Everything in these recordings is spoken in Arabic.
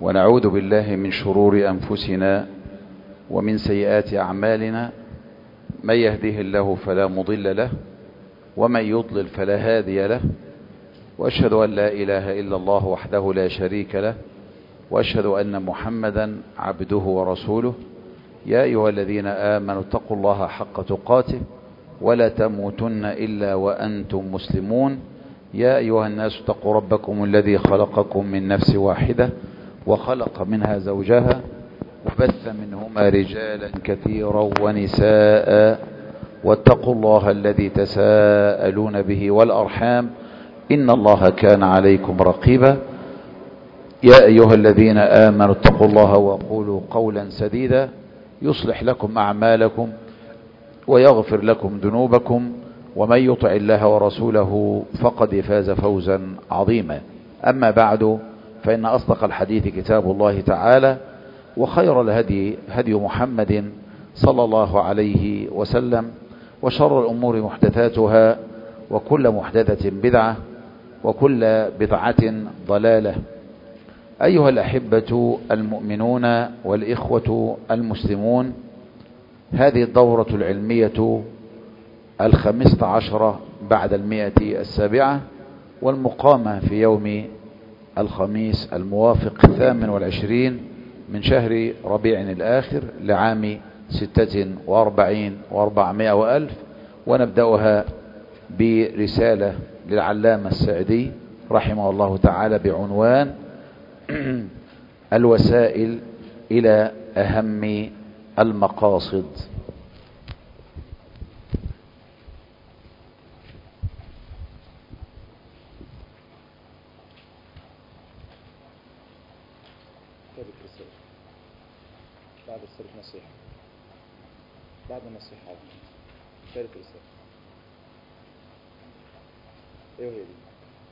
ونعوذ بالله من شرور أنفسنا ومن سيئات أعمالنا. من يهده الله فلا مضل له ومن يضلل فلا هادي له، وأشهد أن لا إله إلا الله وحده لا شريك له، وأشهد أن محمدا عبده ورسوله. يا أيها الذين آمنوا اتقوا الله حق تقاته ولا تموتن إلا وأنتم مسلمون. يا أيها الناس اتقوا ربكم الذي خلقكم من نفس واحدة وخلق منها زوجها وبث منهما رجالا كثيرا ونساء، واتقوا الله الذي تساءلون به والأرحام إن الله كان عليكم رقيبا. يا أيها الذين آمنوا اتقوا الله وقولوا قولا سديدا يصلح لكم أعمالكم ويغفر لكم ذنوبكم، ومن يطع الله ورسوله فقد فاز فوزا عظيما. أما بعد، فإن أصدق الحديث كتاب الله تعالى، وخير الهدي هدي محمد صلى الله عليه وسلم، وشر الأمور محدثاتها، وكل محدثة بدعة، وكل بدعة ضلالة. أيها الأحبة المؤمنون والإخوة المسلمون، هذه الدورة العلمية 15 بعد 107، والمقامة في يوم الخميس الموافق 28 من شهر ربيع الآخر لعام 46 و400 وألف. ونبدأها برسالة للعلامة السعدي رحمه الله تعالى بعنوان الوسائل إلى أهم المقاصد. بعد السلف نصيحة، بعد النصيحة ثالث رسالة. ايه هي دي؟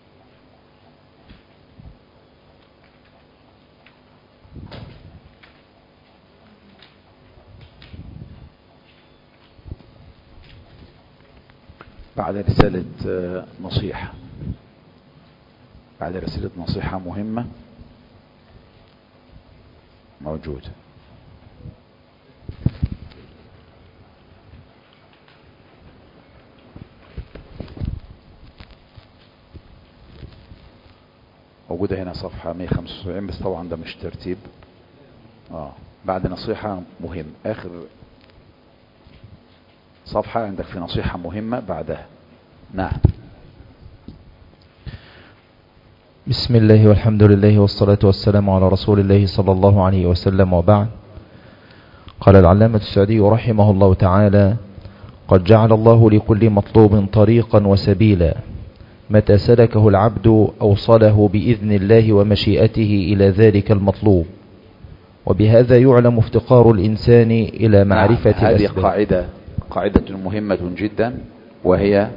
بعد رسالة نصيحة، بعد رسالة نصيحة مهمة موجودة. موجودة هنا صفحة 175، بس طبعا ده مش ترتيب. بعد نصيحة مهم، آخر صفحة عندك في نصيحة مهمة بعدها. نعم. بسم الله والحمد لله والصلاة والسلام على رسول الله صلى الله عليه وسلم، وبعد. قال العلامة السعدي رحمه الله تعالى: قد جعل الله لكل مطلوب طريقا وسبيلا، متى سلكه العبد أوصله بإذن الله ومشيئته إلى ذلك المطلوب، وبهذا يعلم افتقار الإنسان إلى معرفة الأسباب. هذه قاعدة مهمة جدا، وهي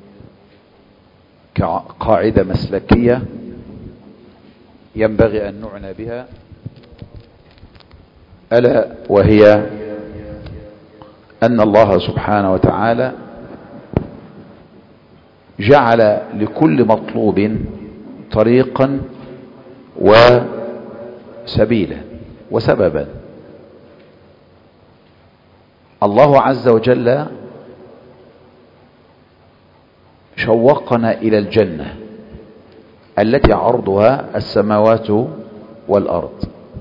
قاعدة مسلكية ينبغي أن نعنى بها، ألا وهي أن الله سبحانه وتعالى جعل لكل مطلوب طريقا وسبيلا وسببا. الله عز وجل شوقنا إلى الجنة التي عرضها السماوات والأرض،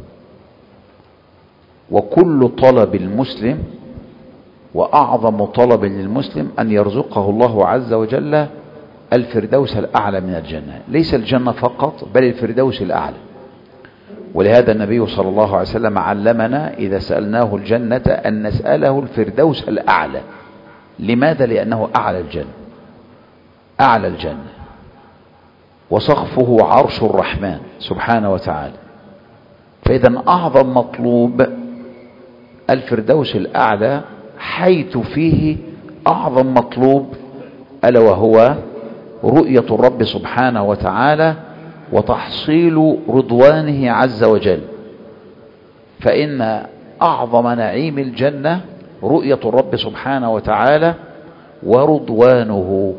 وكل طلب المسلم وأعظم طلب للمسلم أن يرزقه الله عز وجل الفردوس الأعلى من الجنة، ليس الجنة فقط بل الفردوس الأعلى. ولهذا النبي صلى الله عليه وسلم علمنا إذا سألناه الجنة أن نسأله الفردوس الأعلى. لماذا؟ لأنه أعلى الجنة، أعلى الجنة، وسقفه عرش الرحمن سبحانه وتعالى. فإذا أعظم مطلوب الفردوس الأعلى، حيث فيه أعظم مطلوب ألا وهو رؤية الرب سبحانه وتعالى وتحصيل رضوانه عز وجل. فإن أعظم نعيم الجنة رؤية الرب سبحانه وتعالى ورضوانه.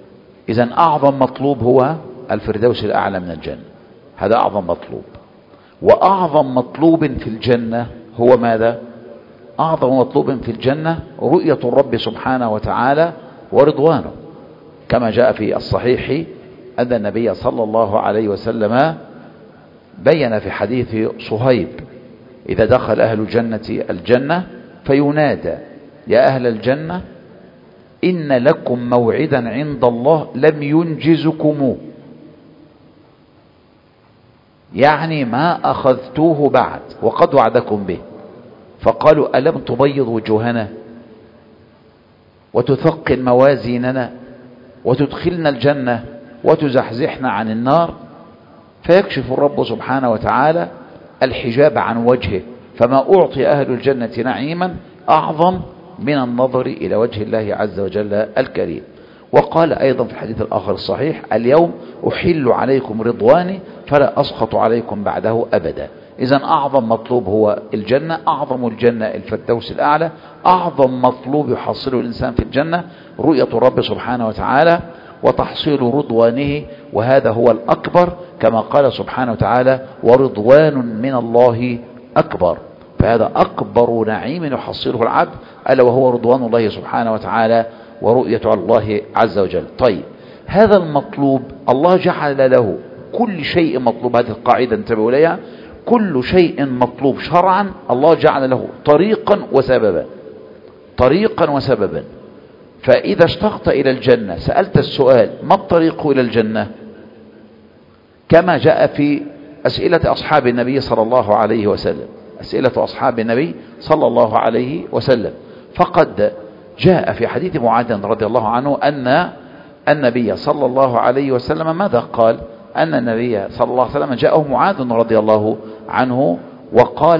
إذن أعظم مطلوب هو الفردوس الأعلى من الجنة، هذا أعظم مطلوب. وأعظم مطلوب في الجنة هو ماذا؟ أعظم مطلوب في الجنة رؤية الرب سبحانه وتعالى ورضوانه، كما جاء في الصحيح أن النبي صلى الله عليه وسلم بين في حديث صهيب: إذا دخل أهل الجنة الجنة فينادى: يا أهل الجنة إن لكم موعدا عند الله لم ينجزكموه، يعني ما أخذتوه بعد وقد وعدكم به. فقالوا: ألم تبيض وجوهنا وتثقل موازيننا وتدخلنا الجنة وتزحزحنا عن النار؟ فيكشف الرب سبحانه وتعالى الحجاب عن وجهه، فما أعطي أهل الجنة نعيما أعظم من النظر إلى وجه الله عز وجل الكريم. وقال أيضا في الحديث الآخر الصحيح: اليوم أحل عليكم رضواني فلا أسخط عليكم بعده أبدا. إذن أعظم مطلوب هو الجنة، أعظم الجنة الفردوس الأعلى، أعظم مطلوب يحصله الإنسان في الجنة رؤية الرب سبحانه وتعالى وتحصيل رضوانه، وهذا هو الأكبر، كما قال سبحانه وتعالى: ورضوان من الله أكبر. فهذا أكبر نعيم يحصله العبد، ألا وهو رضوان الله سبحانه وتعالى ورؤية الله عز وجل. طيب، هذا المطلوب الله جعل له كل شيء مطلوب. هذه القاعدة انتبهوا إليها: كل شيء مطلوب شرعا الله جعل له طريقا وسببا، طريقا وسببا. فإذا اشتقت إلى الجنة سألت السؤال: ما الطريق إلى الجنة؟ كما جاء في أسئلة أصحاب النبي صلى الله عليه وسلم، أسئلة أصحاب النبي صلى الله عليه وسلم. فقد جاء في حديث معاذ رضي الله عنه أن النبي صلى الله عليه وسلم ماذا قال؟ أن النبي صلى الله عليه وسلم جاءه معاذ رضي الله عنه وقال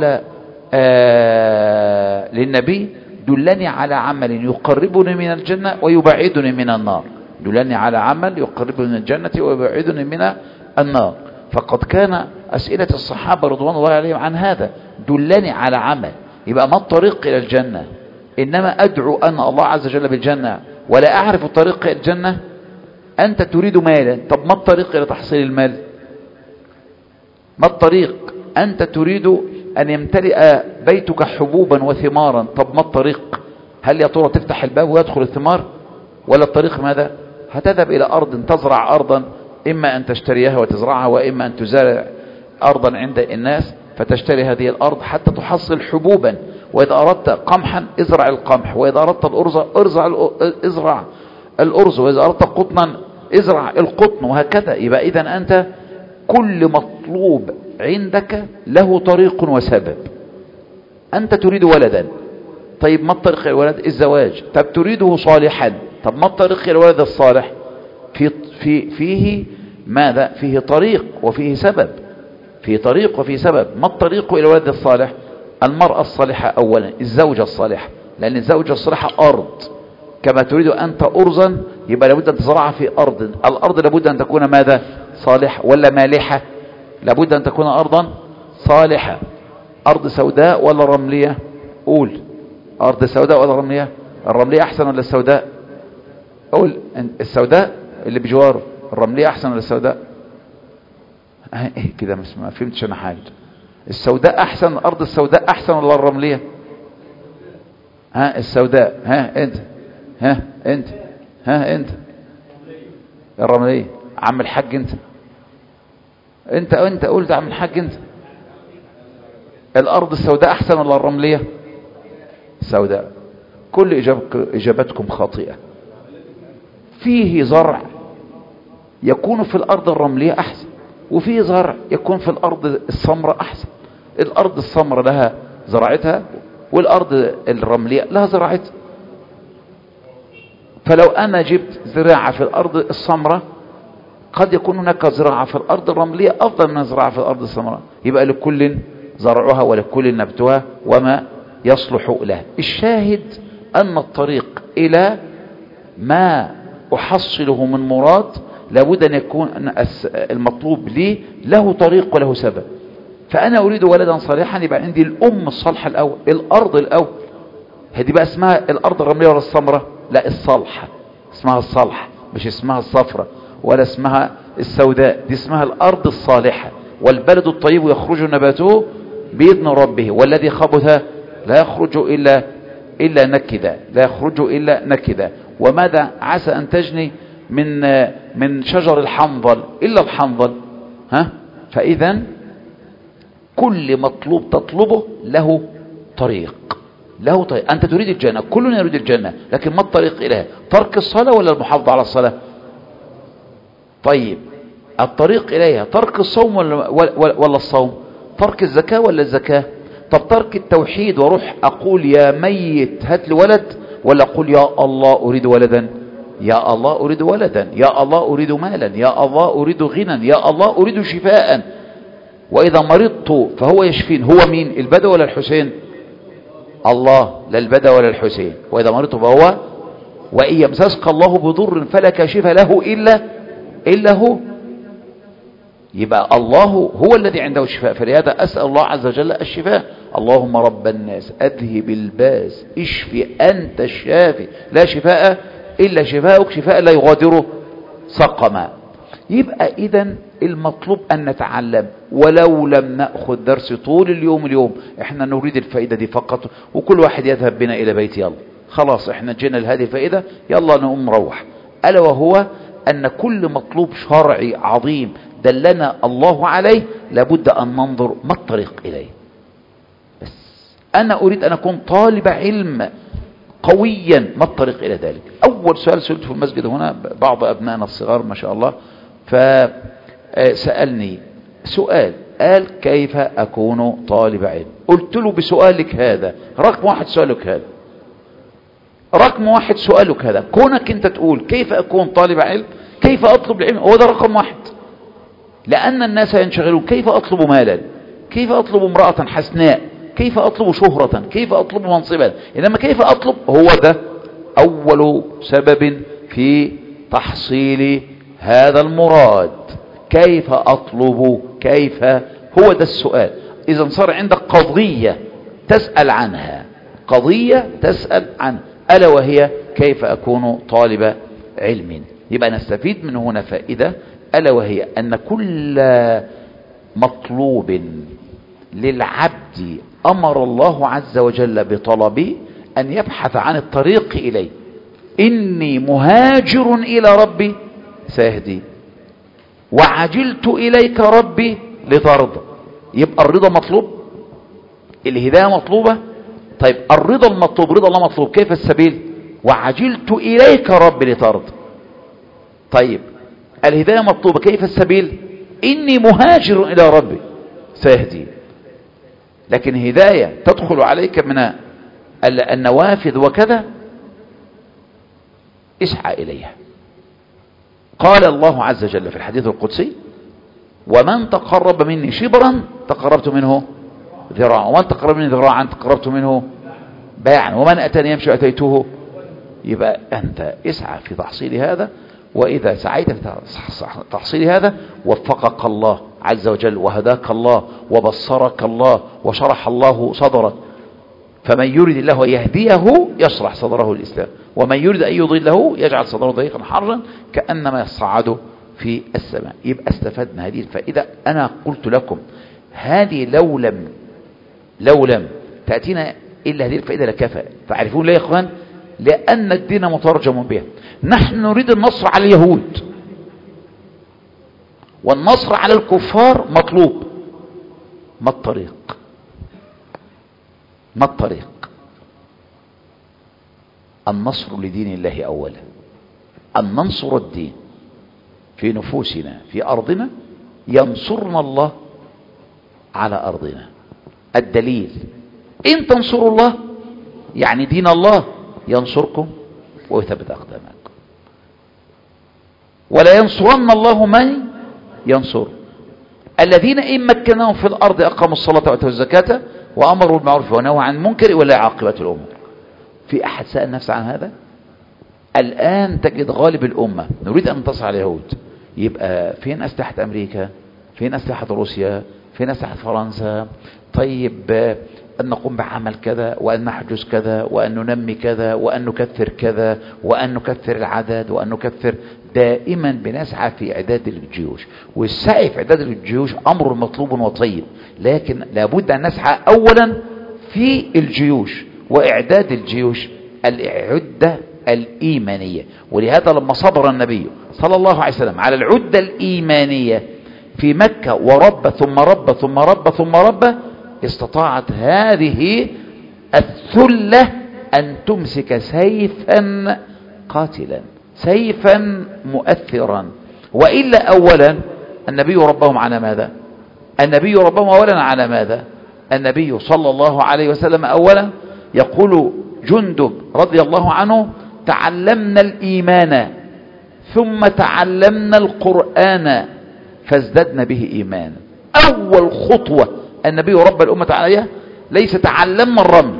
للنبي: دلني على عمل يقربني من الجنة ويبعدني من النار. دلني على عمل يقربني من الجنة ويبعدني من النار. فقد كان أسئلة الصحابة رضوان الله عليهم عن هذا: دلني على عمل. يبقى ما الطريق إلى الجنة؟ إنما أدعو أن الله عز وجل بالجنة ولا أعرف الطريق إلى الجنة. أنت تريد مالا، طب ما الطريق إلى تحصيل المال؟ ما الطريق؟ أنت تريد أن يمتلئ بيتك حبوبا وثمارا، طب ما الطريق؟ هل يا ترى تفتح الباب ويدخل الثمار؟ ولا الطريق ماذا؟ هتذهب إلى أرض تزرع أرضا، إما أن تشتريها وتزرعها، وإما أن تزرع أرضا عند الناس فتشتري هذه الأرض حتى تحصل حبوبا. وإذا أردت قمحا ازرع القمح، وإذا أردت الأرز ازرع الأرز، وإذا أردت قطنا ازرع القطن، وهكذا. يبقى إذن أنت كل مطلوب عندك له طريق وسبب. أنت تريد ولدا، طيب ما الطريق إلى الولد؟ الزواج. طب تريده صالحا، طب ما الطريق إلى الولد الصالح؟ فيه ماذا؟ فيه طريق وفيه سبب، فيه طريق وفيه سبب. ما الطريق إلى الولد الصالح؟ المرأة الصالحة أولا، الزوجة الصالحة، لأن الزوجة الصالحة أرض. كما تريد أنت أرزا يبقى لابد أن تزرعها في أرض، الأرض لابد أن تكون ماذا؟ صالحة ولا مالحة؟ لابد أن تكون أرضا صالحة. أرض سوداء ولا رملية؟ قول، أرض سوداء ولا رملية؟ الرملية أحسن ولا السوداء؟ قول، السوداء اللي بجواره. الرملية أحسن ولا السوداء؟ ايه كده ما فهمتش أنا حاجة. السوداء أحسن، الأرض السوداء أحسن ولا الرملية؟ السوداء. انت الرملية. عم الحاج انت قلت عم الحاج انت. الأرض السوداء أحسن ولا الرملية؟ السوداء. كل إجابتكم خاطئة. فيه زرع يكون في الأرض الرملية أحسن، وفيه زرع يكون في الأرض السمراء أحسن. الأرض السمراء لها زراعتها، والأرض الرملية لها زراعتها. فلو أنا جبت زراعة في الأرض السمراء قد يكون هناك زراعة في الأرض الرملية أفضل من زراعة في الأرض السمراء. يبقى لكل زرعها ولكل نبتها وما يصلح له. الشاهد أن الطريق إلى ما أحصله من مراد لابد أن يكون المطلوب لي له طريق وله سبب. فأنا أريد ولدا صالحا، يبقى عندي الأم الصالحة الأول، الأرض الأول. هذه بقى اسمها الأرض الرملية ولا السمراء؟ لا، الصالحة اسمها الصالحة، مش اسمها الصفراء ولا اسمها السوداء، دي اسمها الأرض الصالحة. والبلد الطيب يخرج نباته بإذن ربه والذي خبث لا يخرج إلا نكدا، لا يخرج إلا نكدا. وماذا عسى أن تجني من شجر الحنظل إلا الحنظل. فإذا كل مطلوب تطلبه له طريق، له طريق. أنت تريد الجنة، كلنا يريد الجنة، لكن ما الطريق إليها؟ ترك الصلاة ولا المحافظة على الصلاة؟ طيب الطريق إليها ترك الصوم ولا الصوم؟ ترك الزكاة ولا الزكاة؟ طب ترك التوحيد واروح أقول يا ميت هات لي ولد، ولا أقول يا الله أريد ولدا، يا الله أريد ولدا، يا الله أريد مالا، يا الله أريد غنى، يا الله أريد شفاء. وإذا مرضت فهو يشفين. هو مين؟ البدوي ولا الحسين؟ الله، لا البدوي ولا الحسين. وإذا مرضت فهو، وإن يمسسك الله بضر فلا كاشف له إلا هو. يبقى الله هو الذي عنده الشفاء. فلهذا أسأل الله عز وجل الشفاء. اللهم رب الناس أذهب الباس اشفي أنت الشافي لا شفاء إلا شفاءك شفاء لا يغادر سقما. يبقى إذن المطلوب أن نتعلم، ولو لم نأخذ درس طول اليوم احنا نريد الفائدة دي فقط، وكل واحد يذهب بنا إلى بيت يلا خلاص احنا جينا لهذه الفائدة يلا نقوم نروح. ألا وهو أن كل مطلوب شرعي عظيم دلنا الله عليه لابد أن ننظر ما الطريق إليه. بس أنا أريد أن أكون طالب علم قويا، ما الطريق إلى ذلك؟ أول سؤال سألته في المسجد هنا بعض أبنائنا الصغار ما شاء الله، فسألني سؤال قال كيف أكون طالب علم؟ قلت له بسؤالك هذا رقم واحد سؤالك هذا، رقم واحد سؤالك هذا، كونك أنت تقول كيف أكون طالب علم، كيف أطلب العلم، هو ده رقم واحد. لأن الناس ينشغلون كيف أطلب مالا، كيف أطلب امرأة حسناء، كيف أطلب شهرة، كيف أطلب منصبا، إنما كيف أطلب هو ده أول سبب في تحصيل هذا المراد. كيف أطلب، كيف، هو ده السؤال. إذا صار عندك قضية تسأل عنها، قضية تسأل عنها، ألا وهي كيف أكون طالب علم. يبقى نستفيد من هنا فائدة، ألا وهي أن كل مطلوب للعبد أمر الله عز وجل بطلبه أن يبحث عن الطريق إليه. إني مهاجر إلى ربي سيهدي وعجلت إليك ربي لترضى. يبقى الرضا مطلوب، الهداية مطلوبة. طيب الرضا المطلوب، رضا الله مطلوب، كيف السبيل؟ وعجلت إليك ربي لترضى. طيب الهداية مطلوبة، كيف السبيل؟ إني مهاجر إلى ربي سيهدي. لكن هداية تدخل عليك من النوافذ وكذا، اسعى إليها. قال الله عز وجل في الحديث القدسي ومن تقرب مني شبرا تقربت منه ذراعا، ومن تقرب مني ذراعا تقربت منه باعا، ومن أتاني يمشي أتيته. يبقى أنت اسعى في تحصيل هذا، وإذا سعيت في تحصيل هذا وفقك الله عز وجل وهداك الله وبصرك الله وشرح الله صدرك. فمن يريد الله أن يهديه يشرح صدره الإسلام، ومن يريد أن يضله يجعل صدره ضيقا حرجا كأنما يصعد في السماء. يبقى استفدنا هذه الفائدة. أنا قلت لكم هذه لو لم تأتينا إلا هذه الفائدة لكفى. تعرفون ليه يا إخوان؟ لأن الدين مترجم بها. نحن نريد النصر على اليهود، والنصر على الكفار مطلوب. ما الطريق؟ ما الطريق؟ النصر لدين الله أولا، أن ننصر الدين في نفوسنا في أرضنا، ينصرنا الله على أرضنا. الدليل إن تنصروا الله يعني دين الله ينصركم ويثبت أقدامكم. ولا ينصرن الله من ينصر. الذين إن مكناهم في الأرض أقاموا الصلاة وآتوا الزكاة وأمروا بالمعروف ونهوا عن المنكر ولا عاقبة الأمور. في أحد سأل نفسه عن هذا؟ الآن تجد غالب الأمة نريد أن ننتصر على اليهود، يبقى فين أسلحة أمريكا؟ فين أسلحة روسيا؟ فين أسلحة فرنسا؟ طيب أن نقوم بعمل كذا، وأن نحجز كذا، وأن ننمي كذا، وأن نكثر كذا، وأن نكثر العدد، وأن نكثر. دائما بنسعى في إعداد الجيوش، والسعي في إعداد الجيوش أمر مطلوب وطيب، لكن لابد أن نسعى أولا في الجيوش وإعداد الجيوش العدة الإيمانية. ولهذا لما صبر النبي صلى الله عليه وسلم على العدة الإيمانية في مكة ورب ثم رب ثم رب ثم رب، استطاعت هذه الثلة أن تمسك سيفا قاتلا، سيفا مؤثرا. وإلا أولا النبي ربهم على ماذا؟ النبي ربهم أولا على ماذا؟ النبي صلى الله عليه وسلم أولا يقول جندب رضي الله عنه: تعلمنا الإيمان ثم تعلمنا القرآن فازددنا به إيمانا. أول خطوة النبي رب الأمة عليها ليس تعلمنا الرمي،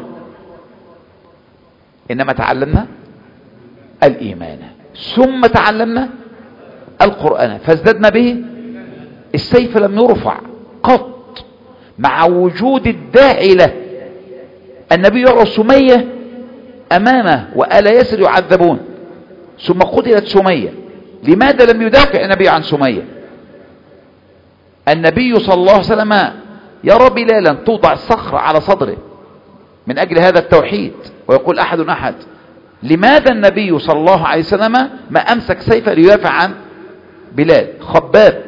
إنما تعلمنا الإيمان، ثم تعلمنا القرآن فازددنا به. السيف لم يرفع قط مع وجود الداعي له. النبي يرى سمية أمامه وآل ياسر يعذبون، ثم قتلت سمية. لماذا لم يدافع النبي عن سمية؟ النبي صلى الله عليه وسلم يرى بلالا توضع الصخرة على صدره من أجل هذا التوحيد، ويقول أحد أحد. لماذا النبي صلى الله عليه وسلم ما أمسك سيفا ليدافع عن بلال؟ خباب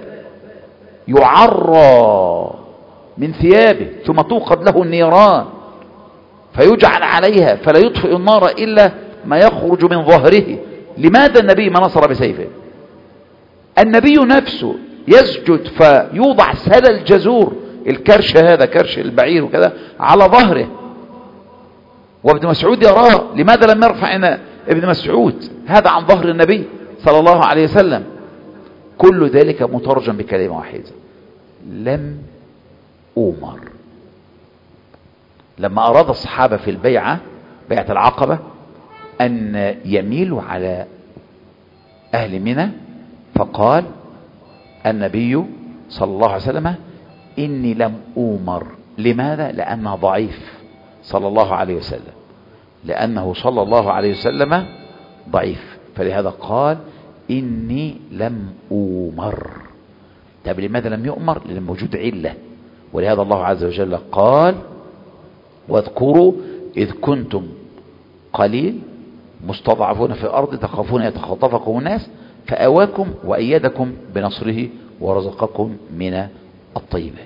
يعرى من ثيابه ثم توقد له النيران فيجعل عليها فلا يطفئ النار إلا ما يخرج من ظهره. لماذا النبي ما نصر بسيفه؟ النبي نفسه يسجد فيوضع سل الجزور، الكرش هذا كرش البعير وكذا، على ظهره، وابن مسعود يراه. لماذا لم يرفع ابن مسعود هذا عن ظهر النبي صلى الله عليه وسلم؟ كل ذلك مترجم بكلمة واحدة: لم أؤمر. لما أراد الصحابة في بيعة العقبة أن يميلوا على أهل منى، فقال النبي صلى الله عليه وسلم: إني لم أؤمر. لماذا؟ لأنه ضعيف صلى الله عليه وسلم، لأنه صلى الله عليه وسلم ضعيف، فلهذا قال: إني لم أؤمر. طب لماذا لم يؤمر؟ لأن موجود علة. ولهذا الله عز وجل قال: واذكروا إذ كنتم قليل مستضعفون في الأرض تخافون يتخطفكم الناس فأواكم وأيدكم بنصره ورزقكم من الطيبات.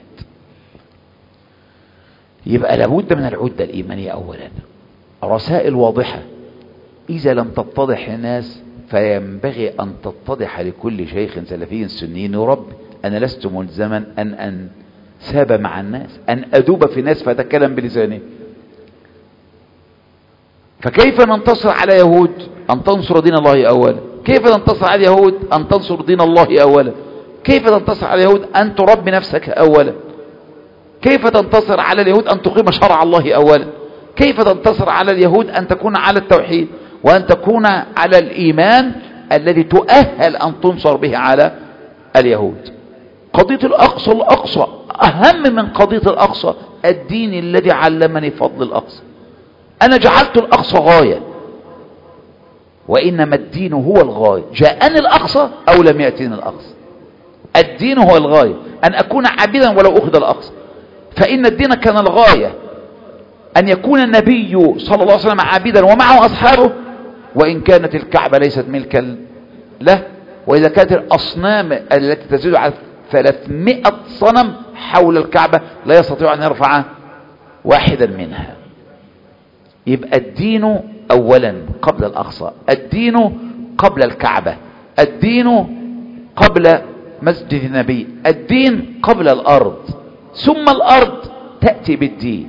يبقى لابد من العدة الإيمانية أولا، رسائل واضحة. إذا لم تتضح الناس فينبغي أن تتضح لكل شيخ سلفي سني يرب. أنا لست ملزما أن ساب مع الناس، أن أدوب في الناس فأتكلم بلسانه. فكيف ننتصر على يهود؟ أن تنصر دين الله أولا. كيف تنتصر على اليهود؟ أن تنصر دين الله أولا. كيف تنتصر على اليهود؟ أن تربي نفسك أولا. كيف تنتصر على اليهود؟ أن تقيم شرع الله أولا. كيف تنتصر على اليهود؟ أن تكون على التوحيد وأن تكون على الإيمان الذي تؤهل أن تنصر به على اليهود. قضية الأقصى أهم من قضية الأقصى الدين الذي علمني فضل الأقصى. أنا جعلت الأقصى غاية، وإنما الدين هو الغاية. جاءني الأقصى أو لم يأتيني الأقصى، الدين هو الغاية. أن أكون عابدا ولو أخذ الأقصى، فإن الدين كان الغاية. أن يكون النبي صلى الله عليه وسلم عابدا ومعه أصحابه، وإن كانت الكعبة ليست ملكا له، وإذا كانت الأصنام التي تزيد على 300 صنم حول الكعبة لا يستطيع أن يرفع واحدا منها. يبقى الدين أولا قبل الأقصى، الدين قبل الكعبة، الدين قبل مسجد النبي، الدين قبل الأرض، ثم الأرض تأتي بالدين.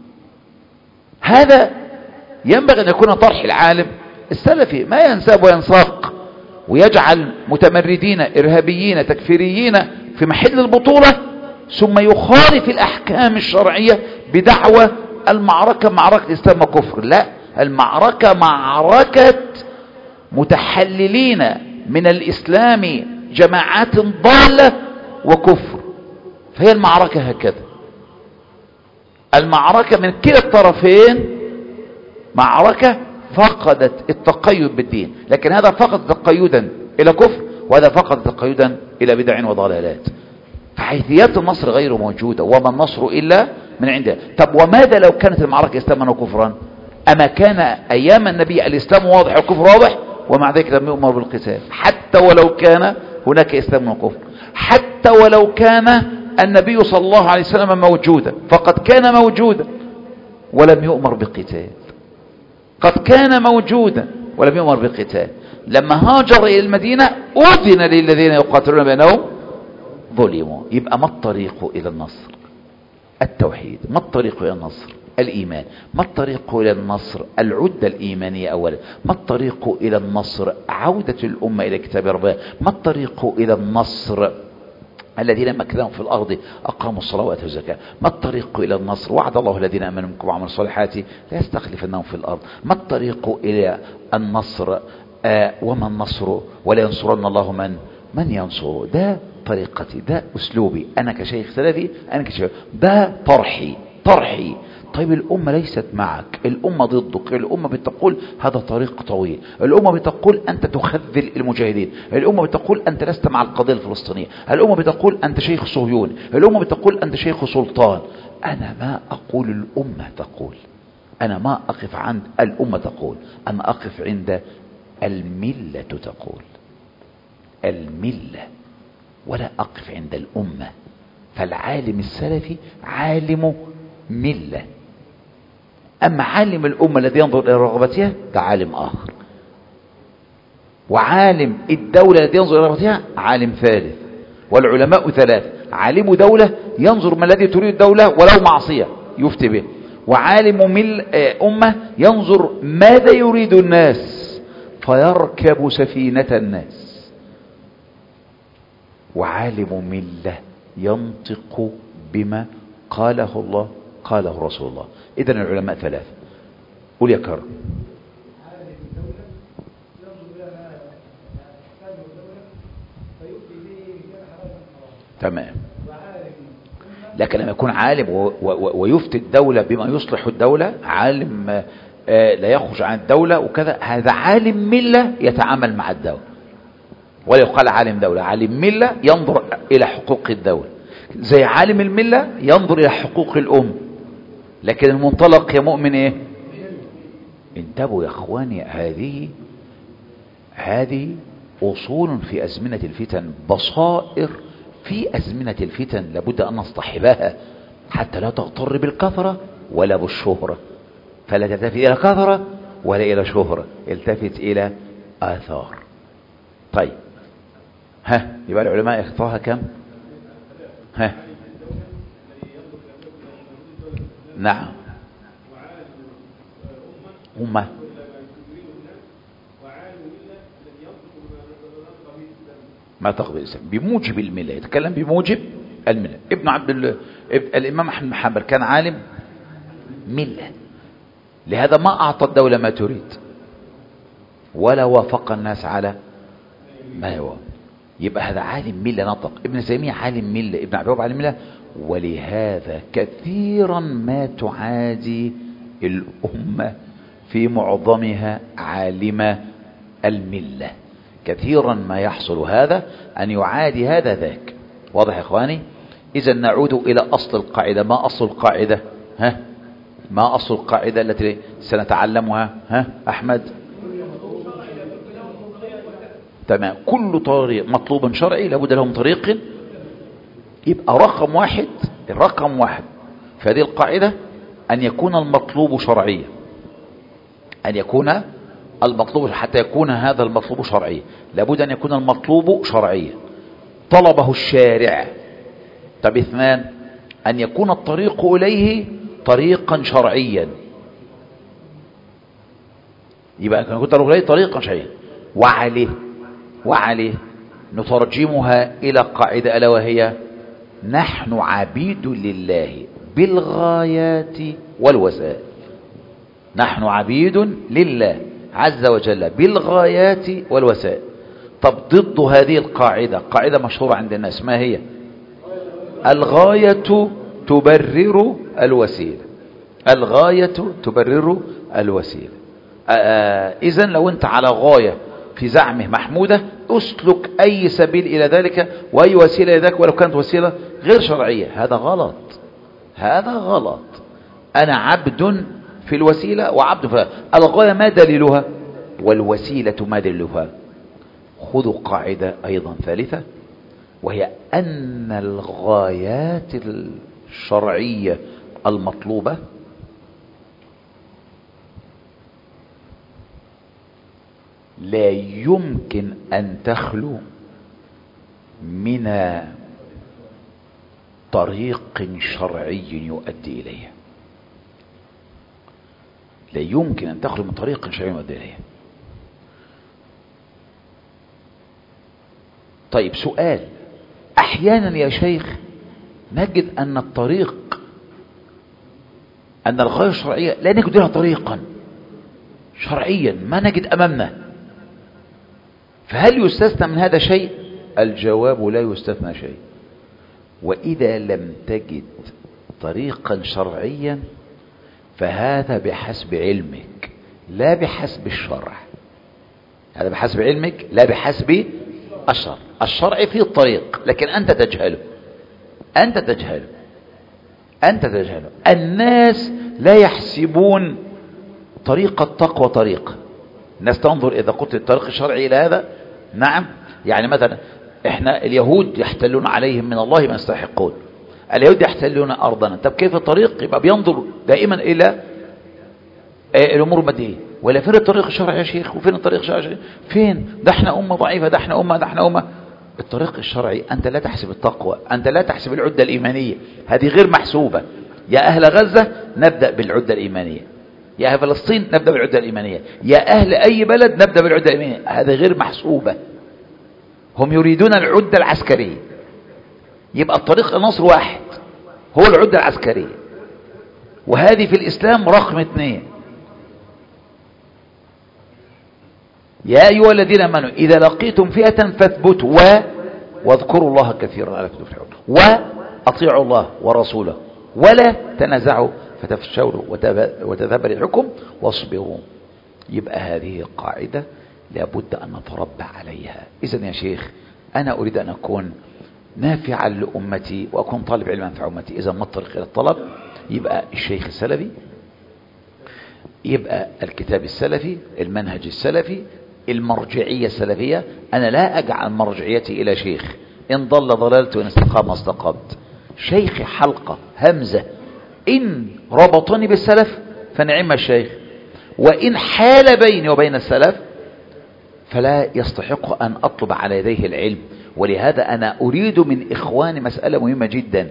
هذا ينبغي أن يكون طرح العالم السلفي، ما ينساب وينساق ويجعل متمردين إرهابيين تكفيريين في محل البطولة، ثم يخالف الأحكام الشرعية بدعوى المعركة معركة إسلام وكفر. لا، المعركة معركة متحللين من الإسلام، جماعات ضالة وكفر. فهي المعركة هكذا، المعركة من كلا الطرفين معركة فقدت التقيد بالدين، لكن هذا فقد تقيدا إلى كفر، وهذا فقط تقيدا إلى بدع وضلالات. فحيثيات النصر غير موجودة، وما النصر إلا من عنده. طب وماذا لو كانت المعركة إسلاما وكفرا؟ أما كان أيام النبي الإسلام واضح والكفر واضح، ومع ذلك لم يؤمر بالقتال، حتى ولو كان هناك إسلام وكفر، حتى ولو كان النبي صلى الله عليه وسلم موجودا، فقد كان موجودا ولم يؤمر بقتال. قد كان موجودا ولم يؤمر بقتال. لما هاجر إلى المدينة أذن للذين يقاتلون بأنهم ظلموا. يبقى ما الطريق إلى النصر؟ التوحيد. ما الطريق إلى النصر؟ الإيمان. ما الطريق إلى النصر؟ العدة الإيمانية أولا. ما الطريق إلى النصر؟ عودة الأمة إلى كتاب ربها. ما الطريق إلى النصر؟ الذين مكناهم في الأرض أقاموا الصلاة وآتوا الزكاة. ما الطريق إلى النصر؟ وعد الله الذين آمنوا منكم وعملوا الصالحات لا يستخلفنهم في الأرض. ما الطريق إلى النصر؟ وما النصر؟ ولا ينصرن الله من ينصره. ده طريقتي، ده أسلوبي أنا كشيخ سلفي، أنا كشيخ، ده طرحي. طيب الأمة ليست معك، الأمة ضدك، الأمة بتقول هذا طريق طويل، الأمة بتقول أنت تخذل المجاهدين، الأمة بتقول أنت لست مع القضية الفلسطينية، الأمة بتقول أنت شيخ صهيوني، الأمة بتقول أنت شيخ سلطان. أنا ما أقول الأمة تقول، أنا ما أقف عند الأمة تقول، أنا أقف عند الملة تقول، الملة، ولا أقف عند الأمة. فالعالم السلفي عالم ملة، أما عالم الأمة الذي ينظر إلى رغبتها ده عالم آخر، وعالم الدولة الذي ينظر إلى رغبتها عالم ثالث. والعلماء ثلاث: عالم دولة ينظر ما الذي تريد الدولة ولو معصية يفتي به، وعالم أمة ينظر ماذا يريد الناس فيركب سفينة الناس، وعالم ملة ينطق بما قاله الله قاله رسول الله. إذن العلماء ثلاث. قول يا كرم. تمام. لكن لما يكون عالم ويفتي الدولة بما يصلح الدولة، عالم لا يخرج عن الدولة وكذا، هذا عالم ملة يتعامل مع الدولة. ولا يقال عالم دولة، عالم ملة ينظر إلى حقوق الدولة، زي عالم الملة ينظر إلى حقوق الأم. لكن المنطلق يا مؤمن إيه؟ انتبهوا يا أخواني، هذه أصول في أزمنة الفتن، بصائر في أزمنة الفتن لابد أن نصطحبها حتى لا تغتر بالكثرة ولا بالشهرة. فلا تلتفت إلى كثرة ولا إلى شهرة، التفت إلى آثار. طيب يبقى العلماء اختارها كم؟ نعم. أمة ما تقبل الإسلام بموجب الملة، يتكلم بموجب الملة. الإمام أحمد بن حنبل كان عالم ملة، لهذا ما أعطى الدولة ما تريد ولا وافق الناس على ما يوافق. يبقى هذا عالم ملة نطق. ابن تيمية عالم ملة، ابن عبد الوهاب عالم ملة. ولهذا كثيرا ما تعادي الأمة في معظمها عالم الملة، كثيرا ما يحصل هذا أن يعادي هذا ذاك. واضح يا إخواني؟ إذا نعود إلى أصل القاعدة. ما أصل القاعدة؟ ما أصل القاعدة التي سنتعلمها؟ أحمد؟ تمام. كل طريق مطلوب شرعي لابد له من طريق. يبقى رقم واحد في هذه القاعدة أن يكون المطلوب شرعيا، أن يكون المطلوب، حتى يكون هذا المطلوب شرعيا لابد أن يكون المطلوب شرعيا طلبه الشارع. طب اثنان: أن يكون الطريق إليه طريقا شرعيا. يبقى أن يكون الطريق إليه طريقا شرعيا. وعليه نترجمها إلى قاعدة ألا وهي: نحن عبيد لله بالغايات والوسائل. نحن عبيد لله عز وجل بالغايات والوسائل. طب ضد هذه القاعدة قاعدة مشهورة عند الناس، ما هي؟ الغاية تبرر الوسيلة. الغاية تبرر الوسيلة. إذن لو أنت على غاية في زعمه محمودة، اسلك أي سبيل إلى ذلك وأي وسيلة إلى ذلك ولو كانت وسيلة غير شرعية. هذا غلط، هذا غلط. أنا عبد في الوسيلة وعبد في الغاية. ما دليلها؟ والوسيلة ما دليلها؟ خذوا قاعدة أيضا ثالثة، وهي أن الغايات الشرعية المطلوبة لا يمكن أن تخلو من طريق شرعي يؤدي إليها. لا يمكن أن تخلو من طريق شرعي يؤدي إليها. طيب سؤال، أحيانا يا شيخ نجد أن الطريق، أن الغاية الشرعية لا نجد لها طريقا شرعيا، ما نجد أمامنا. فهل يستثنى من هذا شيء؟ الجواب لا يستثنى شيء. وإذا لم تجد طريقا شرعيا فهذا بحسب علمك لا بحسب الشرع. هذا بحسب علمك لا بحسب الشرع. الشرع فيه الطريق لكن أنت تجهله، أنت تجهله، أنت تجهله. الناس لا يحسبون طريق التقوى طريق. الناس تنظر إذا قلت الطريق الشرعي إلى هذا، نعم، يعني مثلا احنا اليهود يحتلون عليهم من الله ما يستحقون، اليهود يحتلون أرضنا. طب كيف الطريق؟ يبقى بينظر دائما إلى الأمور المادية. ولا فين الطريق الشرعي يا شيخ؟ وفين الطريق الشرعي؟ فين؟ ده احنا أمة ضعيفة، ده احنا أمة، ده احنا أمة. الطريق الشرعي أنت لا تحسب التقوى، أنت لا تحسب العدة الإيمانية، هذه غير محسوبة. يا أهل غزة نبدأ بالعدة الإيمانية، يا أهل فلسطين نبدأ بالعدة الإيمانية، يا أهل أي بلد نبدأ بالعدة الإيمانية. هذا غير محسوبة. هم يريدون العدة العسكرية. يبقى الطريق النصر واحد هو العدة العسكرية، وهذه في الإسلام رقم 2. يا أيها الذين آمنوا إذا لقيتم فئة فاثبتوا واذكروا الله كثيرا لعلكم تفلحون وأطيعوا الله ورسوله ولا تنازعوا فتفشلوا وتذهب ريحكم واصبروا. يبقى هذه قاعدة لابد أن نتربى عليها. إذن يا شيخ أنا أريد أن أكون نافعا لأمتي وأكون طالب علم ينفع أمتي. إذا ما الطريق إلى الطلب؟ يبقى الشيخ السلفي، يبقى الكتاب السلفي، المنهج السلفي، المرجعية السلفية. أنا لا أجعل مرجعيتي إلى شيخ، إن ضل ضللت وإن استقام استقمت. شيخي حلقة همزة، إن ربطني بالسلف فنعم الشيخ، وإن حال بيني وبين السلف فلا يستحق أن أطلب على يديه العلم. ولهذا أنا أريد من إخواني مسألة مهمة جدا.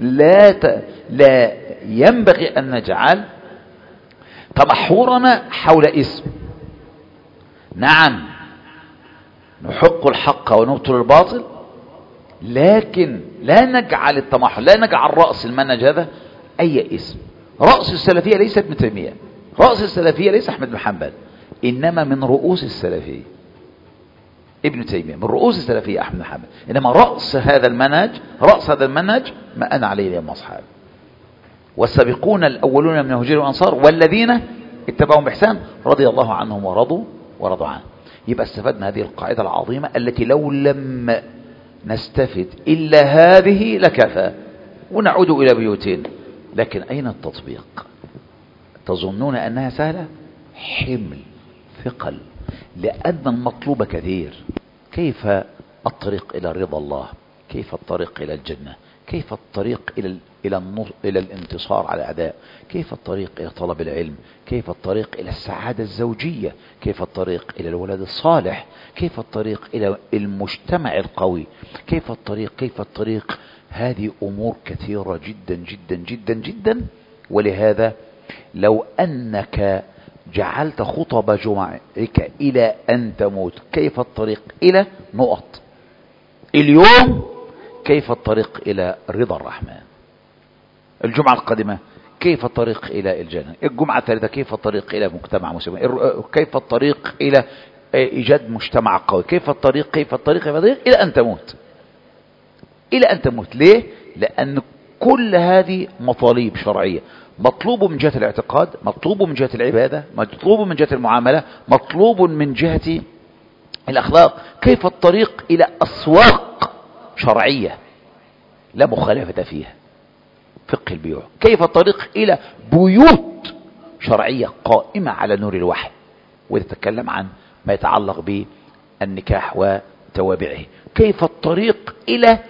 لا ينبغي أن نجعل تمحورنا حول اسم. نعم نحق الحق ونبطل الباطل، لكن لا نجعل التمحور، لا نجعل رأس المنهج هذا أي اسم. رأس السلفية ليس ابن تيمية، رأس السلفية ليس أحمد بن حنبل، إنما من رؤوس السلفية ابن تيمية، من رؤوس السلفية أحمد بن حنبل. إنما رأس هذا المنهج، رأس هذا المنهج ما أنا عليه اليوم أصحابي. والسابقون الأولون من المهاجرين والأنصار والذين اتبعهم بإحسان رضي الله عنهم ورضوا عنه. يبقى استفدنا هذه القاعدة العظيمة التي لو لم نستفد إلا هذه لكفى ونعود إلى بيوتنا. لكن أين التطبيق؟ تظنون أنها سهلة؟ حمل، ثقل، لأن المطلوب كثير. كيف الطريق إلى رضا الله؟ كيف الطريق إلى الجنة؟ كيف الطريق إلى الانتصار على الأعداء؟ كيف الطريق إلى طلب العلم؟ كيف الطريق إلى السعادة الزوجية؟ كيف الطريق إلى الولد الصالح؟ كيف الطريق إلى المجتمع القوي؟ كيف الطريق؟ هذه أمور كثيرة جدا جدا جدا جدا. ولهذا لو أنك جعلت خطب جمعك إلى أن تموت كيف الطريق إلى نقط اليوم، كيف الطريق إلى رضا الرحمن، الجمعة القادمة كيف الطريق إلى الجنة، الجمعة الثالثة كيف الطريق إلى مجتمع مسلم، كيف الطريق إلى إيجاد مجتمع قوي، كيف الطريق إلى أن تموت، إلى أن تموت. ليه؟ لأن كل هذه مطالب شرعية، مطلوب من جهة الاعتقاد، مطلوب من جهة العبادة، مطلوب من جهة المعاملة، مطلوب من جهة الأخلاق كيف الطريق إلى أسواق شرعية لا مخالفة فيها، فقه البيوع. كيف الطريق إلى بيوت شرعية قائمة على نور الوحي، ويتكلم عن ما يتعلق بالنكاح وتوابعه. كيف الطريق إلى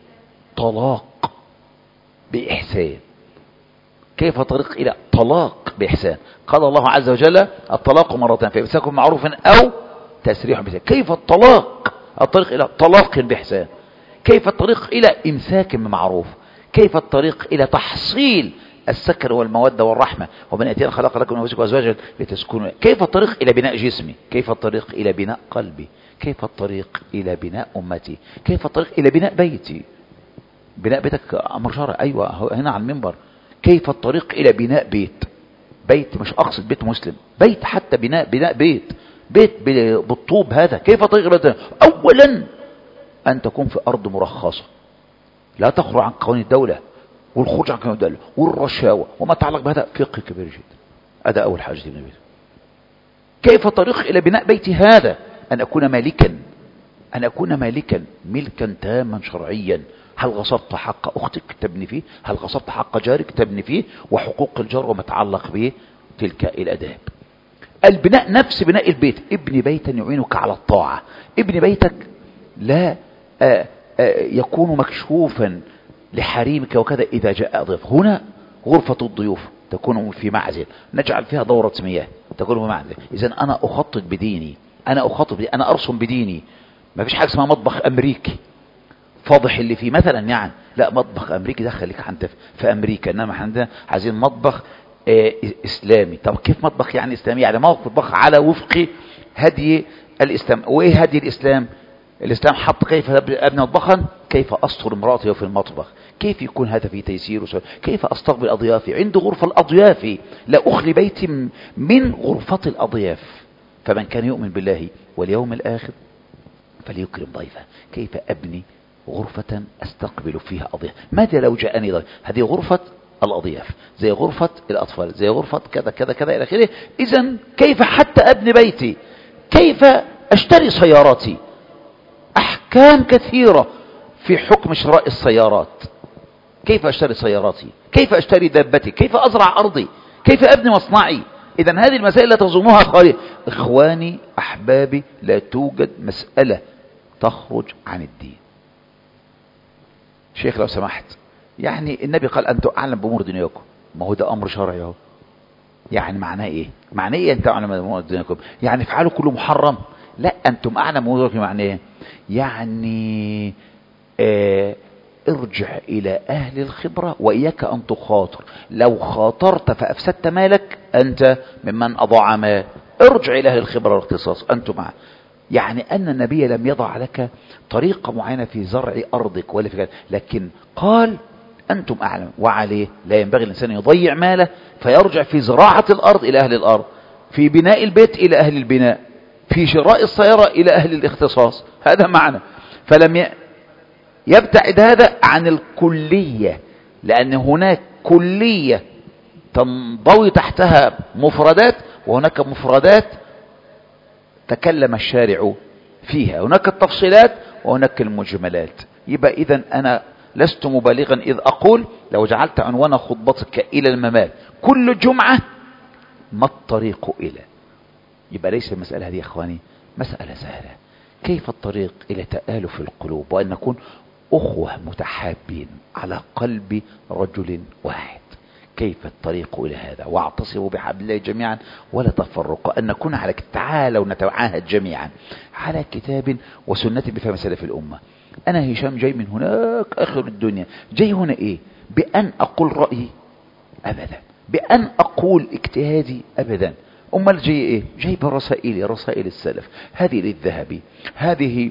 طلاق بإحسان، كيف الطريق إلى طلاق بإحسان. قال الله عز وجل الطلاق مرتان فإمساك بمعروف أو تسريح بإحسان. كيف الطريق إلى طلاق بإحسان، كيف الطريق إلى إمساك بمعروف، كيف الطريق إلى تحصيل السكن والمودة والرحمة. ومن آتينا خلق لكم من أنفسكم أزواجا لتسكنوا. كيف الطريق إلى بناء جسمي، كيف الطريق إلى بناء قلبي، كيف الطريق إلى بناء أمتي، كيف الطريق إلى بناء بيتي. بناء بيتك أمر شرعي، أيوة هنا على المنبر. كيف الطريق إلى بناء بيت مش أقصد بيت مسلم، بيت حتى بناء بيت بالطوب. هذا كيف الطريق إلى أولا أن تكون في أرض مرخصة لا تخرج عن قوانين الدولة، والخروج عن قوانين الدولة والرشاوى وما تعلق بهذا فقه كبير جدا. هذا أول حاجة دي النبي. كيف الطريق إلى بناء بيتي هذا؟ أن أكون مالكا ملكا تاما شرعيا. هل غصبت حق أختك تبني فيه؟ هل غصبت حق جارك تبني فيه؟ وحقوق الجار وما يتعلق به تلك الأداب. البناء نفس بناء البيت. ابن بيتا يعينك على الطاعة. ابن بيتك لا يكون مكشوفا لحريمك وكذا إذا جاء ضيف. هنا غرفة الضيوف تكون في معزل، نجعل فيها دورة مياه تكون في معزل. إذن أنا أخطط بديني، أنا أرسم بديني. ما فيش حاجة اسمها مطبخ أمريكي فاضح اللي فيه مثلا، يعني لا، مطبخ أمريكي ده خليك حتى في أمريكا، إنما احنا عندنا عايزين مطبخ إسلامي. طب كيف مطبخ يعني إسلامي؟ يعني مطبخ على وفق هدي الإسلام. وإيه هدي الإسلام؟ الإسلام حط كيف أبني مطبخا، كيف أستر امرأتي في المطبخ، كيف يكون هذا في تيسير وسهل، كيف أستقبل أضيافي عند غرفة الأضياف، لا أخلي بيتي من غرفة الأضياف. فمن كان يؤمن بالله واليوم الآخر فليكرم ضيفه. كيف أبني غرفة أستقبل فيها أضياف؟ ماذا لو جاءني ضيف؟ هذه غرفة الأضياف، زي غرفة الأطفال، زي غرفة كذا كذا كذا إلى آخره. إذن كيف حتى أبني بيتي؟ كيف أشتري سياراتي؟ أحكام كثيرة في حكم شراء السيارات. كيف أشتري سياراتي؟ كيف أشتري دابتي؟ كيف أزرع أرضي؟ كيف أبني مصنعي؟ إذن هذه المسائل لا تظنوها خالية. إخواني أحبابي، لا توجد مسألة تخرج عن الدين. شيخ لو سمحت، يعني النبي قال أنتم أعلم بأمور دنياكم، ما هو ده أمر شرعي اهو. يعني معناه إيه؟ معناه إيه أنتم أعلم بأمور دنياكم؟ يعني افعلوا كله محرم؟ لا، أنتم أعلم بأمور دنياكم. معناه إيه؟ يعني ارجع إلى أهل الخبرة وإياك أن تخاطر. لو خاطرت فأفسدت مالك أنت ممن أضاع مال. ارجع إلى أهل الخبرة والاختصاص. أنتم معه. يعني أن النبي لم يضع لك طريقة معينة في زرع أرضك ولا في كذا، لكن قال أنتم أعلم. وعليه لا ينبغي الإنسان يضيع ماله فيرجع في زراعة الأرض إلى أهل الأرض، في بناء البيت إلى أهل البناء، في شراء السيارة إلى أهل الاختصاص. هذا معنى. فلم يبتعد هذا عن الكلية، لأن هناك كلية تنضوي تحتها مفردات، وهناك مفردات تكلم الشارع فيها. هناك التفصيلات وهناك المجملات. يبقى إذن أنا لست مبالغا إذ أقول لو جعلت عنوان خطبتك إلى الممات كل جمعة ما الطريق إلى، يبقى ليس المسألة هذه يا أخواني مسألة سهلة. كيف الطريق إلى تآلف القلوب وأن نكون أخوة متحابين على قلب رجل واحد؟ كيف الطريق إلى هذا؟ واعتصموا بحبل الله جميعا ولا تفرقوا. أن نكون على تعالوا نتعاهد جميعا على كتاب وسنة بفهم سلف الأمة. أنا هشام جاي من هناك آخر الدنيا، جاي هنا إيه؟ بأن أقول رأيي؟ أبدا. بأن أقول اجتهادي؟ أبدا. أمال جاي إيه؟ جاي برسائلي، رسائل السلف. هذه للذهبي، هذه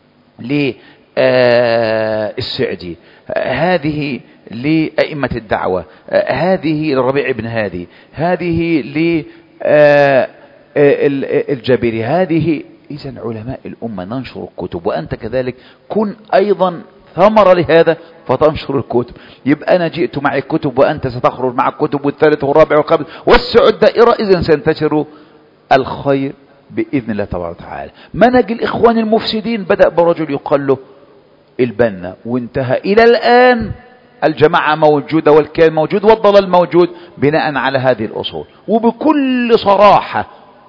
للسعدي، هذه لأئمة الدعوة، هذه للربيع بن هادي، هذه للجابري، هذه. إذن علماء الأمة ننشر الكتب، وأنت كذلك كن أيضا ثمرة لهذا فتنشر الكتب. يبقى أنا جئت مع الكتب وأنت ستخرج مع الكتب، والثالث والرابع والخامس والسعود دائرة. إذن سينتشر الخير بإذن الله تبارك وتعالى. منهج الإخوان المفسدين بدأ برجل يقال له البنا، وانتهى إلى الآن الجماعة موجودة والكيان موجود والضلال موجود بناء على هذه الأصول. وبكل صراحة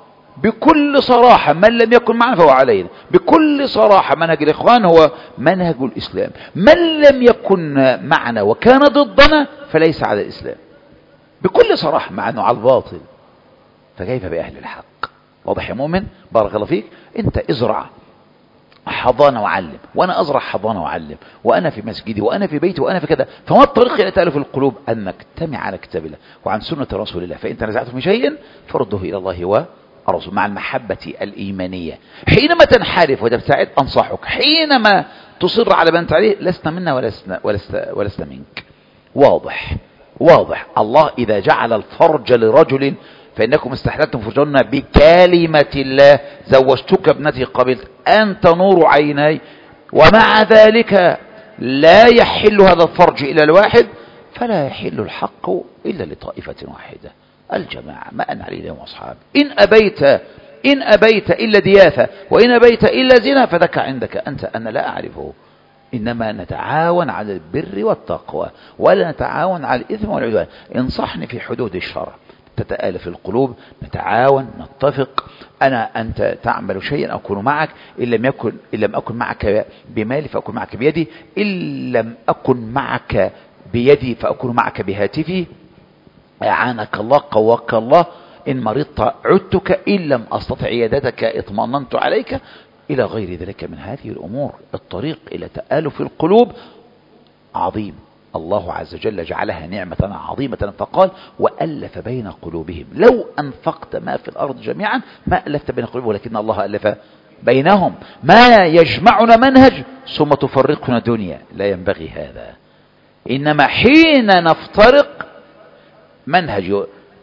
من لم يكن معنا فهو علينا. بكل صراحة منهج الإخوان هو منهج الإسلام، من لم يكن معنا وكان ضدنا فليس على الإسلام بكل صراحة، مع أنه على الباطل. فكيف بأهل الحق؟ واضح يا مؤمن؟ بارك الله فيك. انت ازرع حضانة وعلم، وانا ازرع حضانة وعلم، وانا في مسجدي وانا في بيتي وانا في كذا. فما الطريق الى تألف القلوب؟ ان نجتمع على كتاب الله وعن سنة رسول الله. فان تنازعتم في شيء فرده الى الله والرسول، مع المحبة الإيمانية. حينما تنحرف وتبتعد انصحك، حينما تصر على ما انت عليه لسنا منا ولسنا منك. واضح. الله إذا جعل الفرج لرجل فإنكم استحللتم فرجهن بكلمة الله زوجتك ابنتي قبلت أنت نور عيني، ومع ذلك لا يحل هذا الفرج إلى الواحد، فلا يحل الحق إلا لطائفة واحدة، الجماعة ما أنا عليه اليوم أصحابي. إن أبيت إلا دياثة، وإن أبيت إلا زنا فذاك عندك أنت، أنا لا أعرفه. إنما نتعاون على البر والتقوى ولا نتعاون على الإثم والعدوان. انصحني في حدود الشرع، تتآلف القلوب، نتعاون، نتفق. أنت تعمل شيئا أكون معك، إن لم أكن معك بمالي فأكون معك بيدي، إن لم أكن معك بيدي فأكون معك بهاتفي. أعانك الله، قواك الله. إن مرضت عدتك، إن لم أستطع عيادتك اطمأننت عليك، إلى غير ذلك من هذه الأمور. الطريق إلى تآلف القلوب عظيم. الله عز وجل جعلها نعمة عظيمة، فقال وألف بين قلوبهم. لو أنفقت ما في الأرض جميعا ما ألفت بين قلوبهم، ولكن الله ألف بينهم. ما يجمعنا منهج ثم تفرقنا دنيا، لا ينبغي هذا. إنما حين نفترق منهج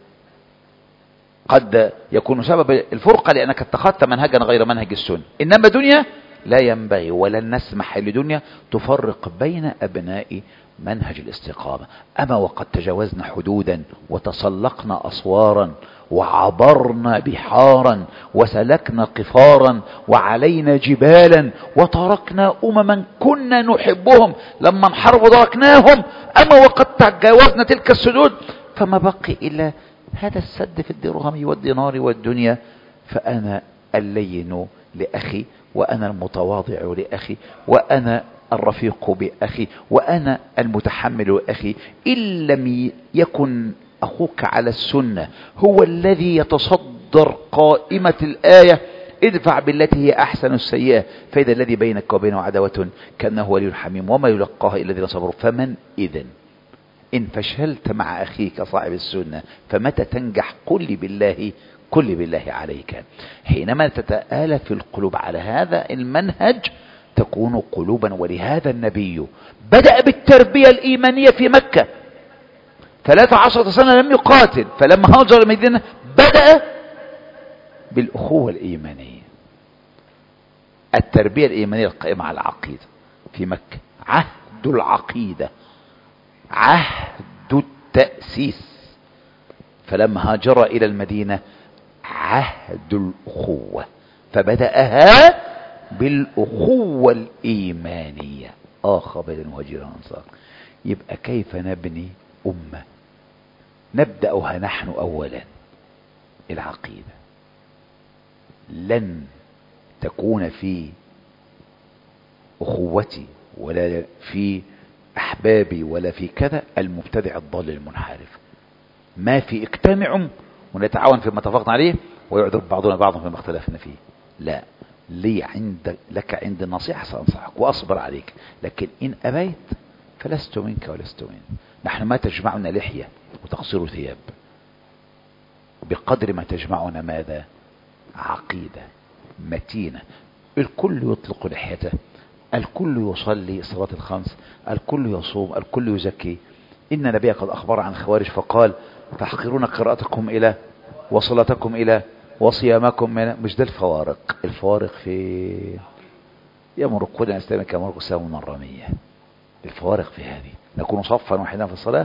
قد يكون سبب الفرقة لأنك اتخذت منهجا غير منهج السنة. إنما دنيا لا ينبغي ولن نسمح لدنيا تفرق بين أبناء منهج الاستقامة. أما وقد تجاوزنا حدودا وتسلقنا أسوارا وعبرنا بحارا وسلكنا قفارا وعلينا جبالا وتركنا أمما كنا نحبهم لما انحرفوا تركناهم. أما وقد تجاوزنا تلك السدود فما بقي إلا هذا السد في الدرهم والدينار والدنيا. فأنا اللين لأخي، وأنا المتواضع لأخي، وأنا الرفيق بأخي، وأنا المتحمل أخي. إن لم يكن أخوك على السنة هو الذي يتصدر قائمة الآية ادفع بالتي هي أحسن السيئة فإذا الذي بينك وبينه عداوة كأنه ولي حميم وما يلقاها إلا الذين صبروا. فمن إذن إن فشلت مع أخيك صاحب السنة فمتى تنجح؟ قل بالله عليك. حينما تتآلف القلوب على هذا المنهج تكون قلوبا. ولهذا النبي بدأ بالتربية الإيمانية في مكة 13 سنة لم يقاتل، فلما هاجر المدينة بدأ بالأخوة الإيمانية. التربية الإيمانية القائمة على العقيدة في مكة، عهد العقيدة، عهد التأسيس. فلما هاجر إلى المدينة عهد الأخوة، فبدأها بالأخوة الإيمانية. قبل المهاجرين والأنصار. يبقى كيف نبني أمة؟ نبدأها نحن أولا العقيدة. لن تكون في أخوتي ولا في أحبابي ولا في كذا المبتدع الضال المنحرف. ما في اجتمعوا ونتعاون فيما اتفقنا عليه ويعذر بعضنا بعضا فيما اختلفنا فيه. لا، لك عند النصيحة سأنصحك وأصبر عليك، لكن إن أبيت فلست منك ولست منك. نحن ما تجمعنا لحية وتقصير ثياب، بقدر ما تجمعنا ماذا؟ عقيدة متينة. الكل يطلق لحيته، الكل يصلي الصلاة الخمس، الكل يصوم، الكل يزكي. إن نبي قد أخبر عن خوارج فقال تحقرون قراءتكم إلى وصلاتكم إلى وصيامكم من. مش ده الفوارق. الفوارق في يمرقون الإسلام كما يمرق السهم من الرمية. الفوارق في هذه نكون صفا واحدا في الصلاة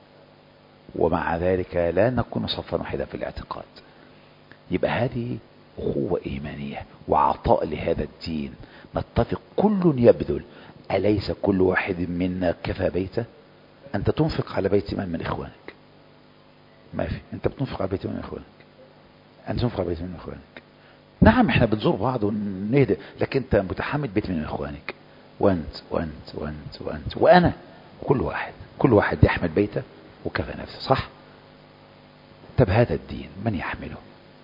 ومع ذلك لا نكون صفا واحدا في الاعتقاد. يبقى هذه أخوة إيمانية وعطاء لهذا الدين، نتفق كل يبذل. أليس كل واحد منا كفى بيته؟ أنت تنفق على بيت من إخوانك؟ ما في. أنت بتنفق على بيت من إخوانك؟ أنت تنفق على بيت من إخوانك؟ نعم احنا بنزور بعض ونهدى، لكن أنت متحمل بيت من إخوانك، وأنت وأنت وأنت وأنت وأنا، كل واحد يحمل بيته وكفى نفسه، صح؟ طب هذا الدين من يحمله؟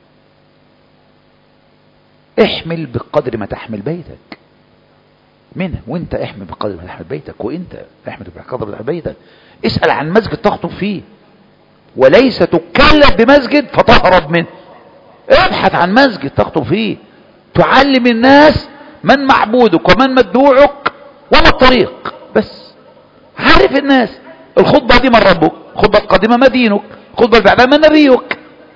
احمل بقدر ما تحمل بيتك منه، وانت احمل بقدر ما تحمل بيتك، وانت احمل بقدر ما تحمل بيتك. اسأل عن مسجد تخطب فيه، وليس تكلف بمسجد فتهرب منه. ابحث عن مسجد تخطب فيه، تعلم الناس من معبودك ومن مدعوك وما الطريق. بس عارف الناس الخطبة دي من ربك، الخطبة القادمة ما دينك، الخطبة اللي بعدها ما نبيك.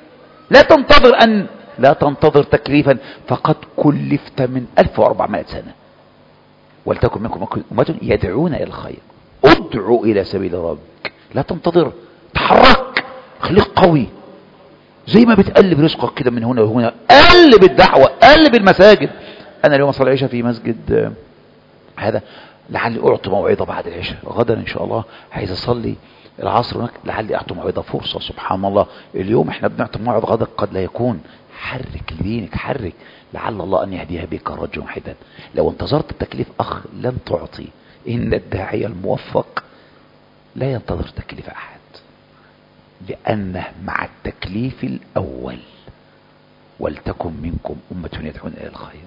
لا تنتظر تكليفا، فقد كلفت من 1400 سنة. ولتكن منكم أمة يدعون إلى الخير، ادعوا إلى سبيل ربك. لا تنتظر، تحرك، خليك قوي. زي ما بتقلب رزقك كده من هنا وهنا، قلب الدعوة، قلب المساجد. أنا اليوم أصلي العشاء في مسجد هذا، لعلي أعطي موعظة بعد العشاء. غدا إن شاء الله عايز أصلي العصر هناك، لعلي أعطي موعظة، فرصة. سبحان الله، اليوم احنا بنعطي موعظة، غدا قد لا يكون. حرك لدينك، حرك، لعل الله أن يهديها بك رجل واحدا. لو انتظرت التكليف لن تعطي. إن الداعية الموفق لا ينتظر تكليف أحد، لأنه مع التكليف الأول ولتكن منكم أمة يدعون إلى الخير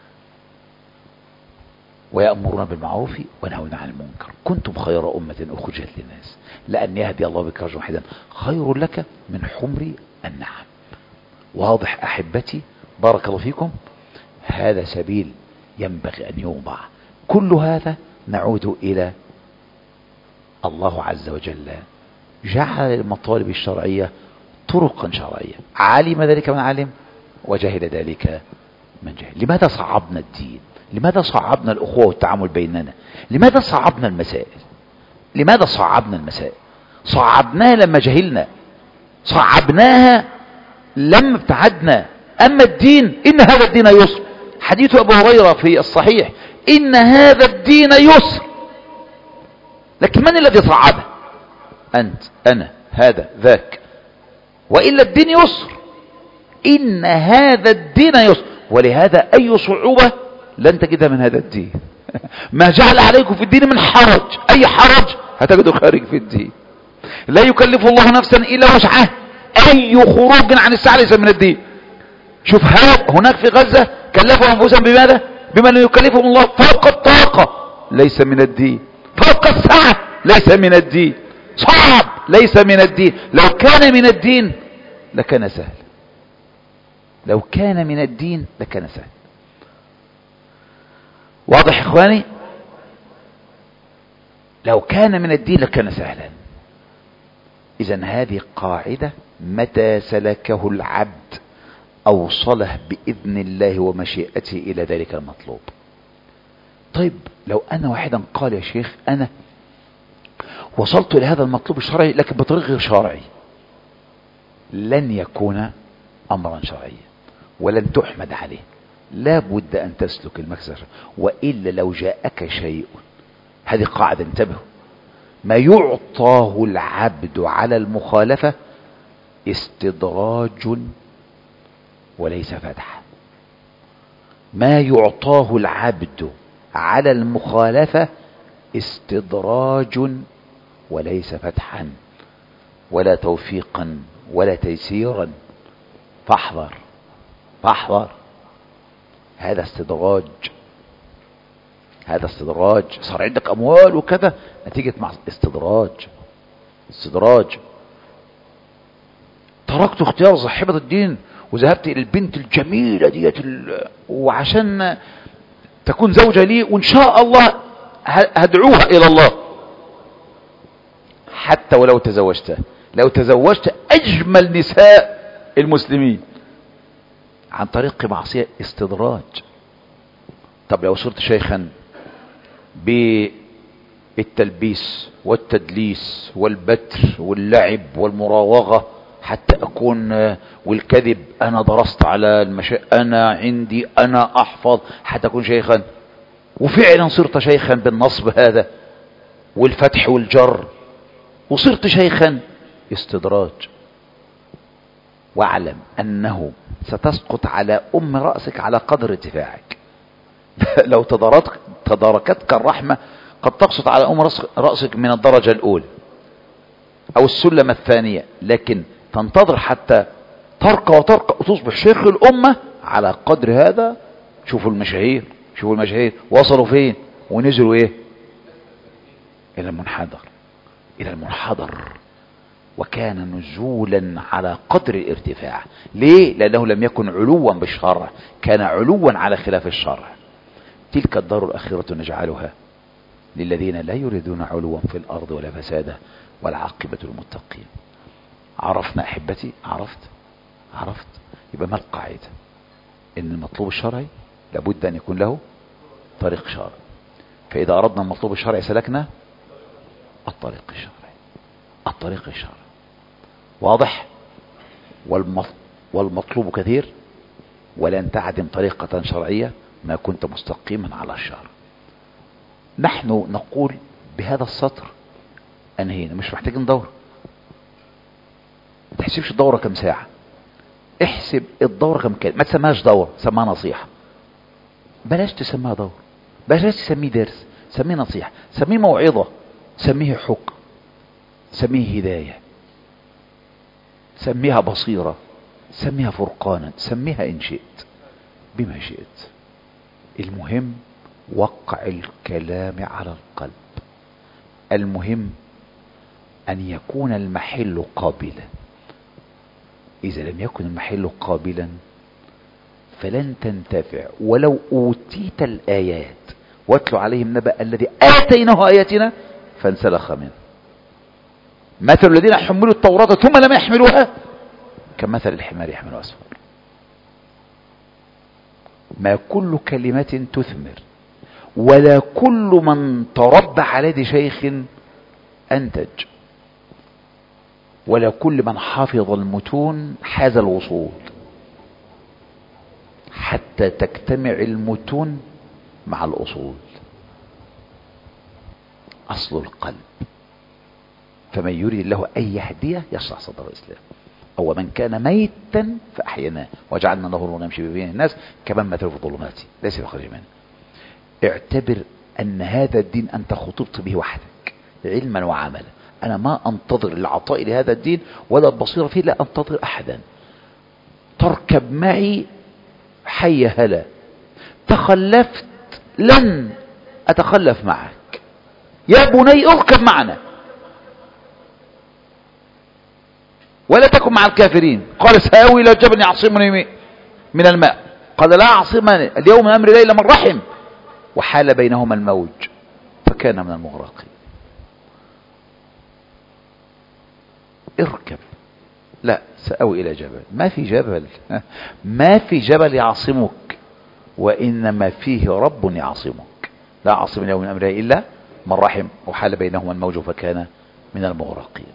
ويأمرون بالمعروف وينهون عن المنكر، كنتم خير أمة أخرجت للناس، لأن يهدي الله بك رجلا واحدا خير لك من حمر النعم. واضح أحبتي؟ بارك الله فيكم. هذا سبيل ينبغي أن يوضع. كل هذا نعود إلى الله عز وجل جعل المطالب الشرعية طرقا شرعية، علم ذلك من علم وجهل ذلك من جهل. لماذا صعبنا الدين؟ لماذا صعبنا الأخوة والتعامل بيننا؟ لماذا صعبنا المسائل؟ لماذا صعبنا المسائل؟ صعبناها لما جهلنا، صعبناها لما ابتعدنا. أما الدين، إن هذا الدين يسر. حديث أبو هريرة في الصحيح، إن هذا الدين يسر. لكن من الذي صعبه؟ أنت، أنا، هذا، ذاك. وإلا الدين يسر. إن هذا الدين يسر. ولهذا أي صعوبة لن تجدها من هذا الدين. ما جعل عليكم في الدين من حرج. أي حرج هتجده خارج في الدين. لا يكلف الله نفسا إلا وسعها. أي خروج عن السعي ليس من الدين. شوف هناك في غزة كلفوا أنفسهم بماذا؟ بما لا يكلفهم الله فوق الطاقة، ليس من الدين. فوق السعة، ليس من الدين. صعب، ليس من الدين. لو كان من الدين لكان سهل. لو كان من الدين لكان سهل. واضح إخواني؟ لو كان من الدين لكان سهلا. إذن هذه قاعدة متى سلكه العبد أوصله بإذن الله ومشيئته إلى ذلك المطلوب. طيب لو أنا واحدا قال يا شيخ أنا وصلت إلى هذا المطلوب الشرعي لكن بطريق غير شرعي، لن يكون أمرا شرعيا ولن تحمد عليه. لا بد أن تسلك المكسر، وإلا لو جاءك شيء، هذه قاعدة انتبهوا، ما يعطاه العبد على المخالفة استدراج وليس فتحا. ما يعطاه العبد على المخالفة استدراج وليس فتحا ولا توفيقا ولا تيسيرا. فاحذر فاحذر، هذا استدراج. هذا استدراج. صار عندك أموال وكذا نتيجة مع استدراج. استدراج. تركت اختيار صاحبة الدين وذهبت إلى البنت الجميلة ديت وعشان تكون زوجة لي، وإن شاء الله هدعوها إلى الله. حتى ولو تزوجتها، لو تزوجت أجمل نساء المسلمين عن طريق معصية، استدراج. طب لو صرت شيخا بالتلبيس والتدليس والبتر واللعب والمراوغة، حتى أكون، والكذب أنا درست على أنا عندي، أنا أحفظ حتى أكون شيخا. وفعلا صرت شيخا بالنصب هذا والفتح والجر، وصرت شيخا. استدراج. واعلم أنه ستسقط على رأسك على قدر ارتفاعك. لو تداركتك الرحمة قد تسقط على رأسك من الدرجة الأولى أو السلم الثانية، لكن تنتظر حتى ترقى وترقى وتصبح شيخ الأمة على قدر هذا. شوفوا المشاهير وصلوا فين ونزلوا ايه؟ إلى المنحدر. وكان نزولا على قدر الارتفاع. ليه؟ لأنه لم يكن علوا بالشرع، كان علوا على خلاف الشرع. تلك الدار الآخرة نجعلها للذين لا يريدون علوا في الأرض ولا فسادا والعاقبة للمتقين. عرفنا أحبتي؟ عرفت. يبقى ما القاعدة؟ إن المطلوب الشرعي لابد أن يكون له طريق شرعي. فإذا أردنا المطلوب الشرعي سلكنا الطريق الشرعي. واضح؟ والمطلوب كثير، ولن تعدم طريقة شرعية ما كنت مستقيما على الشرع. نحن نقول بهذا السطر أنهينا، مش محتاجين دورة. ما تحسبش الدورة كم ساعة، احسب الدورة كم كلمة. ما تسميهاش دورة، سماها نصيحة. بلاش تسميها دورة، بلاش تسميه درس، سميه نصيحة، سميه موعظة، سميه حكم، سميه هداية، سميها بصيرة، سميها فرقانا، سميها إن شئت بما شئت. المهم وقع الكلام على القلب. المهم أن يكون المحل قابلا. إذا لم يكن المحل قابلا فلن تنتفع ولو أوتيت الآيات. واتلو عليهم نبأ الذي آتيناه آياتنا فانسلخ منه. مثل الذين حملوا التوراة ثم لم يحملوها كمثل الحمار يحمل أسفار. ما كل كلمة تثمر، ولا كل من تربى على يد شيخ أنتج، ولا كل من حافظ المتون حاز الوصول، حتى تجتمع المتون مع الأصول. أصل القلب. فمن يريد الله أن يهديه يشرح صدر الإسلام. أو من كان ميتا فأحيناه وجعلنا له نورا يمشي بين الناس كمن مثل في الظلمات ليس بخارج منه. اعتبر أن هذا الدين أنت خطبت به وحدك علما وعملا. أنا ما أنتظر العطاء لهذا الدين ولا البصيرة فيه، لا أنتظر أحدا. تركب معي حي هلا، تخلفت لن أتخلف معك. يا بني اركب معنا ولا تكن مع الكافرين. قال سآوي إلى جبل يعصمني من الماء. قال لا عاصمني اليوم من أمر ليلة من رحم. وحال بينهما الموج فكان من المغرقين. اركب. لا، سآوي إلى جبل. ما في جبل يعصمك، وإنما فيه رب يعصمك. لا عاصم اليوم من أمره إلا من رحم. وحال بينهما الموج فكان من المغرقين.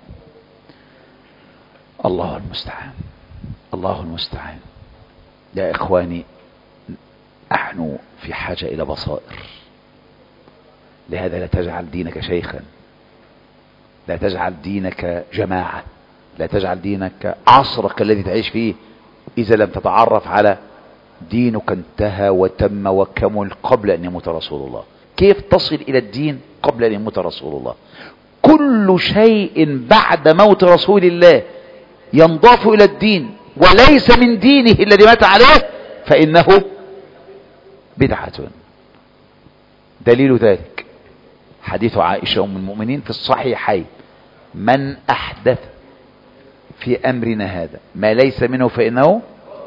الله المستعان. يا إخواني، نحن في حاجة إلى بصائر. لهذا لا تجعل دينك شيخا، لا تجعل دينك جماعة، لا تجعل دينك عصرك الذي تعيش فيه. إذا لم تتعرف على دينك انتهى وتم وكمل قبل أن يموت رسول الله. كيف تصل إلى الدين قبل أن يموت رسول الله؟ كل شيء بعد موت رسول الله ينضاف إلى الدين وليس من دينه الذي مات عليه فإنه بدعة. دليل ذلك حديث عائشة أم المؤمنين في الصحيحين: من أحدث في أمرنا هذا ما ليس منه فإنه.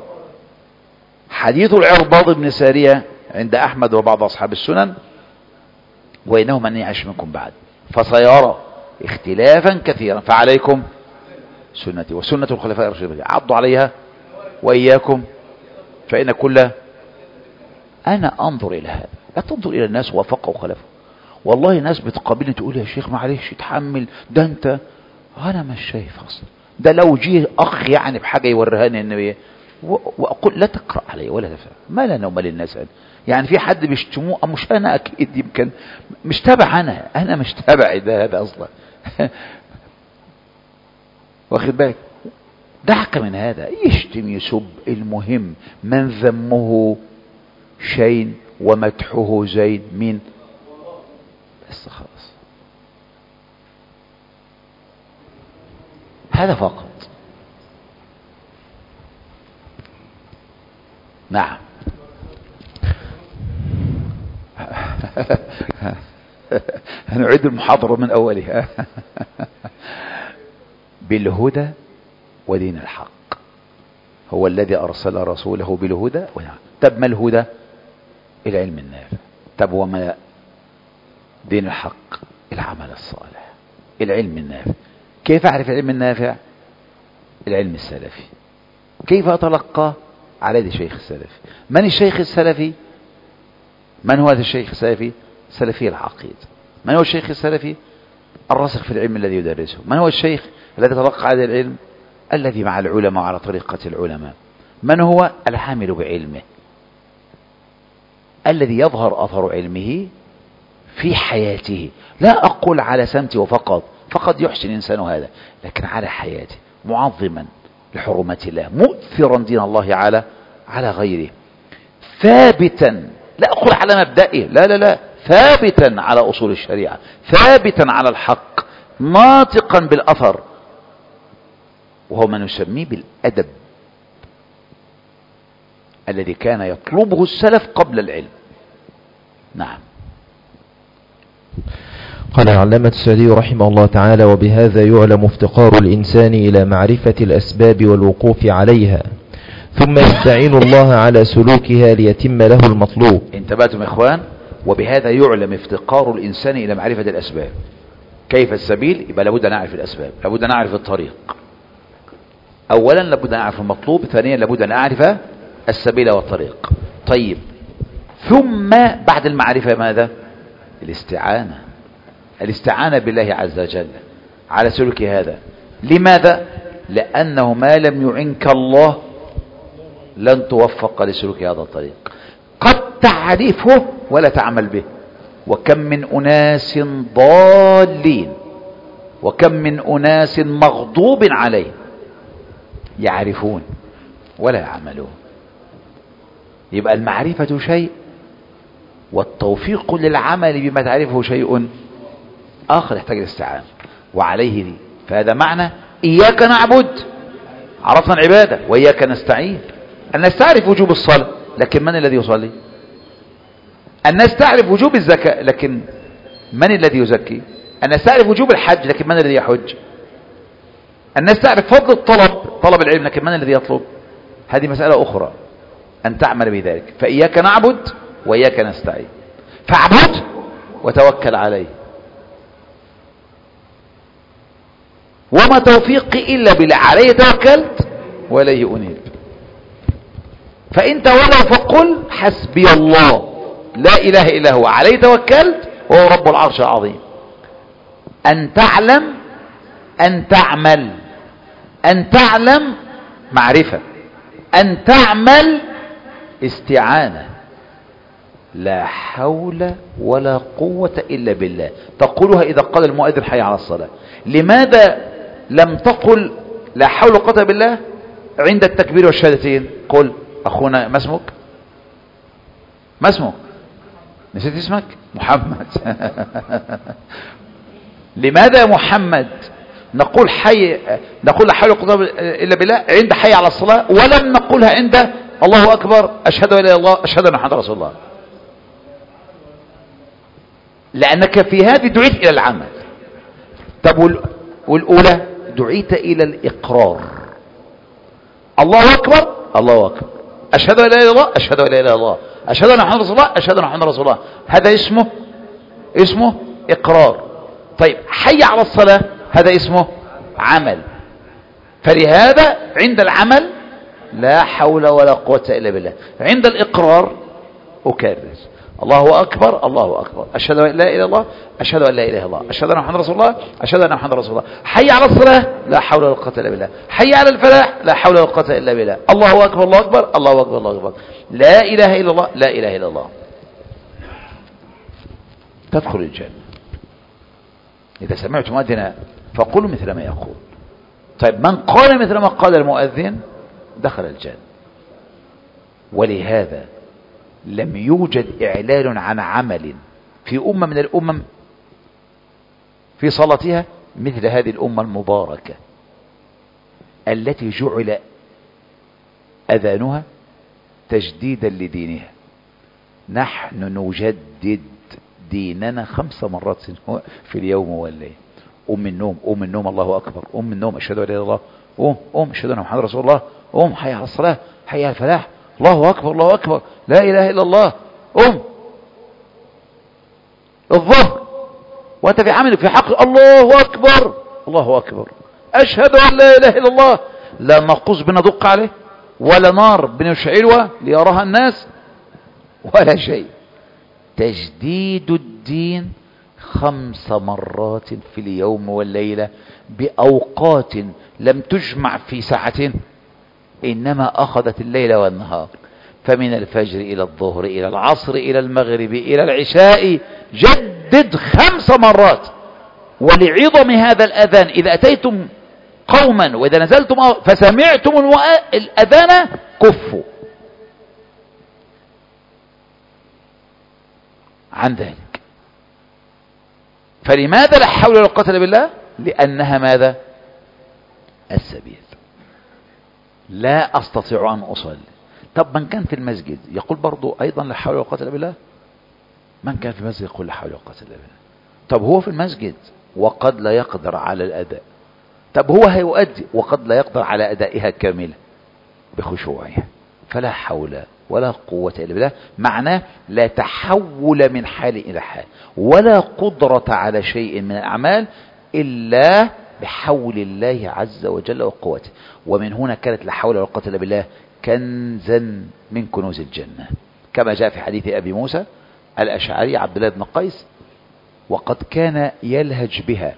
حديث العرباض بن سارية عند أحمد وبعض أصحاب السنن: وإنه من يعش منكم بعد فسيرى اختلافا كثيرا فعليكم سنتي وسنة الخلفاء الراشدين عضوا عليها وإياكم فإن كل. أنا أنظر إلى هذا، لا تنظر إلى الناس وافقوا وخلفوا. والله ناس بتقابلني تقول يا شيخ معلش اتحمل، ده أنت. أنا مش شايف أصلا، ده لو جه اخ يعني بحاجه يوريهاني النبي واقول لا تقرا علي ولا تفهم، ما لنا وما للناس. يعني في حد بيشتموه، مش انا اكيد، يمكن مش تابع، انا مش تابع ده هذا اصلا. واخد بالك؟ دعك من هذا، يشتم يسب، المهم من ذمه شين ومدحه زين، مين؟ بس خلاص، هذا فقط. نعم. هنعيد المحاضرة من أولها. بالهدى ودين الحق، هو الذي أرسل رسوله بالهدى. طب ما الهدى؟ العلم النافع. طب وما دين الحق؟ العمل الصالح. العلم النافع، كيف أعرف العلم النافع؟ العلم السلفي. كيف أتلقاه؟ على يد الشيخ السلفي. من الشيخ السلفي؟ من هو هذا الشيخ السلفي؟ سلفي العقيدة. من هو الشيخ السلفي؟ الراسخ في العلم الذي يدرسه. من هو الشيخ الذي تلقى هذا العلم؟ الذي مع العلماء على طريقة العلماء. من هو؟ العامل بعلمه، الذي يظهر أثر علمه في حياته. لا أقول على سمته وفقط، فقد يحسن إنسان هذا، لكن على حياته، معظما لحرمة الله، مؤثرا دين الله على غيره، ثابتا، لا أقول على مبدئه، لا، ثابتا على أصول الشريعة، ثابتا على الحق، ناطقا بالأثر، وهو ما نسميه بالأدب الذي كان يطلبه السلف قبل العلم. نعم. قال العلامة السعدي رحمه الله تعالى: وبهذا يعلم افتقار الإنسان إلى معرفة الأسباب والوقوف عليها، ثم يستعين الله على سلوكها ليتم له المطلوب. انتبهتم يا إخوان؟ وبهذا يعلم افتقار الإنسان إلى معرفة الأسباب. كيف السبيل؟ يبقى لابد أن نعرف الأسباب، لابد أن نعرف الطريق. أولا لابد أن نعرف المطلوب، ثانيا لابد أن أعرف السبيل والطريق. طيب، ثم بعد المعرفة ماذا؟ الاستعانة بالله عز وجل على سلوك هذا. لماذا؟ لأنه ما لم يعنك الله لن توفق لسلوك هذا الطريق. قد تعرفه ولا تعمل به، وكم من أناس ضالين، وكم من أناس مغضوب عليه، يعرفون ولا يعملون. يبقى المعرفة شيء، والتوفيق للعمل بما تعرفه شيء آخر، يحتاج الاستعانة وعليه. فهذا معنى إياك نعبد، عرفنا العبادة، وإياك نستعين. الناس تعرف وجوب الصلاة، لكن من الذي يصلي؟ الناس تعرف وجوب الزكاة، لكن من الذي يزكي؟ الناس تعرف وجوب الحج، لكن من الذي يحج؟ الناس تعرف فضل طلب العلم، لكن من الذي يطلب؟ هذه مسألة أخرى أن تعمل بذلك. فإياك نعبد وإياك نستعين، فاعبد وتوكل عليه، وما توفيقي إلا بالله، عليه توكلت وإليه أنيب. فإن تولوا فقل حسبي الله لا إله إلا هو عليه توكلت وهو رب العرش العظيم. أن تعلم، أن تعمل، أن تعلم معرفة، أن تعمل استعانة. لا حول ولا قوة إلا بالله، تقولها إذا قال المؤذن حي على الصلاة. لماذا لم تقل لا حول ولا قوة بالله عند التكبير والشهادتين؟ قل أخونا، ما اسمك؟ ما اسمك؟ نسيت اسمك؟ محمد. لماذا محمد نقول نقول لا حول ولا قوة إلا بالله عند حي على الصلاة، ولم نقولها عند الله أكبر أشهد أن لا إله إلا الله أشهد أن محمدا رسول الله؟ لأنك في هذه دعيت إلى العمل. طب والأولى دعيت إلى الإقرار. الله أكبر، الله أكبر، أشهد أن لا إله إلا الله أشهد أن لا إله إلا الله أشهد أن محمدا رسول الله أشهد أن محمدا رسول الله. هذا اسمه إقرار. طيب حي على الصلاة هذا اسمه عمل. فلهذا عند العمل لا حول ولا قوة إلا بالله، عند الإقرار أكرر: الله أكبر، الله أكبر، أشهد أن لا إله إلا الله، أشهد أن لا إله إلا الله، أشهد أن محمد رسول الله، أشهد أن محمد رسول الله، حي على الصلاة، لا حول ولا قوة إلا بالله، حي على الفلاح، لا حول ولا قوة إلا بالله، الله أكبر، الله أكبر، الله أكبر، الله أكبر، لا إله إلا الله، لا إله إلا الله. تدخل الجنة. إذا سمعت مؤذنا فقولوا مثل ما يقول. طيب من قال مثل ما قال المؤذن دخل الجنة. ولهذا لم يوجد إعلان عن عمل في أمة من الأمم في صلاتها مثل هذه الأمة المباركة التي جعل أذانها تجديدا لدينها. نحن نجدد ديننا 5 مرات في اليوم والليل. قوم من النوم، قوم من النوم، الله أكبر، قوم من النوم، أشهد أن لا إله إلا الله، قوم أشهد أن محمد رسول الله، قوم حي على الصلاة، حي على الفلاح، الله أكبر، الله أكبر، لا إله إلا الله، قوم الظهر وأنت في عملك في حق الله أكبر، الله أكبر، أشهد أن لا إله إلا الله، لا نقص بندق عليه ولا نار بنشعلها ليراها الناس ولا شيء. تجديد الدين 5 مرات في اليوم والليلة بأوقات لم تجمع في ساعتين، إنما أخذت الليل والنهار. فمن الفجر إلى الظهر إلى العصر إلى المغرب إلى العشاء جدد 5 مرات. ولعظم هذا الأذان إذا أتيتم قوما وإذا نزلتم فسمعتم الأذان كفوا عن ذلك. فلماذا لا حول ولا قوة إلا بالله؟ لأنها ماذا؟ السبيل. لا أستطيع أن أصلي. طب من كان في المسجد يقول برضو أيضا لا حول ولا قوة إلا بالله؟ من كان في المسجد يقول لا حول ولا قوة إلا بالله. طب هو في المسجد وقد لا يقدر على الأداء. طب هو هيؤدي وقد لا يقدر على أدائها كاملة بخشوعها. فلا حول ولا قوة إلا بالله معناه لا تحول من حال إلى حال ولا قدرة على شيء من الأعمال إلا بحول الله عز وجل وقوته. ومن هنا كانت لا حول ولا قوة إلا بالله كنزا من كنوز الجنة، كما جاء في حديث أبي موسى الأشعري عبد الله بن قيس: وقد كان يلهج بها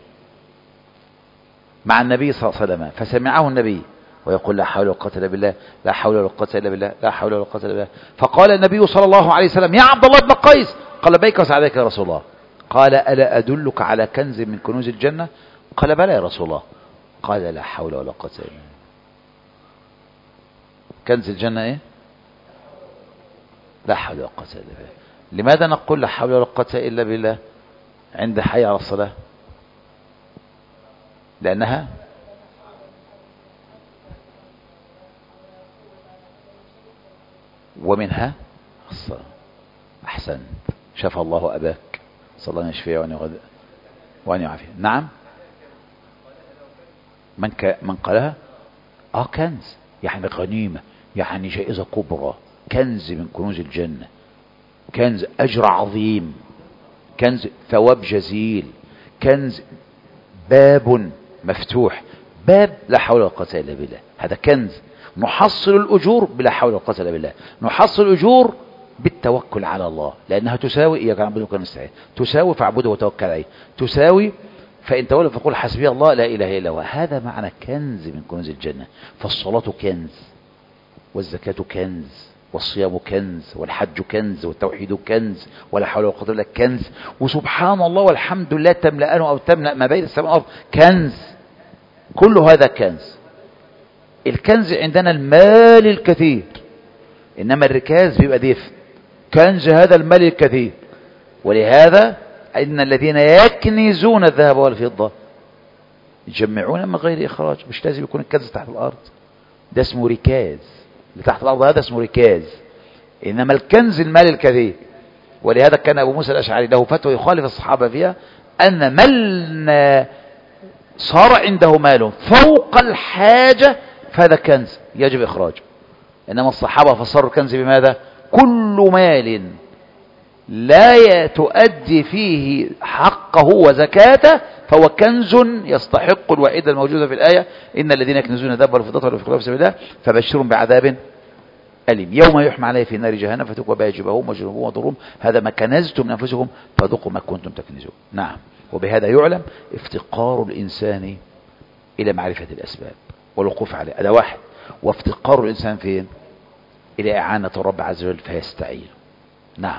مع النبي صلى الله عليه وسلم فسمعه النبي ويقول لا حول ولا قوة إلا بالله، لا حول ولا قوة إلا بالله، لا حول ولا قوة إلا بالله. فقال النبي صلى الله عليه وسلم: يا عبد الله بن قيس. قال: لبيك وسعديك يا رسول الله. قال: ألا أدلك على كنز من كنوز الجنة؟ قال: بلى يا رسول الله. قال: لا حول ولا قوة إلا بالله. كنز الجنة ايه؟ لا حول ولا قوة الا بالله. لماذا نقول لا حول ولا قوة الا بالله عند حي على الصلاة؟ لأنها ومنها الصلاة. أحسنت، شفى الله أباك، صلى الله عليه وسلم وأن يعافيه. نعم، من قالها كنز، يعني غنيمة، يعني جائزة كبرى، كنز من كنوز الجنة، كنز أجر عظيم، كنز ثواب جزيل، كنز باب مفتوح، باب لا حول ولا قوة إلا بالله. هذا كنز نحصل الأجور بلا حول ولا قوة إلا بالله، نحصل الأجور بالتوكل على الله، لأنها تساوي إياك نعبد ونستعين، تساوي فاعبده وتوكل عليه، تساوي فإن تولوا فقل حسبي الله لا إله إلا هو. هذا معنى كنز من كنوز الجنة. فالصلاة كنز، والزكاة كنز، والصيام كنز، والحج كنز، والتوحيد كنز، ولا حول ولا قوة إلا بالله كنز، وسبحان الله والحمد لله تملأان أو تملأ ما بين السماء والأرض كنز. كل هذا كنز. الكنز عندنا المال الكثير، إنما الركاز بيبقى دفء. كنز هذا المال الكثير. ولهذا إن الذين يكنزون الذهب والفضة يجمعون من غير إخراج. مش لازم يكون الكنز تحت الأرض، ده اسمه ركاز. اللي تحت الأرض هذا اسمه ركاز، إنما الكنز المال الكثير. ولهذا كان أبو موسى الأشعري له فتوى يخالف الصحابة فيها، أن من صار عنده مال فوق الحاجة فهذا كنز يجب إخراجه. إنما الصحابة فسروا الكنز بماذا؟ كل مال لا تؤدي فيه حقه وزكاته فهو كنز يستحق الوعيد الموجودة في الآية: إن الذين يكنزون الذهب والفضة ولا ينفقونها في سبيل الله فبشرهم بعذاب أليم. يوم يحمى عليه في نار جهنم فتكوى بها جباههم وجنوبهم وظهورهم هذا ما كنزتم من أنفسكم فذوقوا ما كنتم تكنزون. نعم. وبهذا يعلم افتقار الإنسان إلى معرفة الأسباب والوقوف عليها، هذا واحد. وافتقار الإنسان فين؟ إلى إعانة الرب عز وجل فيستعين. نعم.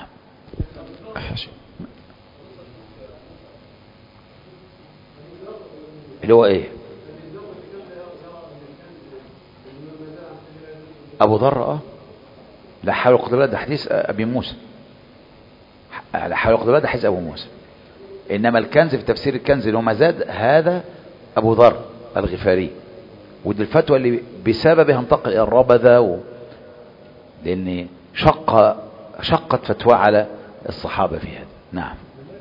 اللي هو ايه؟ ابو ذر. لا حول ولا قوة الا بالله، ده حديث ابي موسى. لا حول ولا قوة الا بالله، ده حديث ابو موسى. انما الكنز في تفسير الكنز اللي هو مزاد هذا ابو ذر الغفاري، ودي الفتوى اللي بسببها انتقل الى الربذة لان شقت فتوى على الصحابة في هذا. نعم.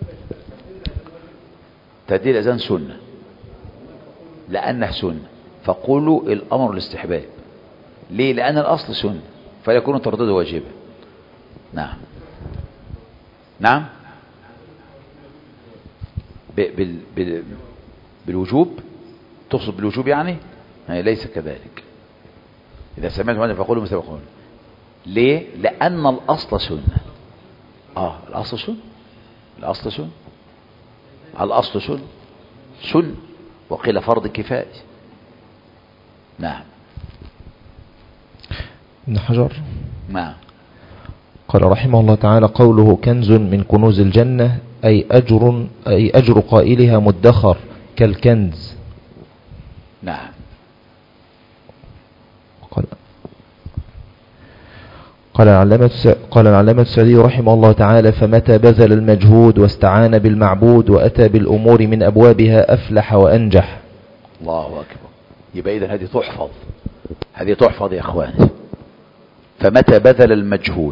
تأدية الأذان سنة لأنه سنة، فقولوا الأمر الاستحباب. ليه؟ لأن الأصل سنة فلا يكون تردده واجبا. نعم. نعم. بالوجوب تقصد بالوجوب يعني؟ ليس كذلك. إذا سمعتم هذا فقولوا مثل ما يقولون. ليه؟ لأن الأصل سنة. الأصل سنة. الأصل سنة. الأصل سنة. سنة وقيل فرض كفاية. نعم. ابن حجر. نعم. قال رحمه الله تعالى: قوله كنز من كنوز الجنة أي أجر قائلها مدخر كالكنز. نعم. قال العلامة السعدي رحمه الله تعالى: فمتى بذل المجهود واستعان بالمعبود وأتى بالأمور من أبوابها أفلح وأنجح. الله أكبر. يبقى إذن هذه تحفظ، هذه تحفظ يا أخواني. فمتى بذل المجهود،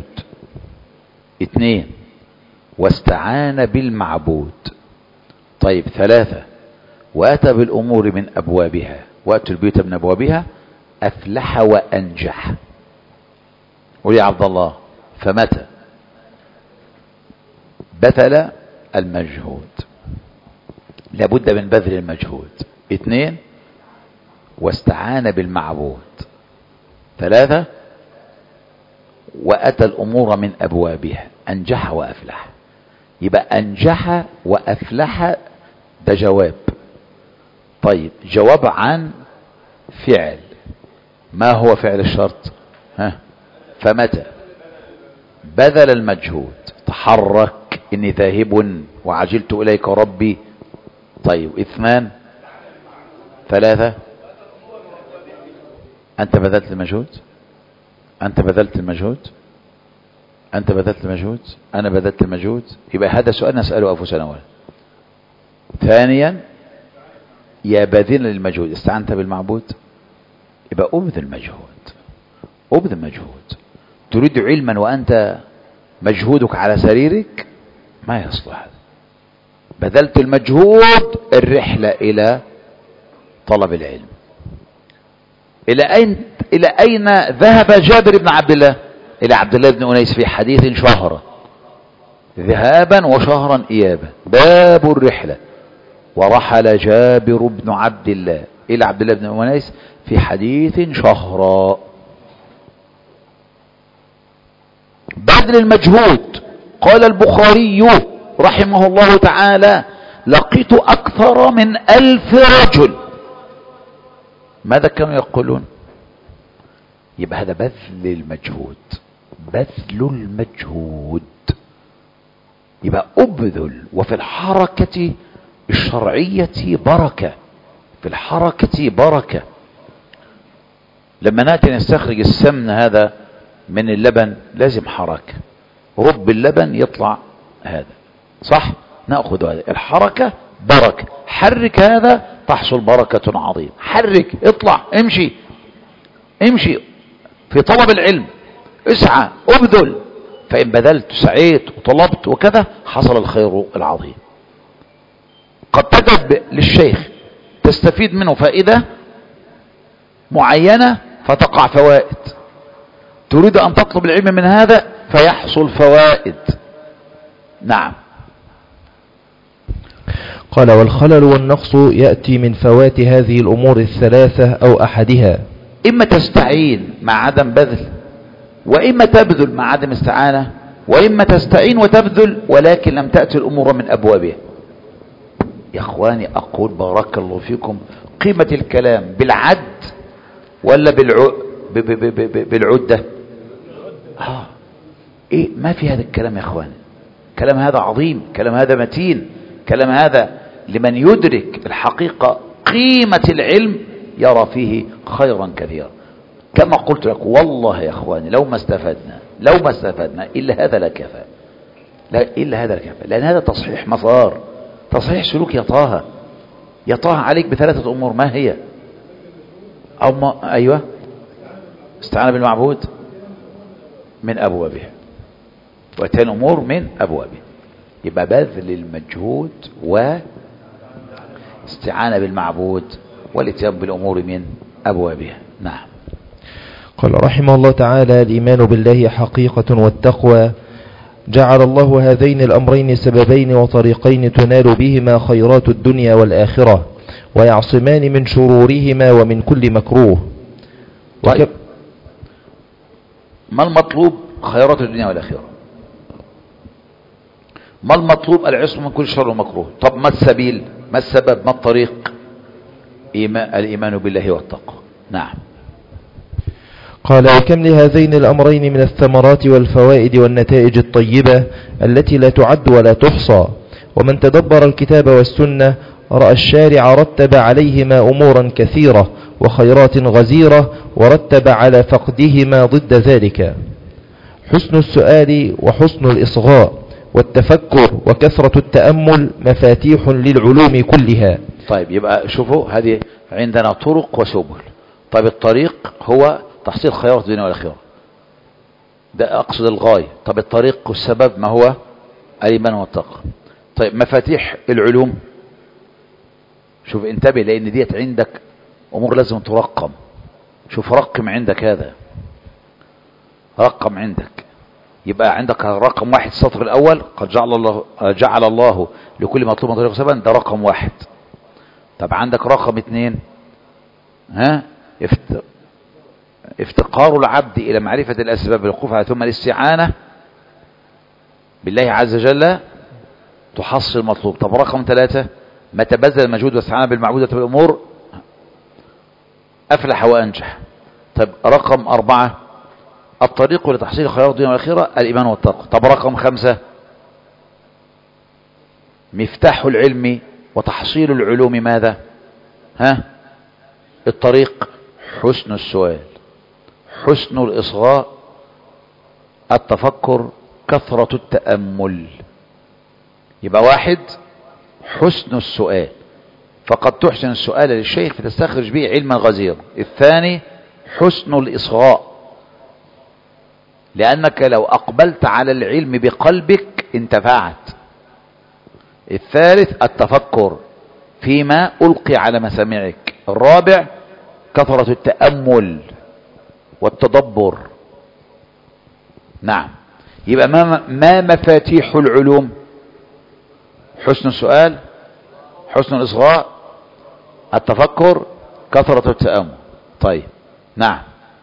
2 واستعان بالمعبود، طيب 3 وأتى بالأمور من أبوابها، وأتوا البيوت من أبوابها، أفلح وأنجح. قول يا عبد الله. فمتى بذل المجهود، لابد من بذل المجهود. 2 واستعان بالمعبود. 3 وأتى الأمور من أبوابها، أنجح وأفلح. يبقى أنجح وأفلح ده جواب. طيب جواب عن فعل، ما هو فعل الشرط؟ فمتى بذل المجهود، تحرك، إني ذاهب وعجلت إليك ربي. طيب 2 3 أنت بذلت المجهود، أنت بذلت المجهود، أنت بذلت المجهود، أنا بذلت المجهود. يبقى هذا سؤال نسأله أنفسنا أولا. ثانيا يا باذل للمجهود استعنت بالمعبود، يبقى أبذل مجهود، أبذل مجهود. تريد علما وأنت مجهودك على سريرك، ما يصلح. بذلت المجهود، الرحلة إلى طلب العلم. إلى أين ذهب جابر بن عبد الله؟ إلى عبد الله بن أنيس في حديث شهر، ذهابا وشهرا إيابا، باب الرحلة. ورحل جابر بن عبد الله إلى عبد الله بن أنيس في حديث شهرا. بذل المجهود. قال البخاري رحمه الله تعالى: لقيت أكثر من 1000 رجل. ماذا كانوا يقولون؟ يبقى هذا بذل المجهود، بذل المجهود. يبقى أبذل. وفي الحركة الشرعية بركة، في الحركة بركة. لما نأتي نستخرج السمن هذا من اللبن لازم حركة، رب اللبن يطلع هذا، صح؟ نأخذ هذا، الحركة بركة. حرك هذا تحصل بركة عظيمة. حرك، اطلع، امشي، امشي في طلب العلم، اسعى، ابذل. فإن بذلت سعيت وطلبت وكذا حصل الخير العظيم. قد تذهب للشيخ تستفيد منه فائدة معينة فتقع فوائد، تريد أن تطلب العلم من هذا فيحصل فوائد. نعم. قال: والخلل والنقص يأتي من فوات هذه الأمور الثلاثة أو أحدها. إما تستعين مع عدم بذل، وإما تبذل مع عدم استعانة، وإما تستعين وتبذل ولكن لم تأتي الأمور من أبوابها. يا أخواني أقول بارك الله فيكم، قيمة الكلام بالعد ولا بالعدة؟ إيه ما في هذا الكلام يا أخواني. كلام هذا عظيم، كلام هذا متين، كلام هذا لمن يدرك الحقيقة قيمة العلم يرى فيه خيرا كثيرا. كما قلت لك والله يا أخواني لو ما استفدنا إلا هذا لكفى، لأن هذا تصحيح مسار، تصحيح سلوك. يا طه عليك بثلاثة أمور، ما هي؟ أيوة، استعانة بالمعبود من أبوابها، وأتيان أمور من أبوابها. يبقى بذل المجهود واستعانة بالمعبود والاتيان بالأمور من أبوابها. نعم. قال رحمه الله تعالى: الإيمان بالله حقيقة والتقوى. جعل الله هذين الأمرين سببين وطريقين تنال بهما خيرات الدنيا والآخرة، ويعصمان من شرورهما ومن كل مكروه. طيب ما المطلوب؟ خيرات الدنيا والآخرة. ما المطلوب؟ العصم من كل شر ومكروه. طب ما السبيل؟ ما السبب؟ ما الطريق؟ الإيمان بالله والتقوى. نعم. قال: وكم لهذين الأمرين من الثمرات والفوائد والنتائج الطيبة التي لا تعد ولا تحصى. ومن تدبر الكتاب والسنة رأى الشارع رتب عليهما أمورا كثيرة وخيرات غزيرة، ورتب على فقدهما ضد ذلك: حسن السؤال وحسن الإصغاء والتفكر وكثرة التأمل مفاتيح للعلوم كلها. طيب يبقى شوفوا، هذه عندنا طرق وسبل. طيب الطريق هو تحصيل خيرات الدنيا والآخرة، ده أقصد الغاية. طب الطريق والسبب ما هو؟ الإيمان والتقوى. طيب مفاتيح العلوم، شوف انتبه، لأن ديت عندك أمور لازم ترقم. شوف رقم عندك هذا، رقم عندك. يبقى عندك رقم واحد السطر الأول: قد جعل الله لكل مطلوب طريق سببا، ده رقم واحد. طب عندك رقم اثنين، افتقار العبد إلى معرفة الأسباب الوقوف على، ثم الاستعانة بالله عز وجل تحصل المطلوب. طب رقم ثلاثة: ما تبذل المجهود واستعانة بالمعبودة بالأمور أفلح وأنجح. طب رقم أربعة: الطريق لتحصيل خيرات الدنيا والآخرة الإيمان والتقوى. طب رقم خمسة: مفتاح العلم وتحصيل العلوم ماذا؟ الطريق حسن السؤال، حسن الإصغاء، التفكر، كثرة التأمل. يبقى واحد حسن السؤال، فقد تحسن السؤال للشيخ فتستخرج به علما غزيرا. الثاني حسن الإصغاء، لأنك لو أقبلت على العلم بقلبك انتفعت. الثالث التفكر فيما ألقي على مسامعك. الرابع كثرة التأمل والتدبر. نعم. يبقى ما مفاتيح العلوم؟ حسن السؤال، حسن الإصغاء، التفكر، كثرة التأمل. طيب نعم.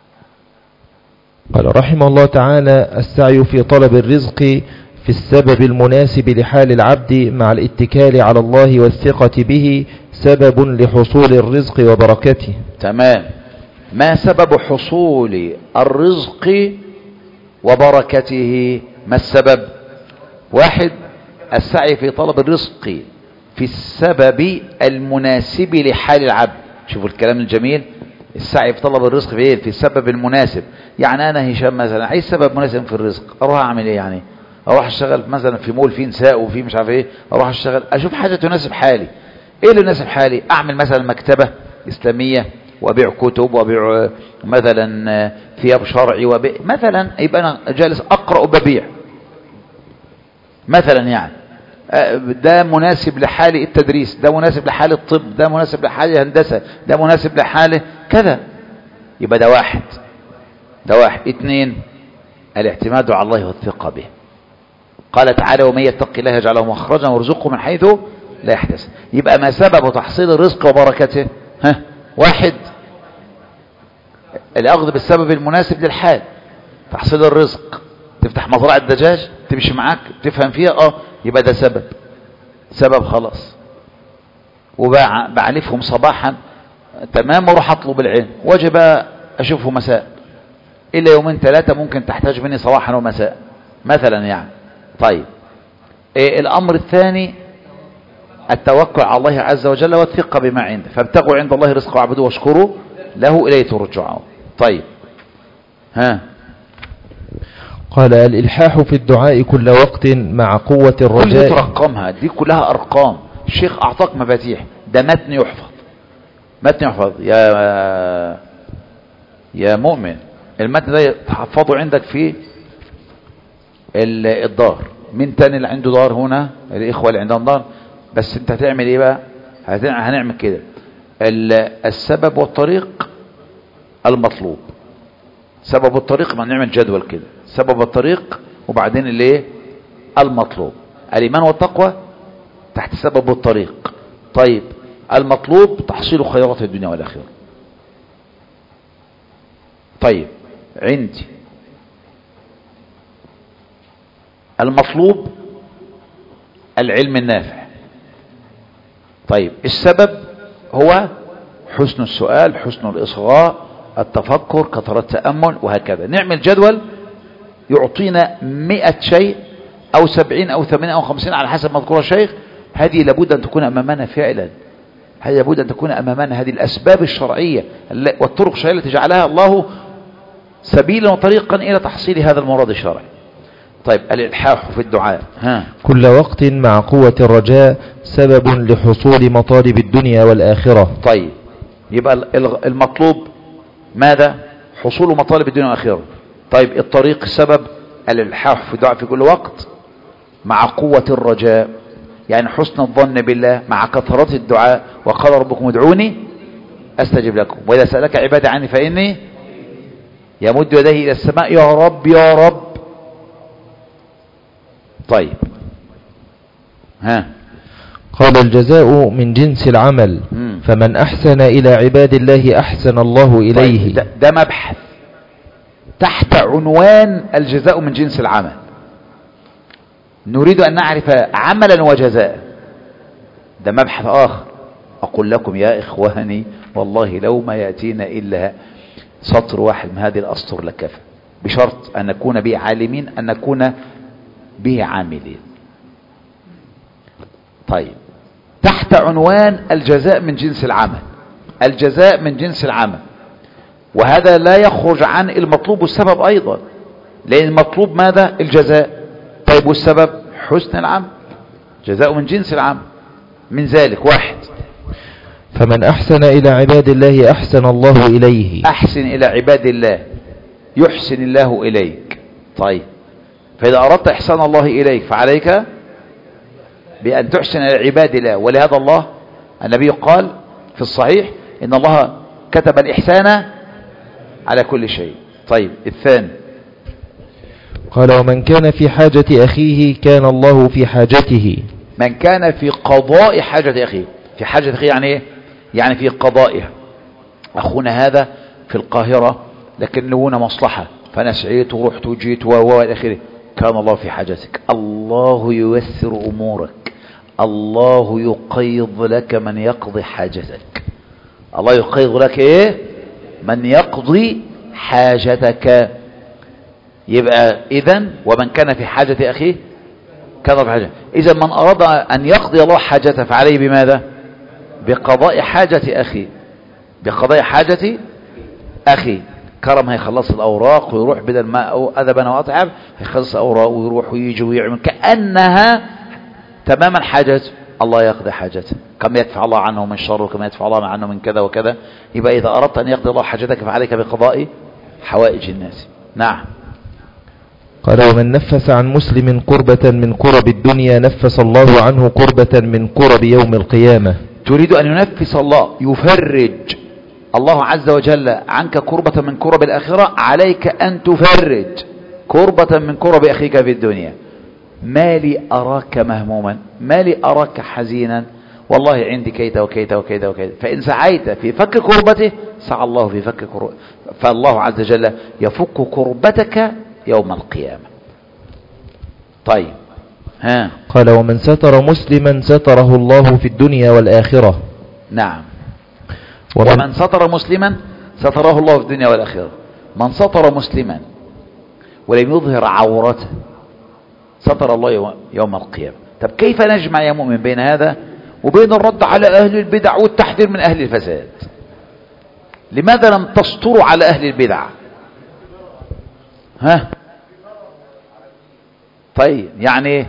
قال رحمه الله تعالى: السعي في طلب الرزق في السبب المناسب لحال العبد مع الاتكال على الله والثقة به سبب لحصول الرزق وبركته. تمام. ما سبب حصول الرزق وبركته؟ ما السبب؟ واحد السعي في طلب الرزق في السبب المناسب لحال العبد. شوفوا الكلام الجميل، السعي في طلب الرزق في السبب المناسب. يعني انا هشام مثلا عايز سبب مناسب في الرزق، اروح اعمل ايه؟ يعني اروح اشتغل مثلا في مول فيه نساء وفيه مش عارف ايه، اروح اشتغل اشوف حاجه تناسب حالي. ايه اللي يناسب حالي؟ اعمل مثلا مكتبه اسلاميه وابيع كتب وابيع مثلا ثياب شرعي وابيع مثلا، يبقى انا جالس اقرا وببيع مثلا. يعني ده مناسب لحالي التدريس، ده مناسب لحالي الطب، ده مناسب لحالي الهندسه، ده مناسب لحالي كذا. يبقى ده واحد. اثنين الاعتماد على الله والثقه به. قال تعالى: ومن يتق الله يجعل له مخرجا ويرزقه من حيث لا يحتسب. يبقى ما سبب تحصيل الرزق وبركته؟ واحد الأخذ بالسبب المناسب للحال. تحصيل الرزق، تفتح مزرعة دجاج تمشي معاك تفهم فيها، يبقى ده سبب خلاص. وبعلفهم صباحا تمام وروح اطلب العلم، وجب اشوفه مساء، الا يومين ثلاثة ممكن تحتاج مني صباحا ومساء مثلا يعني. طيب الامر الثاني التوكل على الله عز وجل والثقة بما عنده، فابتغوا عند الله رزقا واعبدوه واشكروا له اليه ترجعون. طيب قال الإلحاح في الدعاء كل وقت مع قوة الرجاء. كل ترقمها دي كلها أرقام، الشيخ أعطاك مفاتيح، ده متن يحفظ يا مؤمن. المتن ده تحفظه عندك في الدار. من تاني اللي عنده دار هنا؟ الإخوة اللي عندهم دار. بس انت هتعمل ايه بقى؟ هنعمل كده، السبب والطريق المطلوب. سبب الطريق، ما نعمل جدول كده، سبب الطريق وبعدين الايه المطلوب. الايمان والتقوى تحت سبب الطريق. طيب المطلوب تحصيل خيرات الدنيا والاخره. طيب عندي المطلوب العلم النافع. طيب السبب هو حسن السؤال، حسن الإصغاء، التفكر، كثرة التأمل، وهكذا. نعمل جدول يعطينا 100 شيء أو 70 أو 80 أو 50 على حسب ما ذكر الشيخ. هذه لابد أن تكون أمامنا فعلا، هذه لابد أن تكون أمامنا، هذه الأسباب الشرعية والطرق الشرعية التي جعلها الله سبيلا وطريقا إلى تحصيل هذا المراد الشرعي. طيب الإلحاح في الدعاء كل وقت مع قوة الرجاء سبب لحصول مطالب الدنيا والآخرة. طيب يبقى المطلوب ماذا؟ حصول مطالب الدنيا والآخرة. طيب الطريق السبب الإلحاح في الدعاء في كل وقت مع قوة الرجاء، يعني حسن الظن بالله مع كثرة الدعاء. وقال ربكم ادعوني أستجب لكم، وإذا سألك عبادي عني فإني يمد يديه إلى السماء يا رب يا رب. طيب قال الجزاء من جنس العمل، فمن أحسن إلى عباد الله أحسن الله إليه. طيب ده مبحث تحت عنوان الجزاء من جنس العمل. نريد أن نعرف عملا وجزاء، ده مبحث آخر. أقول لكم يا إخواني والله لو ما يأتينا إلا سطر واحد من هذه الأسطر لكفى، بشرط أن نكون به عالمين، أن نكون به عاملين. طيب تحت عنوان الجزاء من جنس العمل، الجزاء من جنس العمل، وهذا لا يخرج عن المطلوب والسبب أيضا، لأن المطلوب ماذا؟ الجزاء. طيب والسبب حسن العمل، جزاء من جنس العمل. من ذلك واحد، فمن أحسن إلى عباد الله أحسن الله إليه. أحسن إلى عباد الله يحسن الله إليك. طيب فإذا أردت إحسان الله إليك فعليك بأن تحسن إلى عباد الله. ولهذا الله النبي قال في الصحيح إن الله كتب الإحسان على كل شيء. طيب الثاني، قال ومن كان في حاجة أخيه كان الله في حاجته. من كان في قضاء حاجة أخيه، في حاجة أخيه يعني إيه؟ يعني في قضائها. أخونا هذا في القاهرة لكن لهنا مصلحة، فأنا سعيت ورحت وجيت وإلى آخره، كان الله في حاجتك. الله ييسر أمورك، الله يقيض لك من يقضي حاجتك. الله يقيض لك إيه؟ من يقضي حاجتك. يبقى إذن ومن كان في حاجة أخيه كان في حاجة. إذن من أراد أن يقضي الله حاجته فعليه بماذا؟ بقضاء حاجة أخي، بقضاء حاجة أخي. كرم هيخلص الأوراق ويروح بدل ما أذبا وأطعم، هيخلص الأوراق ويروح ويجي ويعمل كأنها تماما حاجته. الله يقضي حاجته، كما يدفع الله عنه من شر وكما يدفع الله عنه من كذا وكذا. يبقى إذا أردت أن يقضي الله حاجتك فعليك بقضاء حوائج الناس. نعم. قال ومن نفس عن مسلم كربة من كرب الدنيا نفس الله عنه كربة من كرب يوم القيامة. تريد أن ينفس الله، يفرج الله عز وجل عنك كربة من كرب الآخرة، عليك أن تفرج كربة من كرب أخيك في الدنيا. ما لي أراك مهموما، ما لي أراك حزينا، والله عندي كيت وكيت وكيت وكيت. فإن سعيت في فك كربته سعى الله في فك فالله عز وجل يفك كربتك يوم القيامة. طيب ها قال ومن ستر مسلما ستره الله في الدنيا والآخرة. نعم. ومن ستر مسلما ستره الله في الدنيا والآخرة. من ستر مسلما ولم يظهر عورته ستر الله يوم القيامة. طب كيف نجمع يا مؤمن بين هذا وبين الرد على أهل البدع والتحذير من أهل الفساد؟ لماذا لم تستروا على أهل البدع؟ ها طيب يعني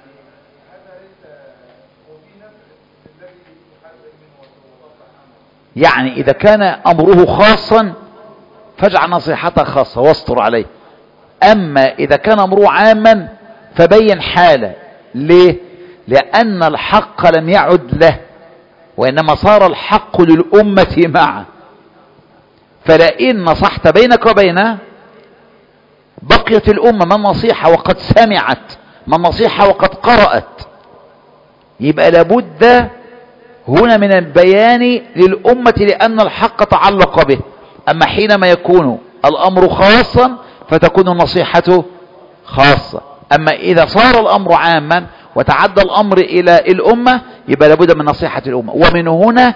يعني إذا كان أمره خاصا فاجعل نصيحته خاصة واستر عليه. أما إذا كان أمره عاما فبين حاله. ليه؟ لأن الحق لم يعد له وإنما صار الحق للأمة معه. فلئن نصحت بينك وبينه بقيت الأمة من نصيحة وقد سمعت، من نصيحة وقد قرأت. يبقى لابد هنا من البيان للأمة لأن الحق تعلق به. أما حينما يكون الأمر خاصا فتكون النصيحة خاصة. أما إذا صار الأمر عاما وتعدى الأمر إلى الأمة يبقى لابد من نصيحة الأمة. ومن هنا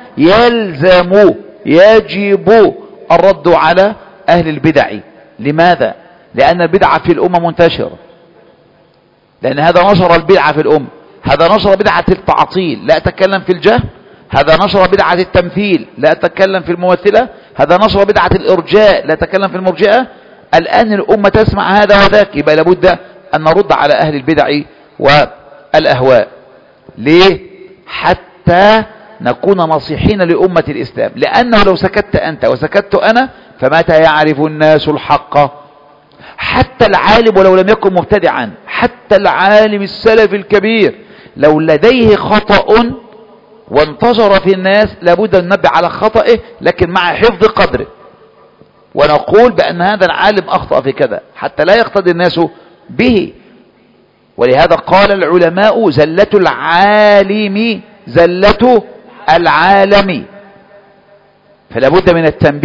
يجب الرد على أهل البدع. لماذا؟ لأن البدعة في الأمة منتشرة، لأن هذا نشر البدعة في الأمة. هذا نشر بدعة التعطيل، لا أتكلم في الجهل. هذا نشر بدعة التمثيل، لا أتكلم في الممثلة. هذا نشر بدعة الإرجاء، لا أتكلم في المرجئة. الآن الأمة تسمع هذا وذاك، يبقى لابد أن نرد على أهل البدع والأهواء. ليه؟ حتى نكون نصيحين لأمة الإسلام. لأنه لو سكت أنت وسكت أنا فمتى يعرف الناس الحق؟ حتى العالم ولو لم يكن مبتدعا، حتى العالم السلف الكبير لو لديه خطأ وانتشر في الناس لابد أن ننبه على خطئه، لكن مع حفظ قدره ونقول بأن هذا العالم أخطأ في كذا حتى لا يقتدي الناس به. ولهذا قال العلماء زلة العالم زلة العالم. فلا بد من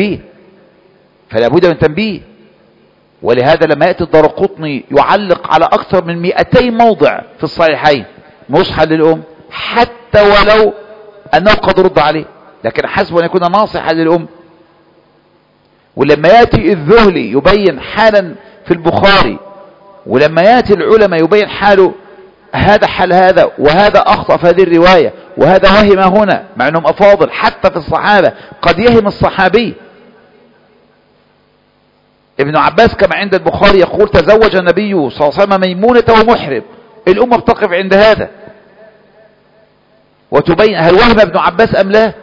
التنبيه. ولهذا لما يأتي الدارقطني يعلق على أكثر من 200 موضع في الصحيحين نصحا للأم، حتى ولو أنه قد رد عليه، لكن حسب أن يكون ناصحا للأم. ولما يأتي الذهلي يبين حالا في البخاري، ولما يأتي العلماء يبين حاله هذا حال هذا وهذا أخطأ في هذه الرواية وهذا وهم هنا، مع أنهم أفاضل حتى في الصحابة. قد يهم الصحابي. ابن عباس كما عند البخاري يقول تزوج النبي صلى الله عليه وسلم ميمونة ومحرم. الأمة بتقف عند هذا وتبين هل وهم ابن عباس أم لا.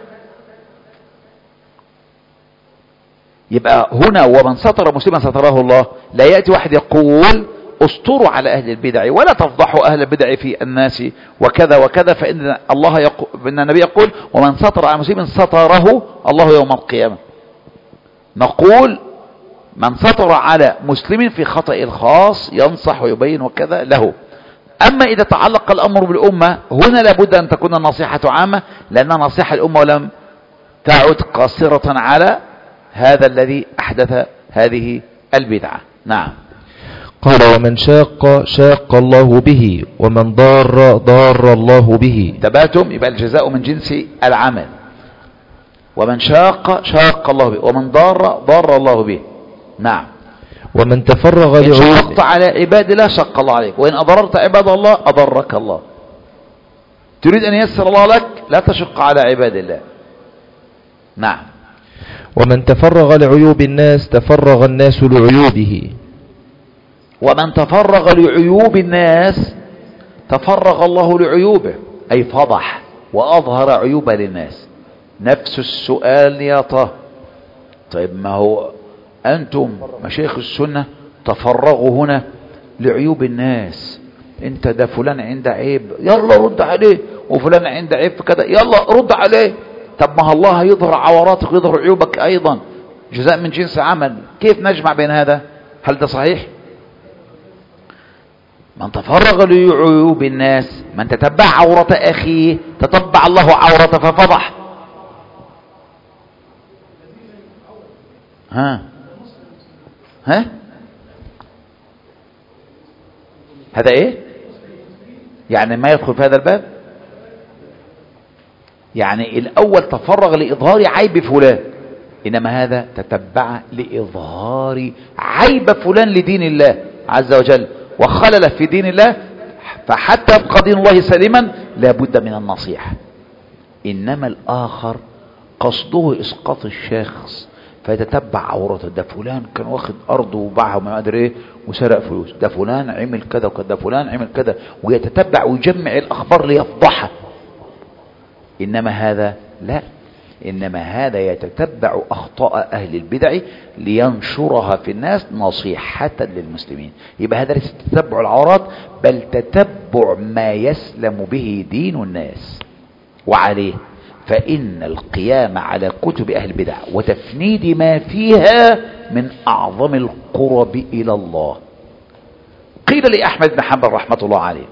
يبقى هنا ومن ستر مسلما ستره الله. لا يأتي واحد يقول استروا على أهل البدع ولا تفضحوا أهل البدع في الناس وكذا وكذا، فإن الله يقول، إن النبي يقول ومن ستر على مسلم ستره الله يوم القيامة. نقول من ستر على مسلم في خطأ الخاص ينصح ويبين وكذا له. أما إذا تعلق الأمر بالأمة هنا لابد أن تكون النصيحة عامة، لأن نصيحة الأمة ولم تعد قاصرة على هذا الذي أحدث هذه البدعة. نعم. قال ومن شاق الله به ومن ضار الله به. تباتم يبقى الجزاء من جنس العمل. ومن شاق الله به ومن ضار الله به. نعم. ومن تفرغ إن شققت على عباد الله شق الله عليك، وإن أضررت عباد الله أضرك الله. تريد أن ييسر الله لك لا تشق على عباد الله. نعم. ومن تفرغ لعيوب الناس تفرغ الناس لعيوبه. ومن تفرغ لعيوب الناس تفرغ الله لعيوبه، أي فضح وأظهر عيوب للناس. نفس السؤال يا طه. طيب ما هو أنتم مشايخ السنة تفرغوا هنا لعيوب الناس. انت ده فلان عنده عيب يلا رد عليه، وفلان عنده عيب في كذا يلا رد عليه. طب ما الله يظهر عوراتك ويظهر عيوبك أيضا، جزاء من جنس عمل. كيف نجمع بين هذا؟ هل ده صحيح؟ من تفرغ لعيوب الناس، من تتبع عورة أخيه تتبع الله عورته ففضح. ها هذا ايه يعني ما يدخل في هذا الباب؟ يعني الاول تفرغ لاظهار عيب فلان، انما هذا تتبع لاظهار عيب فلان لدين الله عز وجل وخلل في دين الله، فحتى يبقى دين الله سليما لابد من النصيحة. انما الاخر قصده اسقاط الشخص فيتتبع عورته، ده فلان كان واخد ارضه وباعها وما ادري ايه وسرق فلوس، ده فلان عمل كذا وكذا، ده فلان عمل كذا، ويتتبع ويجمع الاخبار ليفضحها. انما هذا لا، انما هذا يتتبع اخطاء اهل البدع لينشرها في الناس نصيحة للمسلمين. يبقى هذا ليس تتبع العورات، بل تتبع ما يسلم به دين الناس. وعليه فإن القيام على كتب أهل البدع وتفنيد ما فيها من أعظم القرب إلى الله. قيل لأحمد بن حنبل رحمة الله عليه: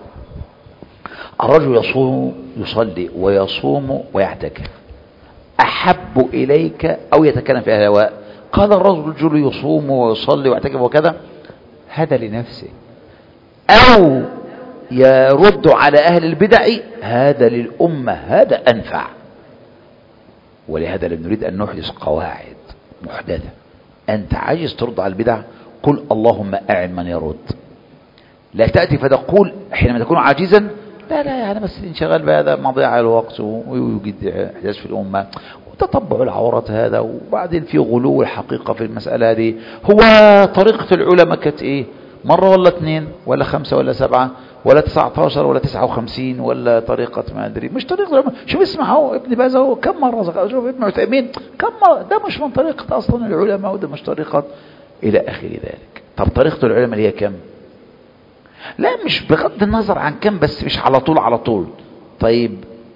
الرجل يصوم يصلي ويصوم ويعتكف، أحب إليك أو يتكلم في الهواء؟ قال: الرجل يصوم ويصلي ويعتكف وكذا، هذا لنفسه، أو يرد على أهل البدع، هذا للأمة، هذا أنفع. ولهذا لم نريد أن نحدث قواعد محدثة. أنت عاجز ترد على البدع، قل اللهم أعن من يرد. لا تأتي فتقول حينما تكون عاجزا لا يعني بس انشغال بهذا مضيع الوقت ويوجد احداث في الامه وتتبع العورات هذا، وبعدين في غلو الحقيقه في المساله هذه. هو طريقه العلماء كانت ايه؟ مره ولا 2 ولا 5 ولا 7 ولا 19 ولا 59 ولا طريقه ما ادري، مش طريقه العلماء. شوف اسمع، هو ابن باز هو كم مره، شوف ابن عثيمين كم مره، ده مش من طريقه اصلا العلماء، وده مش طريقه الى اخر ذلك. طب طريقه العلماء اللي هي كم؟ لا مش بغض النظر عن كم، بس مش على طول. طيب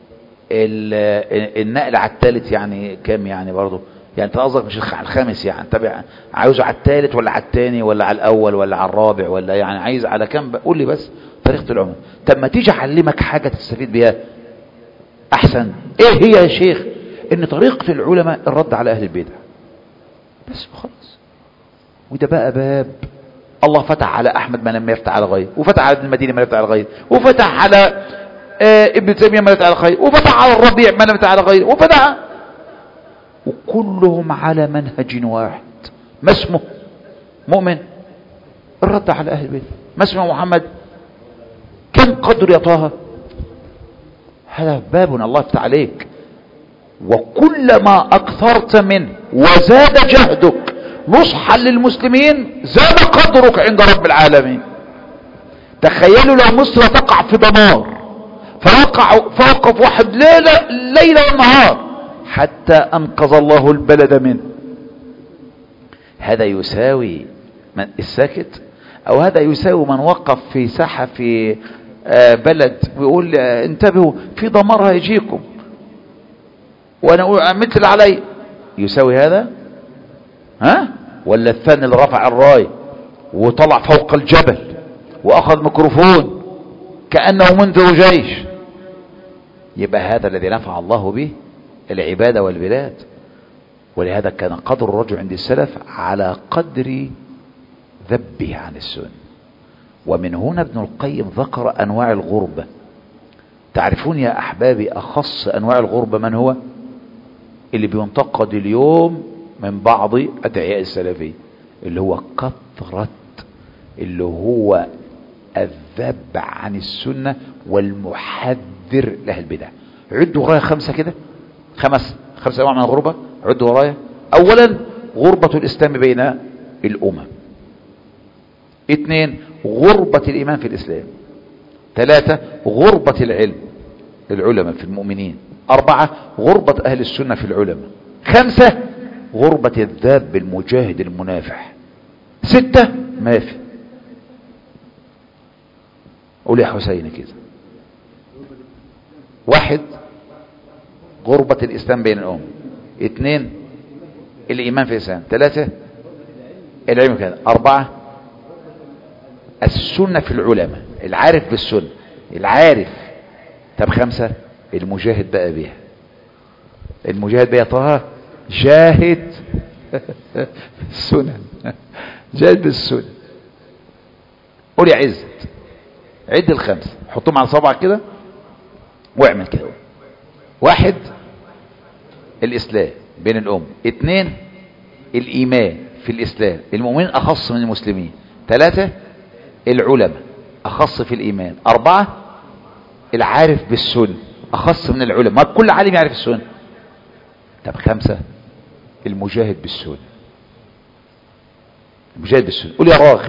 النقل على الثالث يعني كم يعني برضه؟ يعني انت قصدك مش على الخامس، يعني تابع عاوزه على الثالث ولا على الثاني ولا على الاول ولا على الرابع، ولا يعني عايز على كم؟ قول لي بس طريقه العلماء. طب ما تيجي اعلمك حاجه تستفيد بيها احسن. ايه هي يا شيخ؟ ان طريقه العلماء الرد على اهل البدع بس وخلاص. وده بقى باب الله فتح على احمد ما لم يفتح على غيره، وفتح على ابن المديني ما لم يفتح على غيره، وفتح على ابن تيميه ما لم يفتح على غيره، وفتح على الربيع ما لم يفتح على غيره، وفتح، وكلهم على منهج واحد. ما اسمه؟ مؤمن الرد على اهل البيت. ما اسمه محمد؟ كم قدر يا طه؟ هذا باب الله يفتح عليك. وكلما اكثرت منه وزاد جهدك نصحا للمسلمين زاد قدرك عند رب العالمين. تخيلوا لو مصر تقع في دمار فوقف واحد ليلة ونهار حتى انقذ الله البلد منه، هذا يساوي من الساكت؟ او هذا يساوي من وقف في ساحة في بلد ويقول انتبهوا في دمار هيجيكم وانا مثل علي؟ يساوي هذا؟ ها؟ ولا الثاني اللي رفع الراي وطلع فوق الجبل واخذ ميكروفون كأنه منذر جيش؟ يبقى هذا الذي نفع الله به العبادة والبلاد. ولهذا كان قدر الرجل عند السلف على قدر ذبه عن السنة. ومن هنا ابن القيم ذكر انواع الغربة. تعرفون يا احبابي اخص انواع الغربة من هو؟ اللي بينتقد اليوم من بعض ادعياء السلفية، اللي هو كثرة، اللي هو الذب عن السنة والمحذر لها البدع. عدوا ورايا 5 كده، 5 انواع من الغربة. عدوا ورايا. اولا غربة الاسلام بين الامم. 2 غربة الايمان في الاسلام. 3 غربة العلماء في المؤمنين. 4 غربة اهل السنة في العلماء. 5 غربة الذاب المجاهد المنافح. 6 ما في. قول يا حسين كده. 1 غربة الإسلام بين الأمم. 2 الإيمان في الإسلام. 3 العلم كده. 4 السنة في العلماء، العارف بالسنة، العارف. طب 5 المجاهد بقى بيها. المجاهد بقى طه جاهد السنن، جاهد بالسنن. قول يا عزت عد الخمسة، حطهم على صبعك كده واعمل كده. 1 الإسلام بين الأمة. 2 الإيمان في الإسلام، المؤمنين أخص من المسلمين. 3 العلماء أخص في الإيمان. 4 العارف بالسنة أخص من العلماء، ما كل عالم يعرف السنة. طب 5 المجاهد بالسنة، المجاهد بالسنة. قول يا راغب.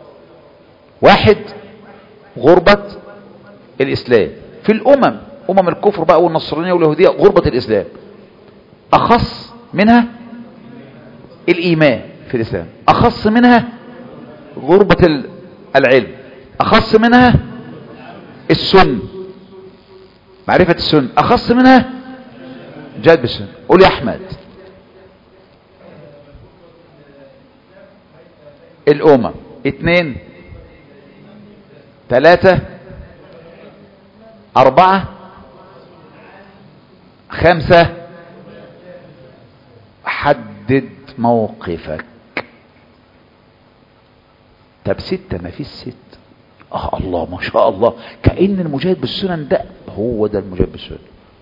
1 غربة الإسلام في الأمم، أمم الكفر بقى والنصرانية واليهودية، غربة الإسلام أخص منها الإيمان في الإسلام، أخص منها غربة العلم، أخص منها السنة، معرفة السنة، أخص منها جاد بالسنة. قول يا أحمد. الأمم. 2 3 4 5 حدد موقفك. طب 6 ما فيش 6. الله ما شاء الله، كأن المجاهد بالسنن ده هو ده المجاهد بالسنن،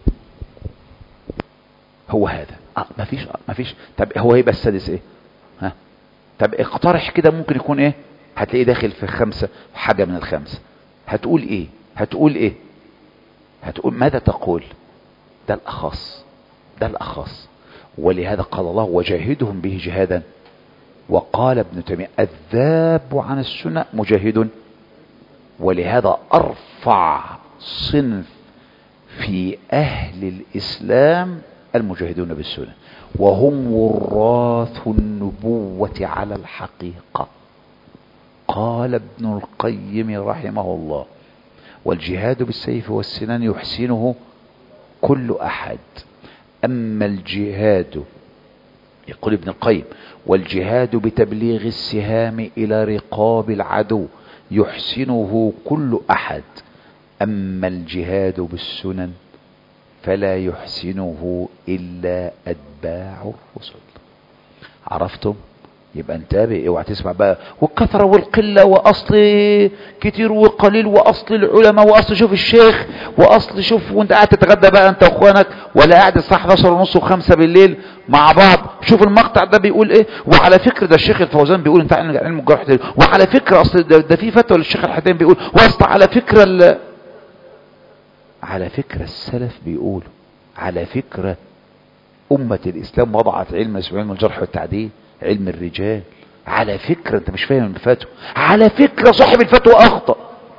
هو هذا. ما فيش. طب هو هيبقى السادس ايه؟ ها؟ طب اقترح كده ممكن يكون ايه؟ هتلاقيه داخل في 5 حاجة من ال5. هتقول ايه؟ هتقول ماذا تقول؟ ده الأخص، ده الأخص. ولهذا قال الله وجاهدهم به جهادا. وقال ابن تيمية الذاب عن السنة مجاهد. ولهذا أرفع صنف في أهل الإسلام المجاهدون بالسنة، وهم وراث النبوة على الحقيقة. قال ابن القيم رحمه الله والجهاد بالسيف والسنان يحسنه كل أحد، أما الجهاد، يقول ابن القيم والجهاد بتبليغ السهام إلى رقاب العدو يحسنه كل أحد، أما الجهاد بالسنن فلا يحسنه إلا أتباع الرسل. عرفتم؟ يبقى انتبه، اوعى تسمع بقى والكثرة والقلة واصل كتير وقليل واصل العلماء واصل شوف الشيخ واصل شوف، وانت قاعد تتغدى بقى انت واخوانك ولا قاعد الساعة 11:30 و5 بالليل مع بعض، شوف المقطع ده بيقول ايه. وعلى فكرة ده الشيخ الفوزان بيقول انت علم الجرح، وعلى فكرة اصل ده في فتوى للشيخ الحدين بيقول، واصل على فكرة على فكرة السلف بيقول، على فكرة أمة الإسلام وضعت علم اسمه علم الجرح والتعديل، علم الرجال. على فكرة انت مش فاهم الفتوى، على فكرة صاحب الفتوى اخطأ،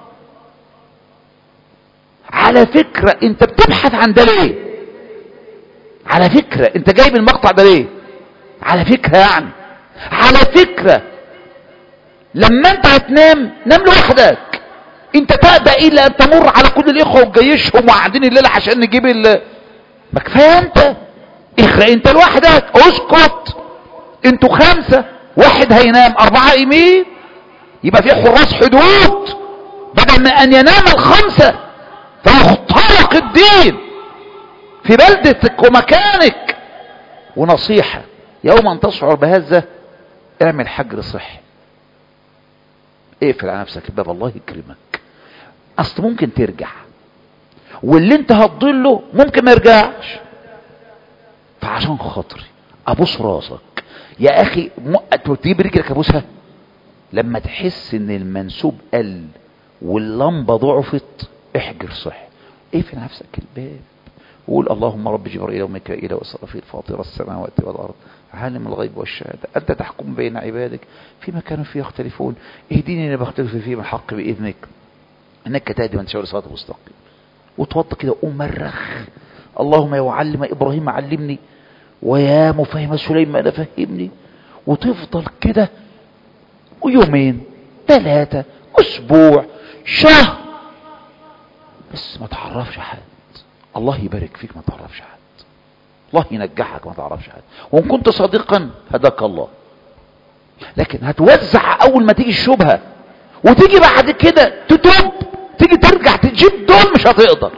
على فكرة انت بتبحث عن ده ليه، على فكرة انت جايب المقطع ده ليه، على فكرة يعني، على فكرة لما انت هتنام نام لوحدك، انت تأبى الا ان تمر على كل الاخوة وتجيشهم وقاعدين الليلة عشان نجيب ما كفاية انت اخرق انت لوحدك، اسكت. انتوا 5، 1 هينام 4 يمين، يبقى في حراس حدود بدل من ان ينام ال5 فيخترق الدين في بلدتك ومكانك. ونصيحة يوم ان تشعر بهذا اعمل حجر صحي، اقفل على نفسك الباب الله يكرمك، اصل ممكن ترجع واللي انت هتضله ممكن ما يرجعش. فعشان خاطري ابوس راسك يا اخي، تجيب رجلك ابوسها لما تحس ان المنسوب قل واللمبه ضعفت، احجر صح، اقفل نفسك الباب وقول اللهم رب جبريل وميكائيل واسرافيل فاطر السماوات والارض عالم الغيب والشهاده انت تحكم بين عبادك فيما كانوا فيه يختلفون اهديني اللي بختلف فيه من الحق باذنك انك تهدي من تشاء الى صراط مستقيم. وتوضى كده وقوم مرخ اللهم يا معلم ابراهيم علمني ويا مفهم سليمان فهمني، وتفضل كده ويومين 3 اسبوع شهر، بس ما تعرفش حد. الله يبارك فيك، ما تعرفش حد، الله ينجحك، ما تعرفش حد. وان كنت صادقا هداك الله. لكن هتوزع اول ما تيجي الشبهة وتيجي بعد كده تتوب، تيجي ترجع تجيب دول، مش هتقدر،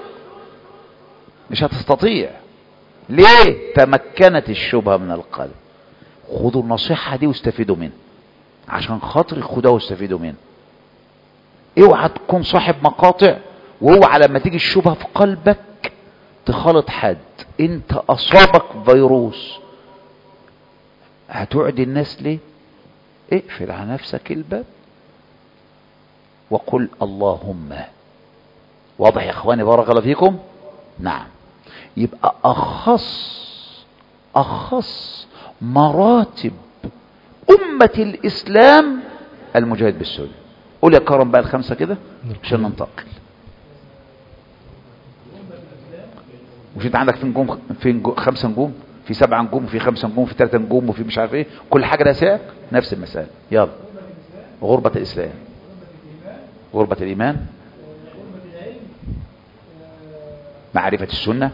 مش هتستطيع. ليه؟ تمكنت الشبهة من القلب. خدوا النصيحة دي واستفيدوا منها، عشان خاطري خدوها واستفيدوا منها. اوعى تكون صاحب مقاطع، واوعى لما تيجي الشبهة في قلبك تخالط حد. انت اصابك فيروس، هتوعد الناس ليه؟ اقفل على نفسك الباب وقل اللهم. واضح يا اخواني بارك الله فيكم؟ نعم. يبقى اخص مراتب امة الاسلام المجاهد بالسنة. قول يا كرم بقى الخمسة كده عشان ننتقل. مش انت عندك في 5 نجوم، في 7 نجوم، وفي 5 نجوم، وفي 3 نجوم، وفي مش عارف ايه، كل حاجة لها سعر. نفس المسألة. يلا. غربة الاسلام، غربة الايمان، معرفة السنة.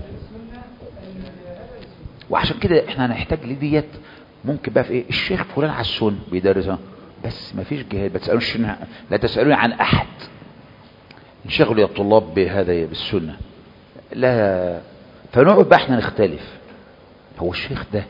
وعشان كده احنا هنحتاج لديت. ممكن بقى في ايه؟ الشيخ فلان على السنة بيدرسها، بس ما فيش جهاد. لا تسألوني عن احد انشغلوا يا الطلاب بهذا بالسنة، لا. فنقعد بقى احنا نختلف. هو الشيخ ده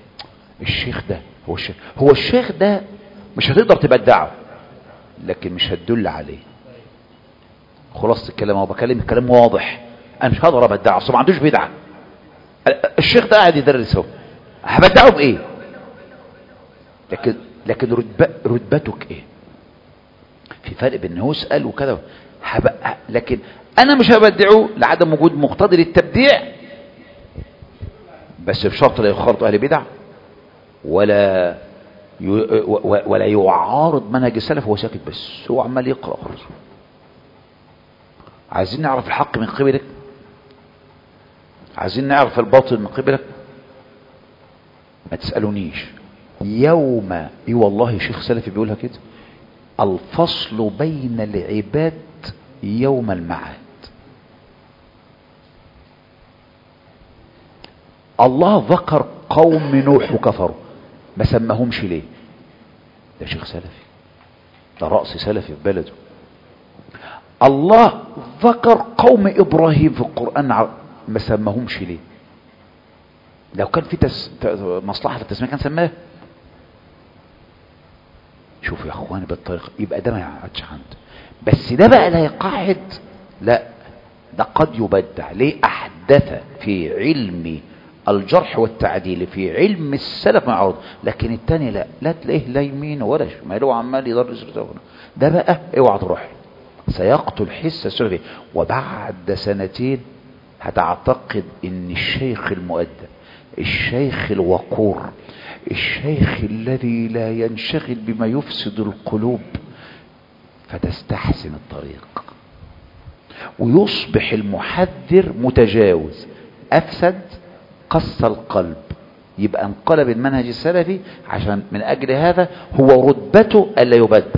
هو الشيخ ده مش هتقدر تبدعه، لكن مش هتدل عليه. خلاص الكلام، هو بكلم كلام واضح. انا مش هقدر ابدعه، اصل ما عندوش بدعه. الشيخ ده قاعد يدرس اهو، هبدعه بايه؟ لكن رتبتك ايه؟ في فرق بين هو يسال وكذا. لكن انا مش هبدعه لعدم وجود مقتضي للتبديع، بس بشرط لا يخالط اهل بدع ولا يعارض منهج السلف. هو ساكت بس، هو عمال يقرأ خلاص. عايزين نعرف الحق من قبلك، عايزين نعرف الباطل من قبلك، ما تسألونيش. يوم والله شيخ سلفي بيقولها كده: الفصل بين العباد يوم المعاد. الله ذكر قوم نوح وكفروا، ما سماهمش ليه؟ ده شيخ سلفي، ده رأس سلفي في بلده. الله ذكر قوم إبراهيم في القرآن، ما سماهمش ليه؟ لو كان في مصلحة في التسمية كان سماه. شوفوا يا اخواني بالطريقة، يبقى ده ما يقعدش عنده. بس ده بقى لا يقعد، لا، ده قد يبدع. ليه؟ أحدث في علم الجرح والتعديل، في علم السلف مع عرض. لكن التاني لا تلاقيه لا يمين ولا شمال، هو عمال يدرس. ده بقى اوعى تروح، سيقتل حس السلفي. وبعد سنتين هتعتقد ان الشيخ المؤدب، الشيخ الوقور، الشيخ الذي لا ينشغل بما يفسد القلوب، فتستحسن الطريق ويصبح المحذر متجاوز. أفسد قسى القلب، يبقى انقلب المنهج السلفي. عشان من أجل هذا هو رتبته ألا يبدع.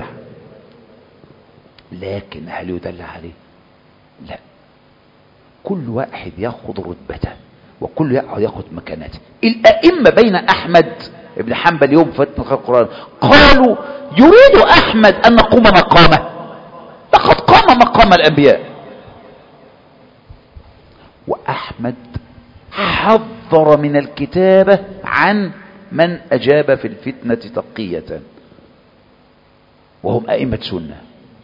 لكن هل يدل عليه؟ لا. كل واحد ياخذ رتبته، وكل واحد ياخذ مكانته. الأئمة بين أحمد ابن حنبل يوم فتنة القرآن قالوا: يريد أحمد أن نقوم مقامه، لقد قام مقام الأنبياء. وأحمد حذر من الكتابة عن من أجاب في الفتنة تقية، وهم أئمة سنة،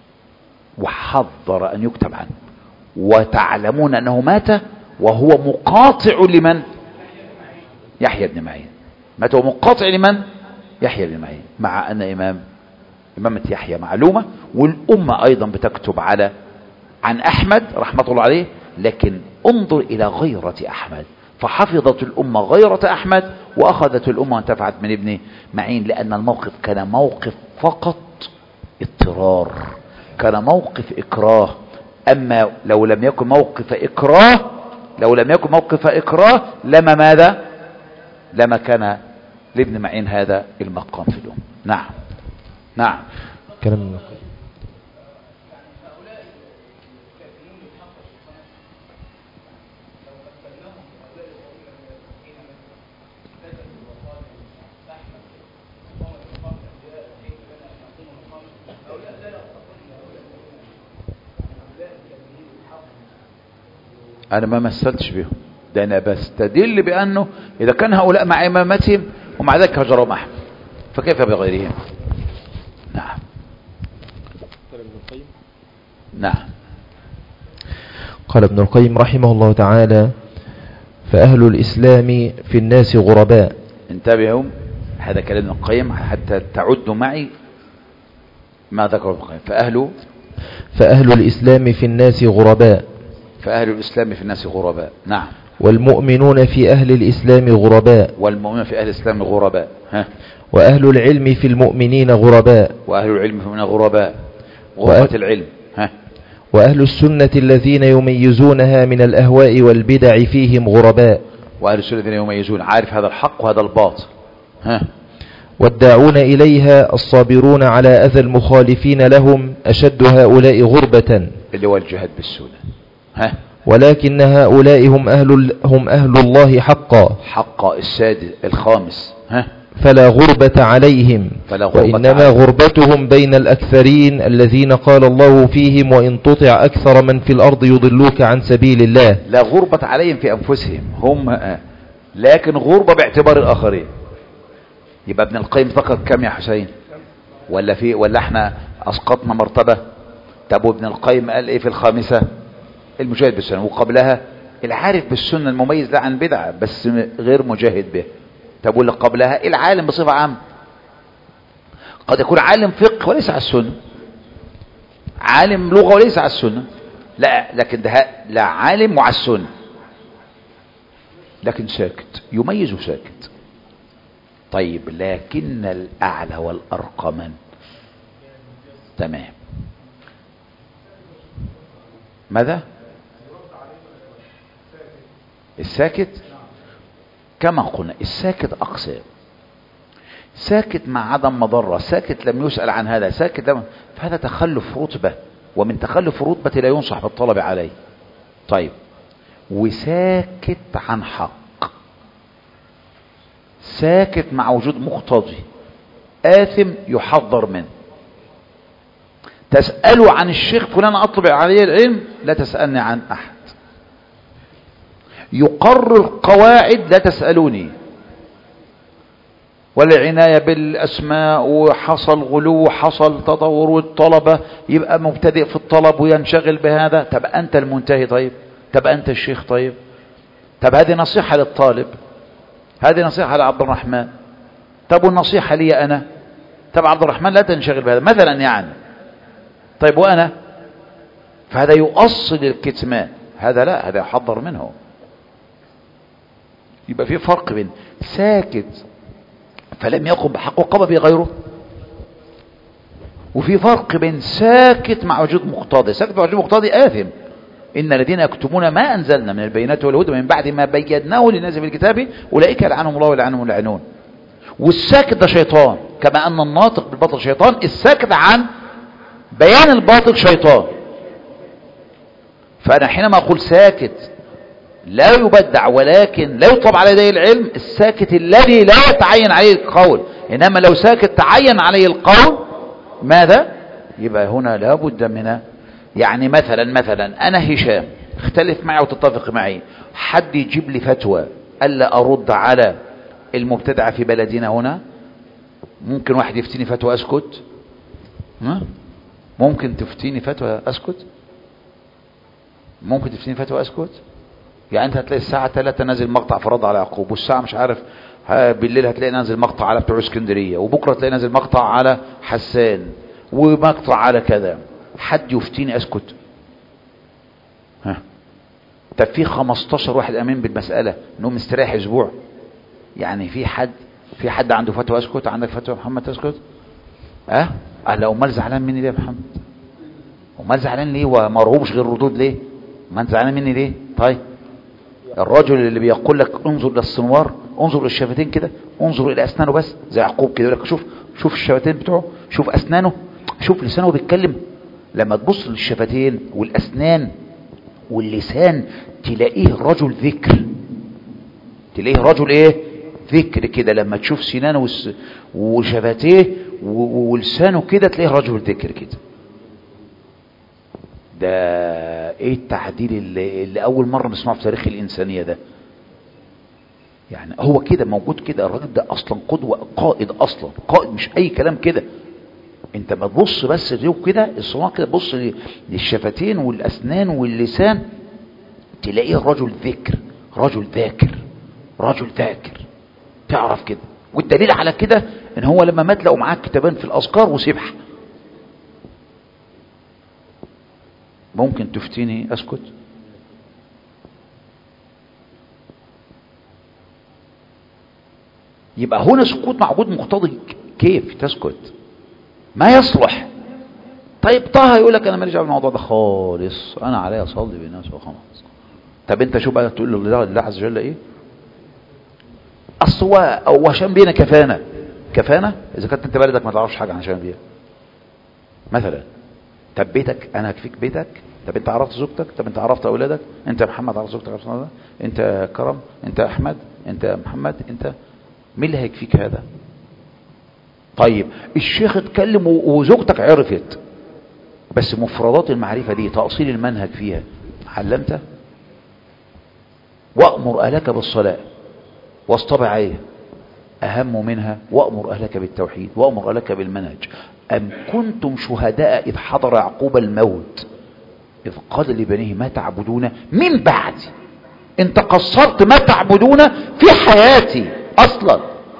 وحذر أن يكتب عنه. وتعلمون أنه مات وهو مقاطع لمن؟ يحيى بن معين. مات وهو مقاطع لمن؟ يحيى بن معين. مع أن إمامة يحيى معلومة، والأمة أيضا بتكتب عن أحمد رحمة الله عليه. لكن انظر إلى غيرة أحمد، فحفظت الأمة غيرة أحمد، وأخذت الأمة وانتفعت من ابن معين، لأن الموقف كان موقف فقط اضطرار، كان موقف إكراه. أما لو لم يكن موقف إكراه لما ماذا؟ لما كان لابن معين هذا المقام في الأمة. نعم كلام. أنا ما مثلتش بهم، ده أنا بستدل بأنه إذا كان هؤلاء مع إمامتهم ومع ذلك هجرهم أحمد. فكيف بغيرهم؟ نعم. نعم. قال ابن القيم رحمه الله تعالى: فأهل الإسلام في الناس غرباء. انتبهوا، هذا كلام ابن القيم حتى تعدوا معي ما ذكر ابن القيم. فأهل الإسلام في الناس غرباء. فأهل الإسلام في الناس غرباء. نعم. والمؤمنون في أهل الإسلام غرباء. والمؤمنون في أهل الإسلام غرباء. وأهل العلم في المؤمنين غرباء. وأهل العلم في المؤمنين غرباء. غربة العلم. وأهل السنة الذين يميزونها من الأهواء والبدع فيهم غرباء. وأهل السنة الذين يميزون، عارف هذا الحق وهذا الباطل. والداعون إليها الصابرون على أذى المخالفين لهم أشد هؤلاء غربة، اللي هو الجهاد بالسنة. ولكن هؤلاء هم أهل الله حقا. حقا السادس الخامس. فلا غربة عليهم، وإنما غربتهم بين الأكثرين الذين قال الله فيهم: وإن تطع أكثر من في الأرض يضلوك عن سبيل الله. لا غربة عليهم في أنفسهم هم، لكن غربة باعتبار الآخرين. يبقى ابن القيم ذكر كم يا حسين؟ ولا احنا أسقطنا مرتبة؟ طب وابن القيم قال ايه في الخامسة؟ المجاهد بالسنة، وقبلها العارف بالسنة المميز لا عن بدعة بس غير مجاهد به. طب واللي قبلها العالم بصفة عامة، قد يكون عالم فقه وليس على السنة، عالم لغة وليس على السنة، لا لكن ده لا عالم وعلى السنة، لكن ساكت، يميز وساكت. طيب لكن الأعلى والأرقى من؟ تمام. ماذا؟ الساكت كما قلنا، الساكت أقسام: ساكت مع عدم مضرة، ساكت لم يسأل عن هذا، ساكت لم، فهذا تخلف رتبة، ومن تخلف رتبة لا ينصح بالطلب عليه. طيب وساكت عن حق، ساكت مع وجود مقتضي آثم يحذر منه. تسأله عن الشيخ فلان أطلب عليه العلم، لا تسألني عن أحد. يقرر قواعد، لا تسألوني. والعناية بالأسماء، وحصل غلو، حصل تطور الطلبة، يبقى مبتدئ في الطلب وينشغل بهذا. طب أنت المنتهي؟ طيب طب أنت الشيخ؟ طيب طب هذه نصيحة للطالب، هذه نصيحة لعبد الرحمن، طب والنصيحة لي أنا؟ طب عبد الرحمن لا تنشغل بهذا مثلا يعني. طيب وأنا؟ فهذا يؤصل الكتمان، هذا لا، هذا يحذر منه. يبقى في فرق بين ساكت فلم يقم بحقه قام به غيره، وفي فرق بين ساكت مع وجود مقتضي. ساكت مع وجود مقتضي آثم. إن الذين يكتمون ما أنزلنا من البينات والهدى من بعد ما بيناه للناس في الكتاب أولئك يلعنهم الله ويلعنهم اللاعنون. والساكت ده شيطان، كما أن الناطق بالباطل شيطان، الساكت عن بيان الباطل شيطان. فأنا حينما أقول ساكت لا يبدع ولكن لا يطلب على يديه العلم، الساكت الذي لا يتعين عليه القول. إنما لو ساكت تعين عليه القول ماذا؟ يبقى هنا لابد من، يعني مثلا أنا هشام، اختلف معي وتتفق معي، حد يجيب لي فتوى ألا أرد على المبتدع في بلدنا هنا؟ ممكن واحد يفتيني فتوى أسكت؟ ممكن تفتيني فتوى أسكت؟ ممكن تفتيني فتوى أسكت؟ يعني أنت هتلاقي الساعة 3 نازل مقطع في رد على يعقوب، والساعة مش عارف بالليل هتلاقي نازل مقطع على بتوع اسكندرية، وبكرة هتلاقي نازل مقطع على حسان، ومقطع على كذا. حد يفتيني أسكت؟ طب في 15 واحد أمين بالمسألة إنهم مستريح أسبوع، يعني في حد عنده فتوى أسكت؟ عندك فتوى محمد تسكت؟ لا. أمال زعلان مني ليه يا محمد؟ أمال زعلان ليه ومرهوبش غير ردود ليه؟ ما أنت زعلان مني ليه؟ طيب الرجل اللي بيقول لك انظر للسنوار، انظر للشفتين كده، انظر الى اسنانه بس، زي يعقوب كده يقول لك شوف الشفتين بتوعه، شوف اسنانه، شوف لسانه بيتكلم. لما تبص للشفتين والاسنان واللسان تلاقيه رجل ذكر، تلاقيه رجل ايه؟ ذكر كده. لما تشوف سنانه وشفتيه ولسانه كده تلاقيه رجل ذكر كده. ده ايه التعديل اللي اول مرة نسمعه في تاريخ الانسانية ده؟ يعني هو كده موجود كده. الراجل ده اصلا قدوة، قائد اصلا، قائد مش اي كلام كده. انت ما تبص بس له كده الصناعة كده، بص للشفتين والاسنان واللسان، تلاقيه رجل ذكر، رجل ذاكر، رجل ذاكر، تعرف كده. والدليل على كده ان هو لما مات لقوا معاه كتابان في الاذكار وسبحة. ممكن تفتيني اسكت؟ يبقى هنا سكوت معبود مقتضي. كيف تسكت؟ ما يصلح. طيب طه يقول لك انا ماليش دعوه بالموضوع ده خالص، انا عليا اصلي بالناس وخلاص. طب انت شو بقى تقول لله عز وجل ايه؟ اصل هو عشان بينا كفانا. كفانا اذا كنت انت بلدك ما تعرفش حاجه عن شان بيها مثلا. طب بيتك انا هكفيك بيتك. طب انت عرفت زوجتك؟ طب انت عرفت اولادك؟ انت محمد عرفت زوجتك؟ عرفت اولادك؟ انت كرم؟ انت احمد؟ انت محمد؟ انت مين اللي هيكفيك هذا؟ طيب الشيخ اتكلم وزوجتك عرفت، بس مفردات المعرفة دي تأصيل المنهج فيها علمته. وأمر أهلك بالصلاة واصطبع عليها، أهم منها وأمر أهلك بالتوحيد وأمر أهلك بالمنهج. أم كنتم شهداء إذ حضر يعقوب الموت إذ قال لبنيه ما تعبدون من بعدي. انت قصرت ما تعبدون في حياتي أصلا،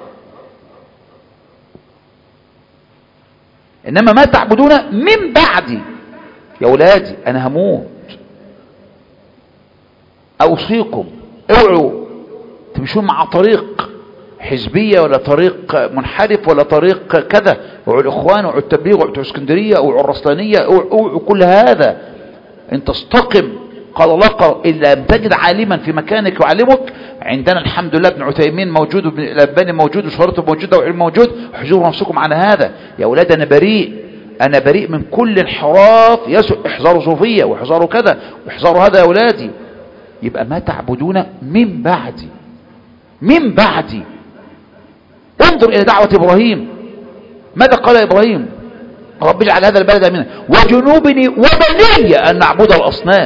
إنما ما تعبدون من بعدي. يا ولادي أنا هموت، أوصيكم اوعوا تمشون مع طريق حزبية ولا طريق منحرف ولا طريق كذا، اوعوا الإخوان، اوعوا التبليغ، اوعوا الاسكندرية، اوعوا الرسلانية، اوعوا كل هذا. انت استقم. قال الله قال إلا لم تجد عالما في مكانك يعلمك. عندنا الحمد لله ابن عثيمين موجود، وابن الألباني موجود، وشرطه موجود، وعلم موجود. احذروا نفسكم على هذا يا أولاد. أنا بريء من كل انحراف يسوء. احذروا صوفية واحذروا كذا واحذروا هذا يا أولادي. يبقى ما تعبدون من بعدي، من بعدي. انظر إلى دعوة إبراهيم. ماذا قال إبراهيم؟ رب اجعل هذا البلد آمنا وجنوبني وبني أن نعبد الأصنام.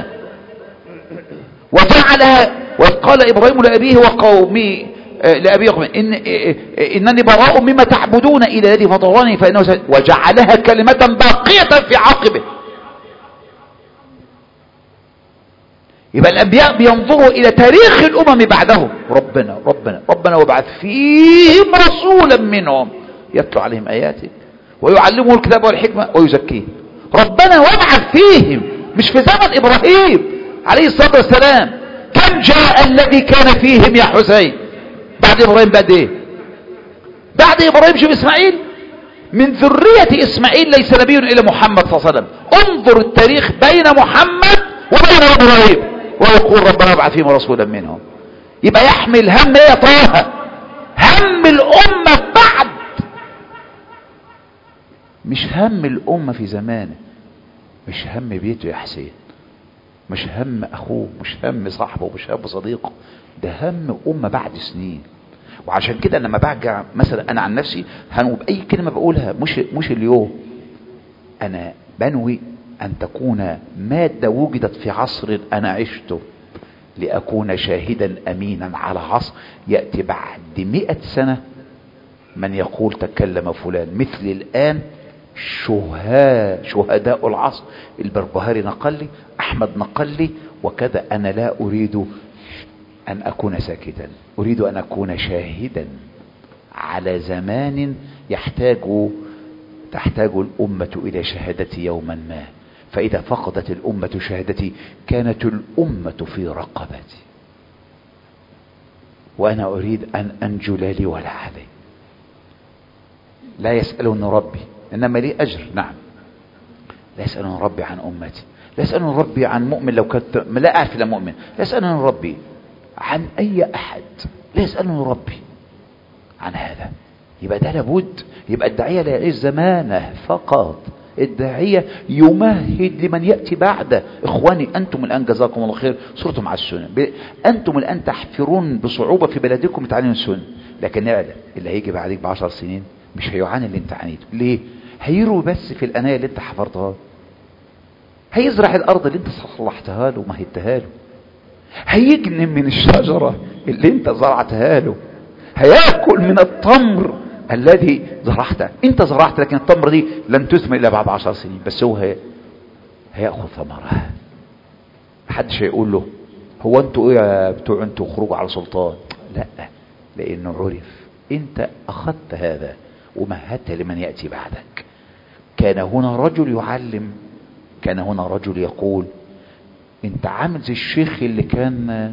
وجعلها. وإذ قال إبراهيم لأبيه وقومه لأبيه وقومه إنني براء مما تعبدون إلى الذي فطرني فإنه وجعلها كلمة باقية في عاقبه. يبقى الأنبياء بينظروا إلى تاريخ الأمم بعدهم. ربنا وابعث فيهم رسولا منهم يتلو عليهم آياتك ويعلمه الكتاب والحكمة ويزكيه. ربنا وابعث فيهم، مش في زمن إبراهيم عليه الصلاة والسلام. كم جاء الذي كان فيهم يا حسين؟ بعد إبراهيم بعد إيه؟ بعد إبراهيم شوف إسماعيل. من ذرية إسماعيل ليس نبي إلا محمد صلى الله عليه وسلم. انظر التاريخ بين محمد وبين إبراهيم ويقول ربنا ابعث فيهم رسولا منهم. يبقى يحمل هم يا طه؟ هم الأمة بعد، مش هم الأمة في زمانه، مش هم بيته يا حسين، مش هم أخوه، مش هم صاحبه، مش هم صديقه، ده هم أمة بعد سنين. وعشان كده لما برجع مثلا أنا عن نفسي هنوي بأي كلمة بقولها مش اليوم، أنا بنوي أن تكون مادة وجدت في عصر أنا عشته لأكون شاهدا أمينا على عصر يأتي بعد 100 سنة من يقول تكلم فلان. مثل الآن شهداء العصر، البربهاري نقل لي، أحمد نقل لي وكذا. أنا لا أريد أن أكون ساكتا، أريد أن أكون شاهدا على زمان تحتاج الأمة إلى شهادتي يوما ما. فإذا فقدت الأمة شهادتي كانت الأمة في رقبتي، وأنا أريد أن أنجو لا لي ولا علي. لا يسألون ربي إنما لي أجر. نعم، لا يسألون ربي عن أمتي، لا يسألون ربي عن مؤمن لو كنت لا أعرف إلا مؤمن، لا يسألون ربي عن أي أحد، لا يسألون ربي عن هذا. يبقى ده لابد. يبقى الداعية لا يعيش زمانه فقط، الداعية يمهد لمن يأتي بعده. إخواني أنتم الآن جزاكم الله خير صرتم على السنة، أنتم الآن تحفرون بصعوبة في بلدكم تعليم السنة، لكن نعلم اللي هيجي بعدك ب10 سنين مش هيعاني اللي انت عانيته. ليه؟ هيروي بس في الأناية اللي انت حفرتها، هيزرع الأرض اللي انت صلحتها له ومهدتها له، هيجنم من الشجرة اللي انت زرعتها له، هيأكل من التمر الذي زرعته. انت زرعت، لكن التمر دي لن تثمر الا بعد 10 سنين، بس هو هيأخذ ثمرها. محدش هيقول له هو انتوا ايه يا بتوع انتوا خروج على سلطان، لا، لانه عرف انت اخذت هذا ومهدت لمن يأتي بعدك. كان هنا رجل يعلم، كان هنا رجل يقول انت عامل زي الشيخ اللي كان